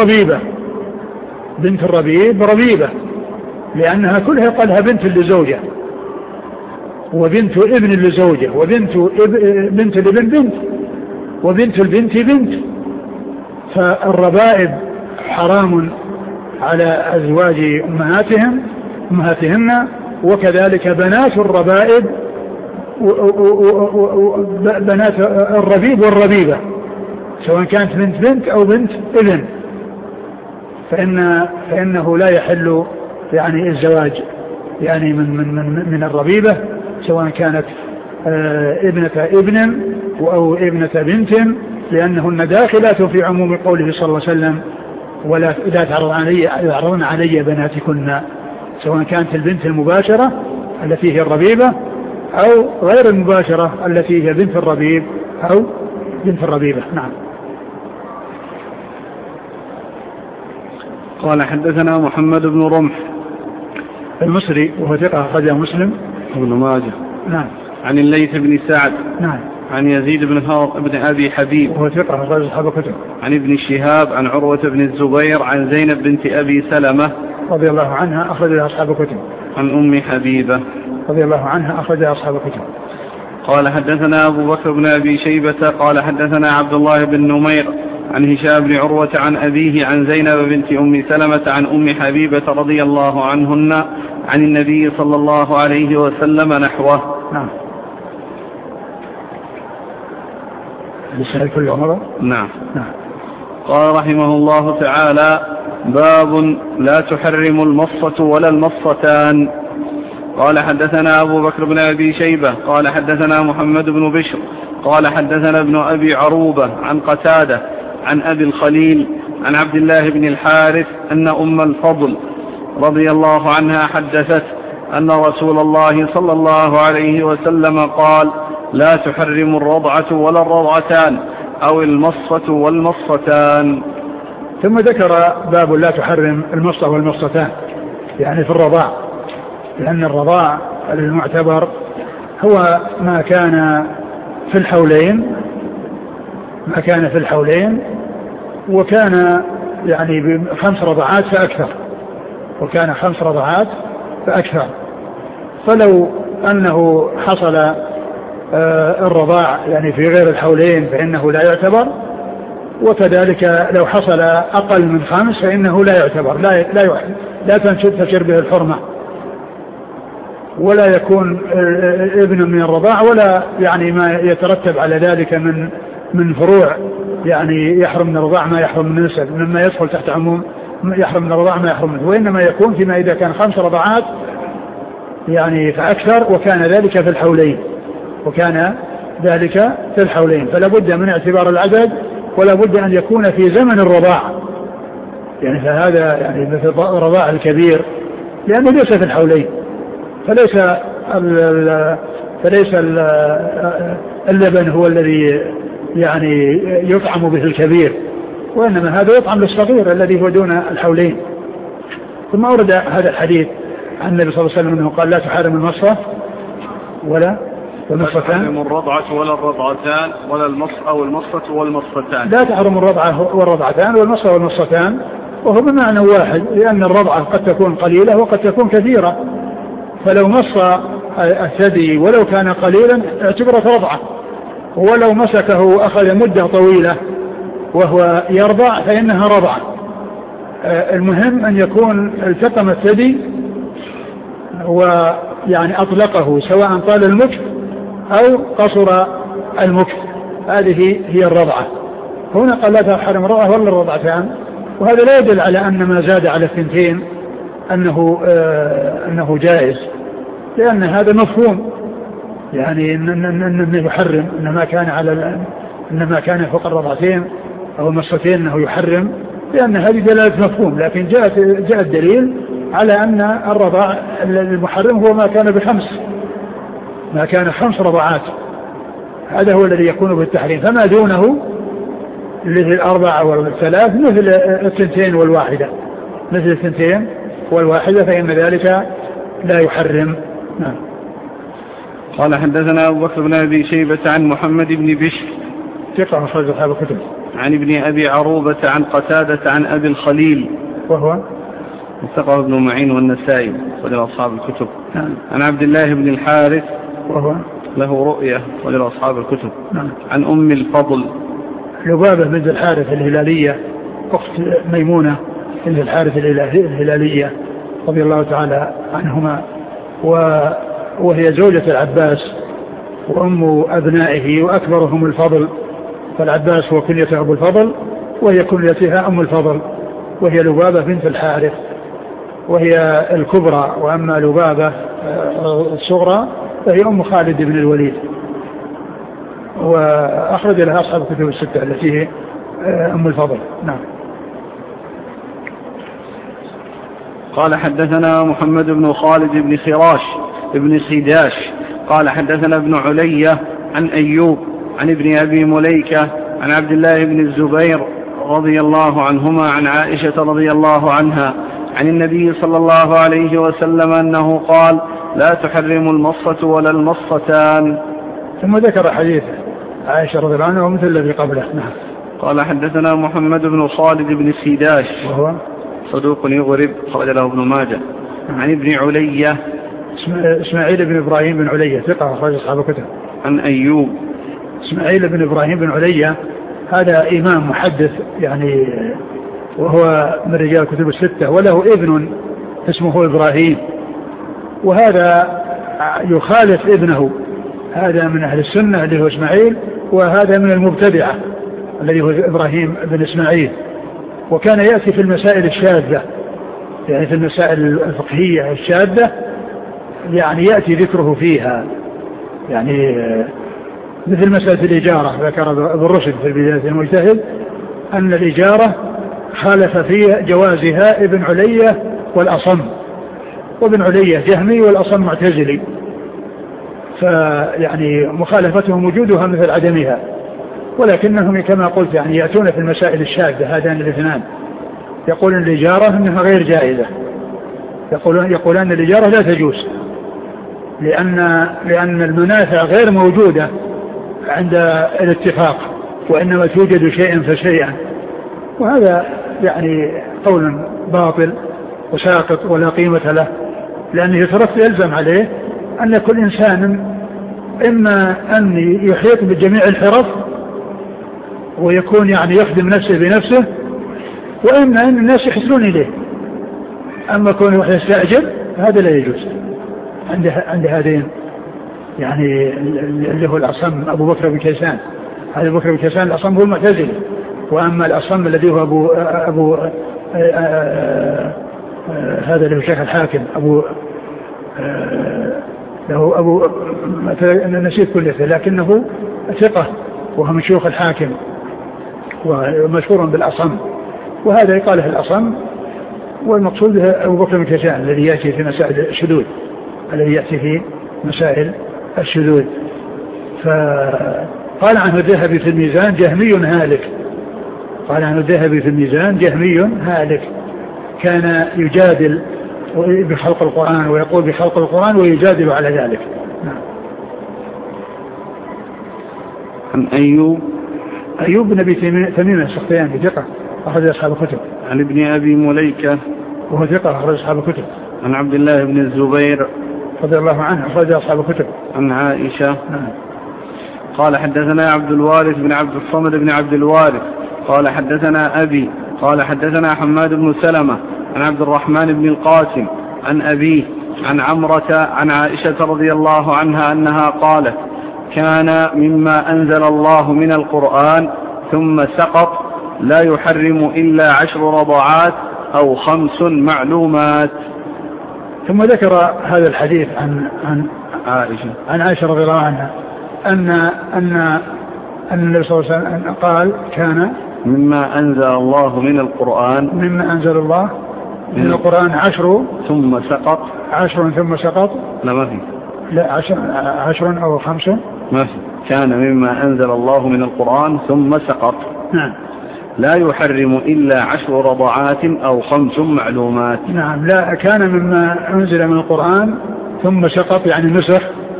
ربيبة لأنها كلها قالها بنت لزوجة وبنت ابن لزوجة وبنت بنت لابن بنت وبنت البنت بنت. فالربائب حرام على أزواج أمهاتهن وكذلك بنات الربائب بنات الربيب والربيبة سواء كانت بنت أو بنت ابن فإنه لا يحل يعني الزواج يعني من الربيبة سواء كانت ابنة ابن أو ابنة بنت لأنهن داخلات في عموم قوله صلى الله عليه وسلم ولا تعرضن علي بناتكن سواء كانت البنت المباشرة التي هي الربيبة أو غير المباشرة التي هي بنت الربيب أو بنت الربيبة. نعم. قال حدثنا محمد بن رمح المصري وهو ثقة أخرجه مسلم ابن ماجه. نعم. عن الليث بن سعد. نعم. عن يزيد بن هارق بن أبي حبيب وهو ثقة أخرجه أصحاب الكتب. عن ابن شهاب عن عروة بن الزبير عن زينب بنت أبي سلمة رضي الله عنها أخرجها أصحاب الكتب. عن أم حبيبة رضي الله عنها أخرجها أصحاب الكتب. قال حدثنا أبو بكر بن أبي شيبة قال حدثنا عبد الله بن نمير عن هشام بن عروة عن أبيه عن زينب بنت أم سلمة عن أم حبيبة رضي الله عنهن عن النبي صلى الله عليه وسلم نحوه. نعم. كل عمره. نعم. قال رحمه الله تعالى باب لا تحرم المصة ولا المصتان. قال حدثنا أبو بكر بن أبي شيبة قال حدثنا محمد بن بشر قال حدثنا ابن أبي عروبة عن قتادة عن أبي الخليل عن عبد الله بن الحارث أن أم الفضل رضي الله عنها حدثت أن رسول الله صلى الله عليه وسلم قال لا تحرم الرضعة ولا الرضعتان أو المصة والمصتان. ثم ذكر باب لا تحرم المصة والمصتان يعني في الرضاع لأن الرضاع المعتبر هو ما كان في الحولين وكان يعني ب5 رضعات فأكثر فلو أنه حصل الرضاع يعني في غير الحولين فإنه لا يعتبر وكذلك لو حصل أقل من 5 فإنه لا يعتبر لا تنشر به الحرمة ولا يكون ابن من الرضاع ولا يعني ما يترتب على ذلك من فروع يعني يحرم من الرضاع ما يحرم من النسب مما يدخل تحت عموم يحرم من الرضاع ما يحرم منه وإنما يكون فيما إذا كان 5 رضعات يعني فأكثر وكان ذلك في الحولين فلا بد من اعتبار العدد ولا بد أن يكون في زمن الرضاع يعني فهذا يعني مثل الرضاع الكبير لأنه ليس في الحولين فليس اللبن هو الذي يعني يطعم به الكبير وإنما هذا يطعم للصغير الذي هو دون الحولين. ثم أورد هذا الحديث عن النبي صلى الله عليه وسلم أنه قال لا تحرم المصة ولا تحرم الرضعة ولا الرضعتان ولا المصة أو المصة والمصتان. لا تحرم الرضعة والرضعتان والمصة والمصتان وهو بمعنى واحد لأن الرضعة قد تكون قليلة وقد تكون كثيرة فلو مص الثدي ولو كان قليلا اعتبرت رضعة ولو مسكه أخذ مدة طويلة وهو يرضع فإنها رضعة. المهم أن يكون التقم الثدي ويعني أطلقه سواء طال المكث أو قصر المكث هذه هي الرضعة. هنا قال لا تحرم الرضعة ولا الرضعتان وهذا لا يدل على أن ما زاد على 2 أنه جائز لأن هذا مفهوم يعني إنه يحرم، إنما كان فوق الرضعتين أو المصتين أنه يحرم، لأن هذه دلالة مفهوم. لكن جاء الدليل على أن الرضاع المحرم هو ما كان بخمس، ما كان 5 رضعات، هذا هو الذي يكون بالتحريم. فما دونه مثل 4 والثلاث مثل 2 والواحدة، مثل 2 والواحدة، فإن ذلك لا يحرم. نعم. قال حدثنا أبو بكر بن أبي شيبة عن محمد بن بشر ثقة أخرج أصحاب الكتب، عن ابن أبي عروبة عن قتادة عن أبي الخليل وهو ثقة ابن معين والنسائي ولله أصحاب الكتب. عن عبد الله بن الحارث وهو له رؤية ولله أصحاب الكتب. نعم. عن أم الفضل لبابة بنت الحارث الهلالية أخت ميمونة بنت الحارث الهلالية رضي الله تعالى عنهما، وهي زوجة العباس وأم أبنائه، وأكبرهم الفضل، فالعباس هو كنيته أبو الفضل وهي كنيتها أم الفضل، وهي لبابة بنت الحارث وهي الكبرى، وأما لبابة الصغرى فهي أم خالد بن الوليد، وأخرج لها أصحاب الكتب الستة التي هي أم الفضل. نعم. قال حدثنا محمد بن خالد بن خراش بن خداش قال حدثنا ابن علية عن أيوب عن ابن أبي مليكة عن عبد الله بن الزبير رضي الله عنهما عن عائشة رضي الله عنها عن النبي صلى الله عليه وسلم أنه قال: لا تحرم المصة ولا المصتان. ثم ذكر حديث عائشة رضي الله عنها ومثل الذي قبله. نعم. قال حدثنا محمد بن خالد بن خداش وهو صدوق يغرب خرج له ابن ماجه. عن ابن علية إسماعيل بن إبراهيم بن علية ثقة أخرج أصحاب الكتب. عن أيوب إسماعيل بن إبراهيم بن علية هذا إمام محدث يعني، وهو من رجال الكتب الستة، وله ابن اسمه إبراهيم، وهذا يخالف ابنه، هذا من أهل السنة اللي هو إسماعيل، وهذا من المبتدعة الذي هو إبراهيم بن إسماعيل. وكان يأتي في المسائل الشاذة، يعني في المسائل الفقهية الشاذة يعني يأتي ذكره فيها، يعني مثل مسألة الإجارة ذكر ابن رشد في بداية المجتهد أن الإجارة خالف فيها جوازها ابن علية والأصم، وابن علية جهمي والأصم معتزلي، فيعني مخالفتهم وجودها مثل عدمها، ولكنهم كما قلت يعني يأتون في المسائل الشاذة هذان الاثنان، يقولون الإجارة أنها غير جائزة، يقولون الإجارة لا تجوز لأن المنافع غير موجودة عند الاتفاق، وإنما توجد شيئا فشيئا، وهذا يعني قول باطل وساقط ولا قيمة له، لأنه يلزم عليه أن كل إنسان إما أن يحيط بجميع الحرف ويكون يعني يخدم نفسه بنفسه، وإما أن الناس يحسنون إليه. أما كونه واحد يستأجر هذا لا يجوز عند هذين، يعني اللي هو الأصم أبو بكر بن كيسان، هذا أبو بكر بن كيسان الأصم هو المعتزلي، وأما الأصم الذي هو هذا اللي هو شيخ الحاكم له نسيت كله، لكنه ثقة وهو من شيوخ الحاكم ومشهور بالأصم، وهذا يقاله الأصم، والمقصود أبو بكر بن كيسان الذي يأتي في مسائل الشذوذ، فقال عنه الذهبي في الميزان جهمي هالك، جهمي هالك، كان يجادل بخلق القرآن ويقول بخلق القرآن ويجادل على ذلك. عن أيوب بن أبي تميم السختياني ثقة أخرج أصحاب الكتب. عن ابن أبي مليكة وهو ثقة أخرج أصحاب الكتب. عن عبد الله بن الزبير رضي الله عنه أخرج أصحاب الكتب. عن عائشة قال حدثنا عبد الوارث بن عبد الصمد بن عبد الوارث قال حدثنا أبي قال حدثنا حماد بن سلمة عن عبد الرحمن بن القاسم عن أبيه عن عمرة عن عائشة رضي الله عنها أنها قالت: كان مما أنزل الله من القرآن ثم سقط لا يحرم إلا 10 رضعات أو 5 معلومات. ثم ذكر هذا الحديث عن عائشة رضي الله عنها أن النبي صلى الله عليه وسلم قال كان مما أنزل الله من القرآن 10 ثم سقط. 10 ثم سقط. لا ما في. لا 10 أو 5 ما في. كان مما أنزل الله من القرآن ثم سقط. نعم. لا يحرم إلا 10 رضعات أو 5 معلومات. نعم. لا كان مما أنزل من القرآن ثم سقط يعني نسخ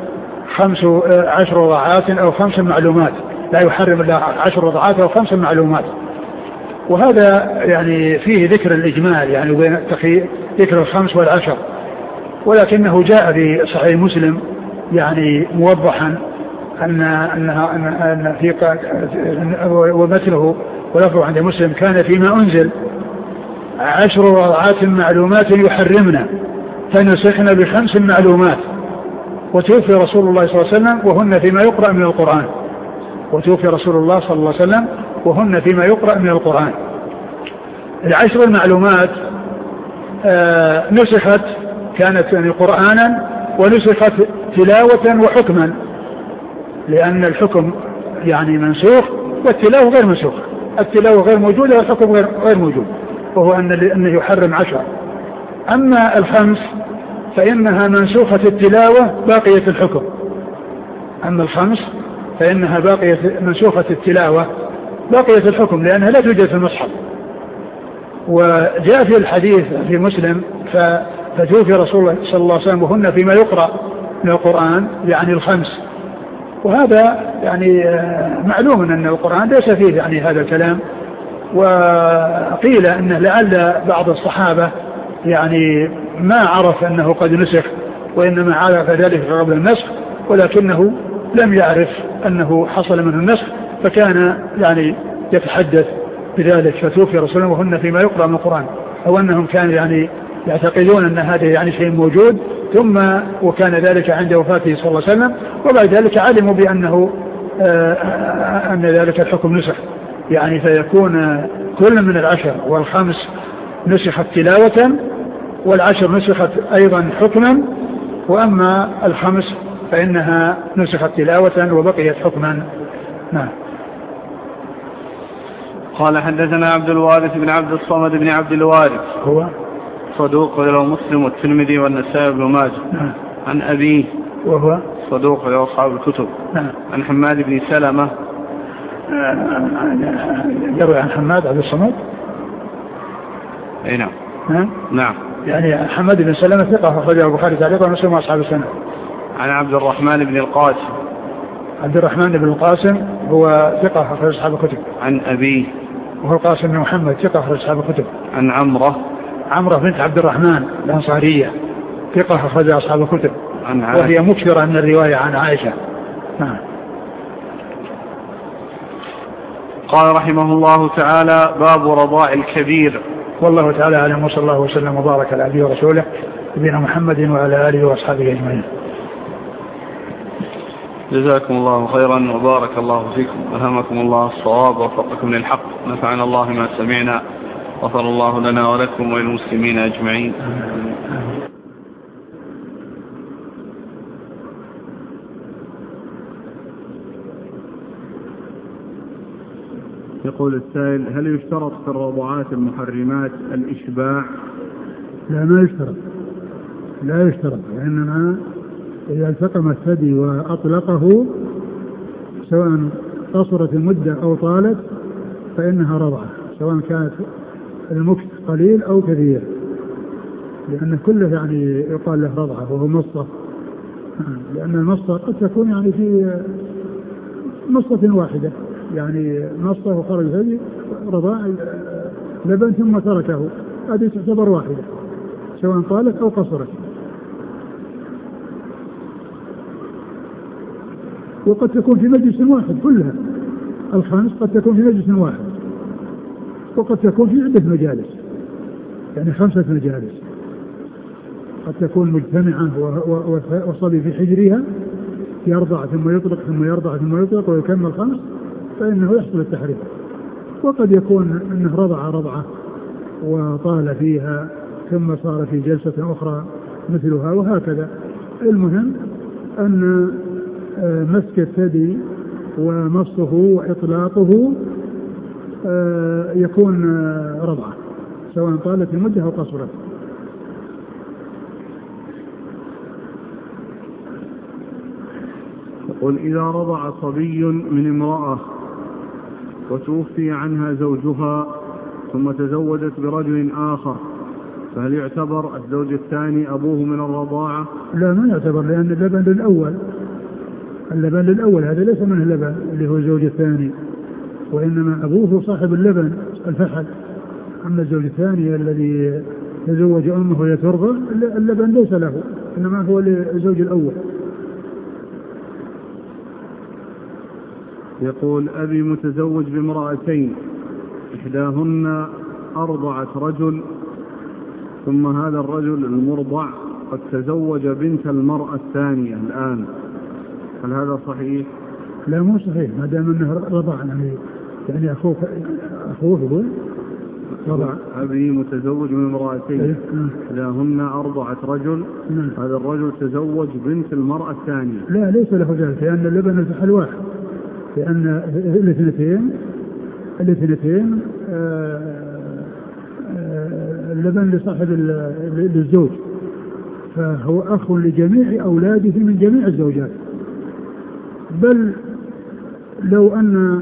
10 رضعات أو 5 معلومات. لا يحرم إلا 10 رضعات أو 5 معلومات. وهذا يعني فيه ذكر الإجمال يعني بين ذكر 5 و10 ولكنه جاء في صحيح مسلم يعني موضحا أن في ومثله ولفظه عند مسلم كان فيما أنزل 10 رضعات معلومات يحرمنا فنسخنا ب5 معلومات وتوفي رسول الله صلى الله عليه وسلم وهن فيما يقرأ من القرآن. وتوفي رسول الله صلى الله عليه وسلم وهن فيما يقرأ من القرآن. 10 المعلومات نسخت كانت يعني قرآنا ونسخت تلاوة وحكما لأن الحكم يعني منسوخ والتلاوة غير منسوخ. التلاوة غير موجودة والحكم غير موجود وهو أنه يحرم 10. أما 5 فإنها منسوخة التلاوة باقية الحكم. أما 5 فإنها منسوخة التلاوة باقية الحكم لأنها لا توجد في المصحف. وجاء في الحديث في مسلم فتوفي رسول الله صلى الله عليه وسلم وهن فيما يقرأ من القرآن يعني 5. وهذا يعني معلوم أن القرآن ليس فيه يعني هذا الكلام. وقيل أنه لعل بعض الصحابة يعني ما عرف أنه قد نسخ وإنما عرف ذلك قبل النسخ ولكنه لم يعرف أنه حصل منه النسخ فكان يعني يتحدث بذلك. فتوفي رسول الله وهن فيما يقرأ من القرآن أو أنهم كانوا يعني يعتقدون أن هذا يعني شيء موجود ثم وكان ذلك عند وفاته صلى الله عليه وسلم وبعد ذلك علموا بأنه أن ذلك الحكم نسخ يعني فيكون كل من 10 و5 نسخت تلاوة وال10 نسخت أيضا حكما وأما 5 فإنها نسخت تلاوة وبقيت حكما. نعم. قال حدثنا عبد الوارث بن عبد الصمد بن عبد الوارث هو صدوق له مسلم والترمذي والنسائي بن ماجه. نعم. عن أبيه وهو صدوق له أصحاب الكتب. نعم. عن حماد بن سلمة يروي عن حماد عبد الصمد. اي نعم. نعم. يعني حماد بن سلمة ثقة أخرجه البخاري تعليقا ومسلم وأصحاب السنة. عن عبد الرحمن بن القاسم. عبد الرحمن بن القاسم هو ثقة أخرج أصحاب الكتب. عن أبيه وهو القاسم بن محمد ثقة أخرج أصحاب الكتب. عن عمرة بنت عبد الرحمن الأنصارية ثقة أخرج أصحاب الكتب وهي مكثرة من الرواية عن عائشة. نعم. قال رحمه الله تعالى باب رضاع الكبير. والله تعالى أعلم وصلى الله وسلم وبارك على عبده ورسوله نبينا محمد وعلى آله وأصحابه أجمعين. جزاكم الله خيرا وبارك الله فيكم ألهمكم الله الصواب ووفقكم للحق نفعنا الله ما سمعنا غفر الله لنا ولكم وللمسلمين أجمعين. يقول السائل هل يشترط في الرضعات المحرمات الإشباع؟ لا ما يشترط. لا يشترط وإنما إذا التقم الثدي وأطلقه سواء قصرت المدة أو طالت فإنها رضعة سواء كانت المكث قليل أو كثير لأن كله يعني يقال له رضعة وهو مصة لأن المصة قد تكون يعني في مصة واحدة يعني مصة وخرج ثدي رضاع لبن ثم تركه هذه تعتبر واحدة سواء طالت أو قصرت. وقد تكون في مجلس واحد كلها 5 قد تكون في مجلس واحد وقد تكون في عدة مجالس يعني 5 مجالس قد تكون مجتمعة وصبي في حجرها يرضع ثم يطلق ثم يرضع ثم يطلق ويكمل 5 فإنه يحصل التحريم. وقد يكون أنه رضعة وطال فيها ثم صار في جلسة أخرى مثلها وهكذا. المهم أن مسك الثدي ومصه وإطلاقه يكون رضعة سواء طالت المدة أو قصرت. يقول إذا رضع صبي من امرأة وتوفي عنها زوجها ثم تزوجت برجل آخر فهل يعتبر الزوج الثاني أبوه من الرضاعة؟ لا ما يعتبر، لأن اللبن للأول هذا ليس منه اللبن اللي هو الزوج الثاني، وإنما أبوه صاحب اللبن الفحل. أما الزوج الثاني الذي تزوج أمه وهي ترضع اللبن ليس له، إنما هو للزوج الأول. يقول أبي متزوج بامرأتين إحداهن أرضعت رجل ثم هذا الرجل المرضع قد تزوج بنت المرأة الثانية الآن، هل هذا صحيح؟ لا مو صحيح، ما دام أنه رضع يعني أخوه يقول رضع. أبي متزوج من امرأتين إحداهن أرضعت رجل هذا الرجل تزوج بنت المرأة الثانية. لا ليس له ذلك، لأن اللبن الفحل واحد، لأن الاثنتين اللبن لصاحب للزوج، فهو أخ لجميع أولاده من جميع الزوجات. بل لو أنه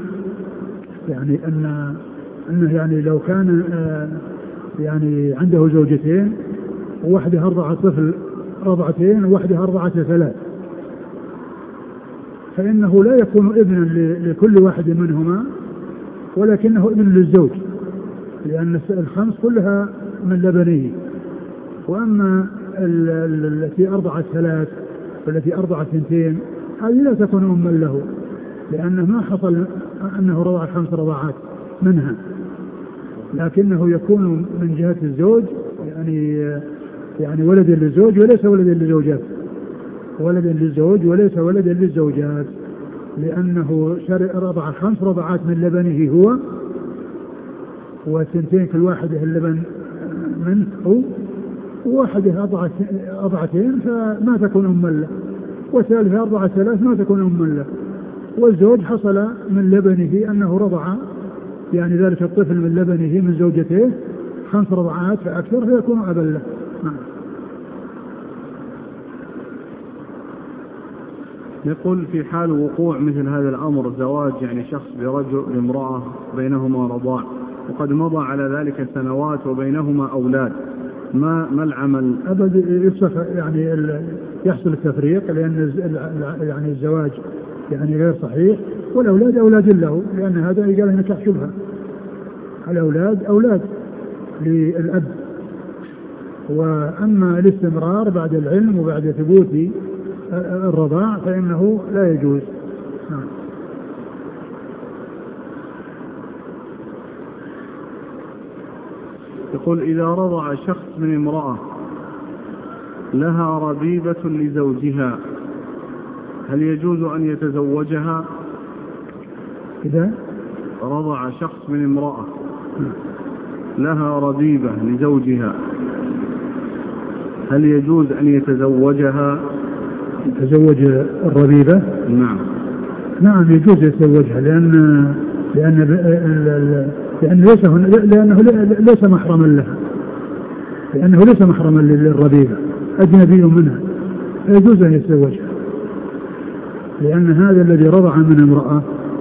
يعني لو كان يعني عنده زوجتين وواحدة أرضعت طفل رضعتين وواحدة أرضعت ثلاث، فإنه لا يكون ابنا لكل واحد منهما، ولكنه ابن للزوج، لأن الخمس كلها من لبنه. وأما التي أرضعت ثلاث والتي أرضعت اثنتين هذه لا تكون أما له، لأنه ما حصل أنه رضع 5 رضعات منها، لكنه يكون من جهة الزوج يعني ولد للزوج وليس ولد للزوجات، ولد للزوج وليس ولد للزوجات، لأنه رضع 5 رضعات من لبنه هو، والثنتين كل واحدة اللبن منه هو، وواحدة أضعتين فما تكون أما له، والثالثة أرضعت 3 ما تكون أما له. والزوج حصل من لبنه أنه رضع يعني ذلك الطفل من لبنه من زوجته 5 رضعات فأكثر فيكون أبا له. يقول في حال وقوع مثل هذا الأمر زواج يعني شخص برجل بامرأة بينهما رضاع وقد مضى على ذلك سنوات وبينهما أولاد، ما العمل؟ أبدا يصح يعني يحصل التفريق، لأن يعني الزواج يعني غير صحيح، والأولاد أولاد له، لأن هذا قال هنا نكاح شبهة، الأولاد أولاد للأب. وأما الاستمرار بعد العلم وبعد ثبوت الرضاع فإنه لا يجوز. يقول إذا رضع شخص من امرأة لها ربيبة لزوجها هل يجوز أن يتزوجها؟ إذا رضع شخص من امرأة لها ربيبة لزوجها هل يجوز أن يتزوجها؟ يتزوج الربيبة؟ نعم يجوز يتزوجها، لأنه ليس محرما لها، لأنه ليس محرما للربيبة، أجنبي منها، يجوز أن يتزوجها، لأن هذا الذي رضع من امرأة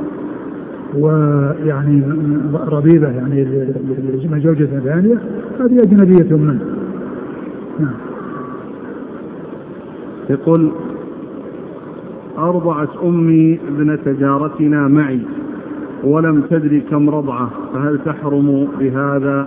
ويعني ربيبة يعني زوجة ثانية هذه أجنبية منه. يقول أرضعت أمي ابنة جارتنا معي ولم تدري كم رضعة فهل تحرم بهذا؟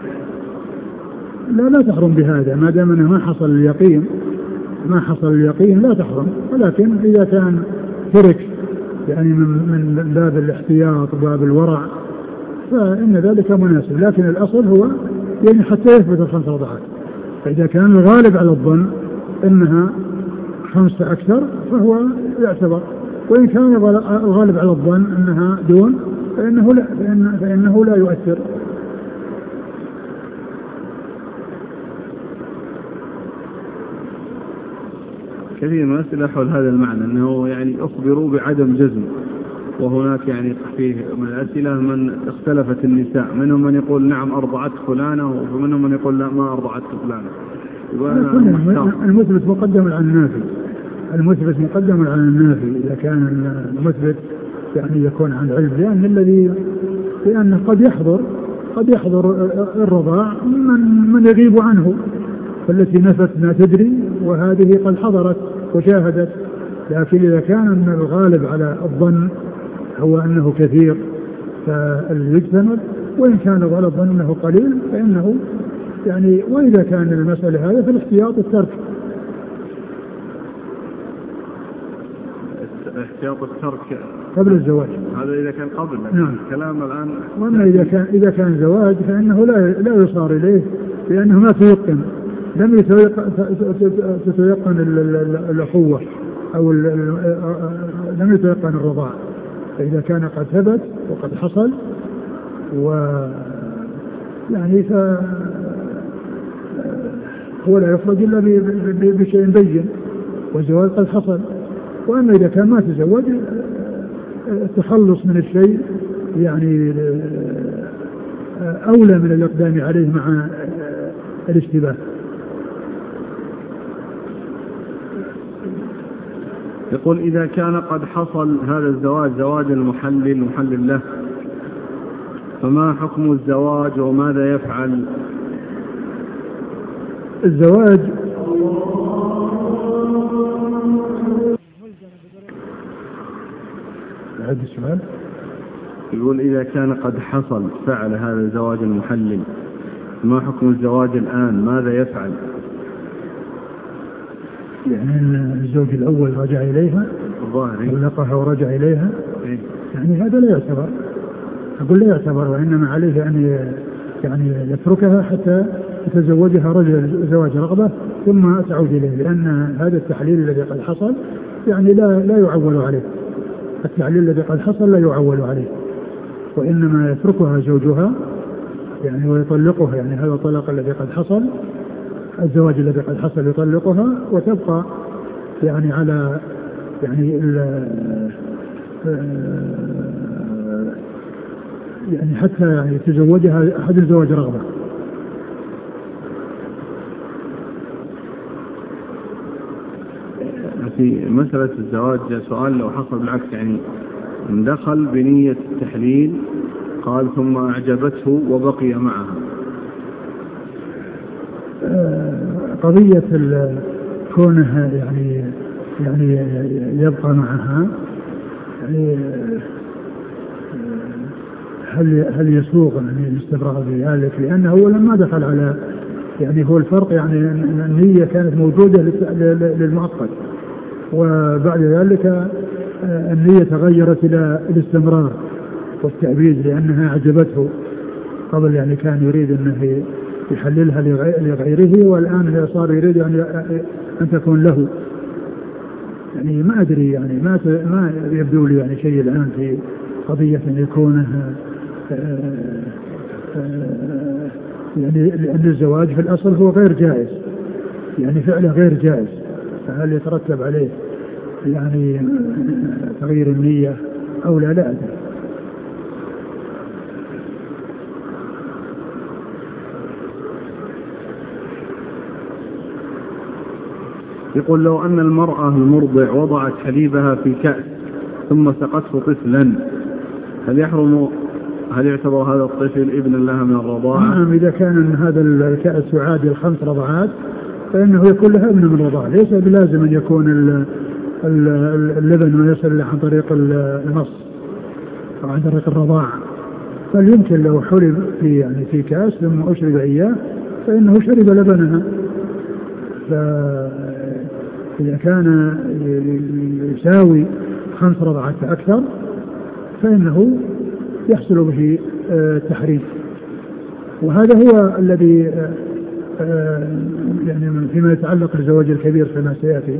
لا تحرم بهذا، ما دام أنه ما حصل اليقين لا تحرم، ولكن إذا كان ترك يعني من باب الاحتياط وباب الورع فإن ذلك مناسب، لكن الأصل هو يعني حتى يثبت 5 رضعات. فإذا كان الغالب على الظن أنها 5 أكثر فهو يعتبر، وإن كان الغالب على الظن أنها دون فإنه لا يؤثر. كثير من الأسئلة حول هذا المعنى أنه يعني أخبروا بعدم جزم، وهناك يعني فيه من الأسئلة من اختلفت النساء، منهم من يقول نعم أرضعت فلانة ومنهم من يقول لا ما أرضعت فلانة. المثبت مقدم على النافي، المثبت مقدم على النافي إذا كان المثبت يعني يكون عن علم، لأن قد يحضر الرضاع من يغيب عنه، فالتي نفت ما تدري وهذه قد حضرت وشاهدت. لكن إذا كان الغالب على الظن هو أنه كثير فليجتنب، وإن كان الغالب الظن أنه قليل فإنه يعني، وإذا كان المسألة هذا فالاحتياط الترك. احتياط الترك قبل الزواج، هذا إذا كان قبل. نعم. كلام الآن. وأما إذا كان زواج فإنه لا يصار إليه، لأنه ما تيقن، لم تتيقن الأخوة أو لم يتيقن الرضاع. فإذا كان قد ثبت وقد حصل يعني هو لا يخرج إلا بشيء بين، والزواج قد حصل. وأما إذا كان ما تزوج التخلص من الشيء يعني أولى من الإقدام عليه مع الاشتباه. يقول إذا كان قد حصل هذا الزواج زواج المحلل له، فما حكم الزواج وماذا يفعل؟ الزواج هذا السؤال يقول إذا كان قد حصل فعل هذا الزواج المحلل، ما حكم الزواج الآن ماذا يفعل؟ يعني الزوج الأول رجع إليها طلقها ورجع إليها، يعني هذا لا يعتبر، أقول لا يعتبر، وإنما عليه أن يعني يتركها حتى يتزوجها رجل زواج رغبة ثم تعود إليه، لأن هذا التحليل الذي قد حصل يعني لا يعول عليه، التحليل الذي قد حصل لا يعول عليه، وإنما يتركها زوجها يعني ويطلقها، يعني هذا الطلاق الذي قد حصل، الزواج الذي قد حصل يطلقها وتبقى يعني على يعني حتى يعني يتزوجها أحد الزواج رغبة. في مسألة الزواج سؤال لو حصل بالعكس، يعني دخل بنية التحليل قال ثم أعجبته وبقي معها، قضية كونها يعني يبقى معها، يعني هل يسوغ يعني الاستمرار بذلك؟ لأنه هو لما دخل على يعني هو الفرق يعني النية كانت موجودة للمؤقت، وبعد ذلك النية تغيرت إلى الاستمرار والتعبيد لأنها أعجبته. قبل يعني كان يريد أنه يحللها لغيره، والآن صار يريد أن تكون له. يعني ما أدري، يعني ما يبدو لي يعني شيء الآن في قضية أن يكونها يعني لأن الزواج في الأصل هو غير جائز، يعني فعله غير جائز، فهل يترتب عليه يعني تغيير النية أو لا أدري. يقول لو أن المرأة المرضع وضعت حليبها في كأس ثم سقته طفلا، هل يعتبر هذا الطفل ابن لها من الرضاعة؟ نعم، إذا كان هذا الكأس يعادل 5 رضعات فإنه يكون لها ابن من الرضاعة، ليس بلازم أن يكون اللبن ما يصل عن طريق النص أو عن طريق الرضاعة، بل يمكن لو حلب في كأس ثم أشرب إياه فإنه شرب لبنها. فإذا كان يساوي 5 رضعات أكثر فإنه يحصل به التحريم. وهذا هو الذي يعني فيما يتعلق بالزواج الكبير كما سيأتي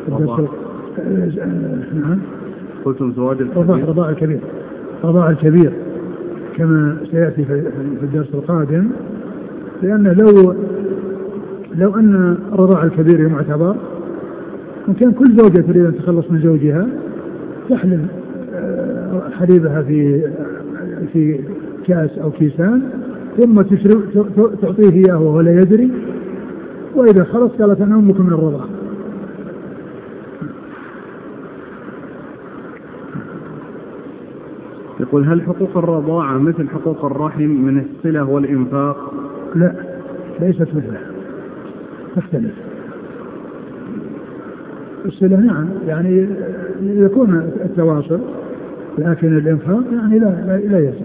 نعم قلتم زواج الكبير، رضاع الكبير كما سيأتي في الدرس القادم، لأن لو أن رضاع الكبير معتبر إن كان كل زوجة تريد أن تخلص من زوجها تحلل حليبها في كاس أو كيسان ثم تعطيه إياه وهو لا يدري، وإذا خلص قالت أنا أمك من الرضاعة. يقول هل حقوق الرضاعة مثل حقوق الرحم من الصلة والإنفاق؟ لا، ليست مثله، تختلف. الصلة نعم يعني يكون التواصل، لكن الإنفاق يعني لا يصل.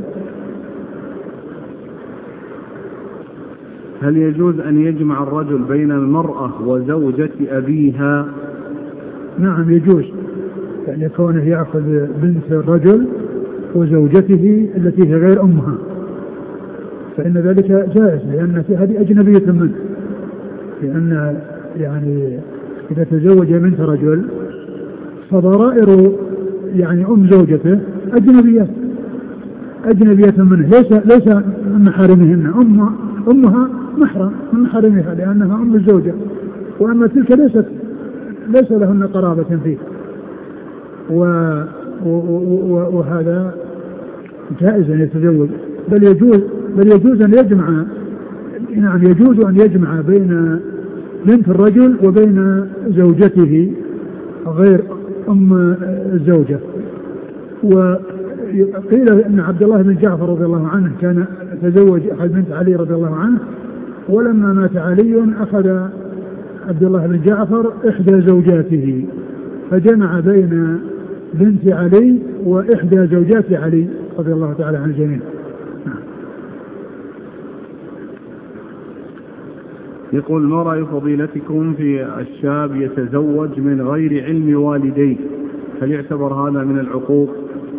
هل يجوز أن يجمع الرجل بين المرأة وزوجة أبيها؟ نعم يجوز، يعني كونه يأخذ بنت الرجل وزوجته التي هي غير أمها، فإن ذلك جائز، لأن هذه أجنبية منه، لأن يعني إذا تزوج بنت رجل فضرائر يعني أم زوجته أجنبية منه، ليس من محارمهن. أمها محرم من محارمها لأنها أم الزوجة، وأما تلك ليس لهن قرابة فيه، وهذا جائز أن يتزوج، بل يجوز أن يجمع، نعم يجوز أن يجمع بين بنت الرجل وبين زوجته غير أم الزوجة. وقيل أن عبد الله بن جعفر رضي الله عنه كان تزوج أحد بنت علي رضي الله عنه، ولما مات علي أخذ عبد الله بن جعفر إحدى زوجاته فجمع بين بنت علي وإحدى زوجات علي رضي الله تعالى عن الجميع. يقول ما رأي فضيلتكم في الشاب يتزوج من غير علم والديه، هل يعتبر هذا من العقوق؟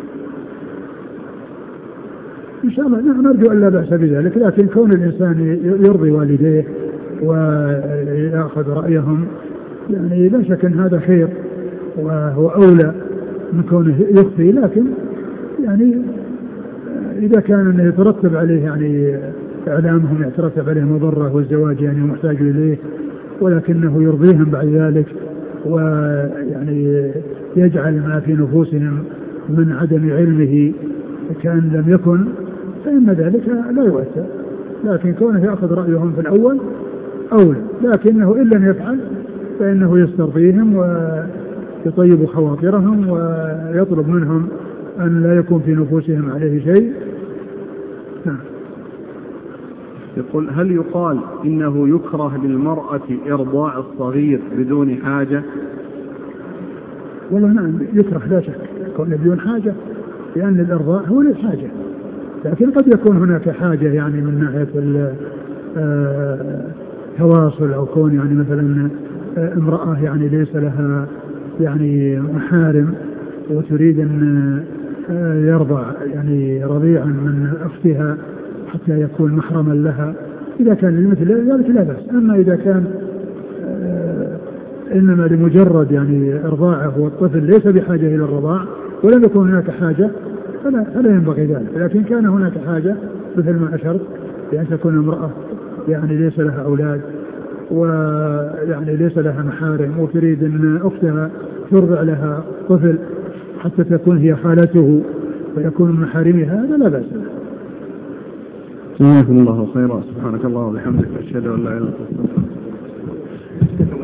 إن شاء الله نرجو أن لا بأس بذلك، لكن كون الإنسان يرضي والديه ويأخذ رأيهم يعني لا شك أن هذا خير وهو أولى من كونه يخفي، لكن يعني إذا كان يترتب عليه يعني إعلامهم يترتب عليه مضرة والزواج يعني محتاج إليه، ولكنه يرضيهم بعد ذلك ويعني يجعل ما في نفوسهم من عدم علمه كان لم يكن، فإن ذلك لا يؤثر، لكن كونه يأخذ رأيهم في الأول أولى، لكنه إن لم يفعل فإنه يسترضيهم ويطيب خواطرهم ويطلب منهم أن لا يكون في نفوسهم عليه شيء. يقول هل يقال إنه يكره للمرأة إرضاع الصغير بدون حاجة؟ والله نعم يكره لا شك يكون بدون حاجة، لأن الإرضاع هو للحاجة، لكن قد يكون هناك حاجة يعني من ناحية التواصل، أو كون يعني مثلا امرأة يعني ليس لها يعني محارم وتريد أن يرضع يعني رضيعا من أختها حتى يكون محرما لها، إذا كان لمثل ذلك لا بأس. أما إذا كان إنما لمجرد يعني إرضاعه والطفل ليس بحاجة إلى الرضاع ولم يكن هناك حاجة فلا ينبغي ذلك، لكن كان هناك حاجة مثل ما أشرت بأن تكون امرأة يعني ليس لها أولاد ويعني ليس لها محارم وتريد أن أختها ترضع لها طفل حتى تكون هي خالته ويكون من محارمها، هذا لا بأس. جزاكم الله خيرا، سبحانك الله وبحمدك، أشهد أن لا إله إلا أنت.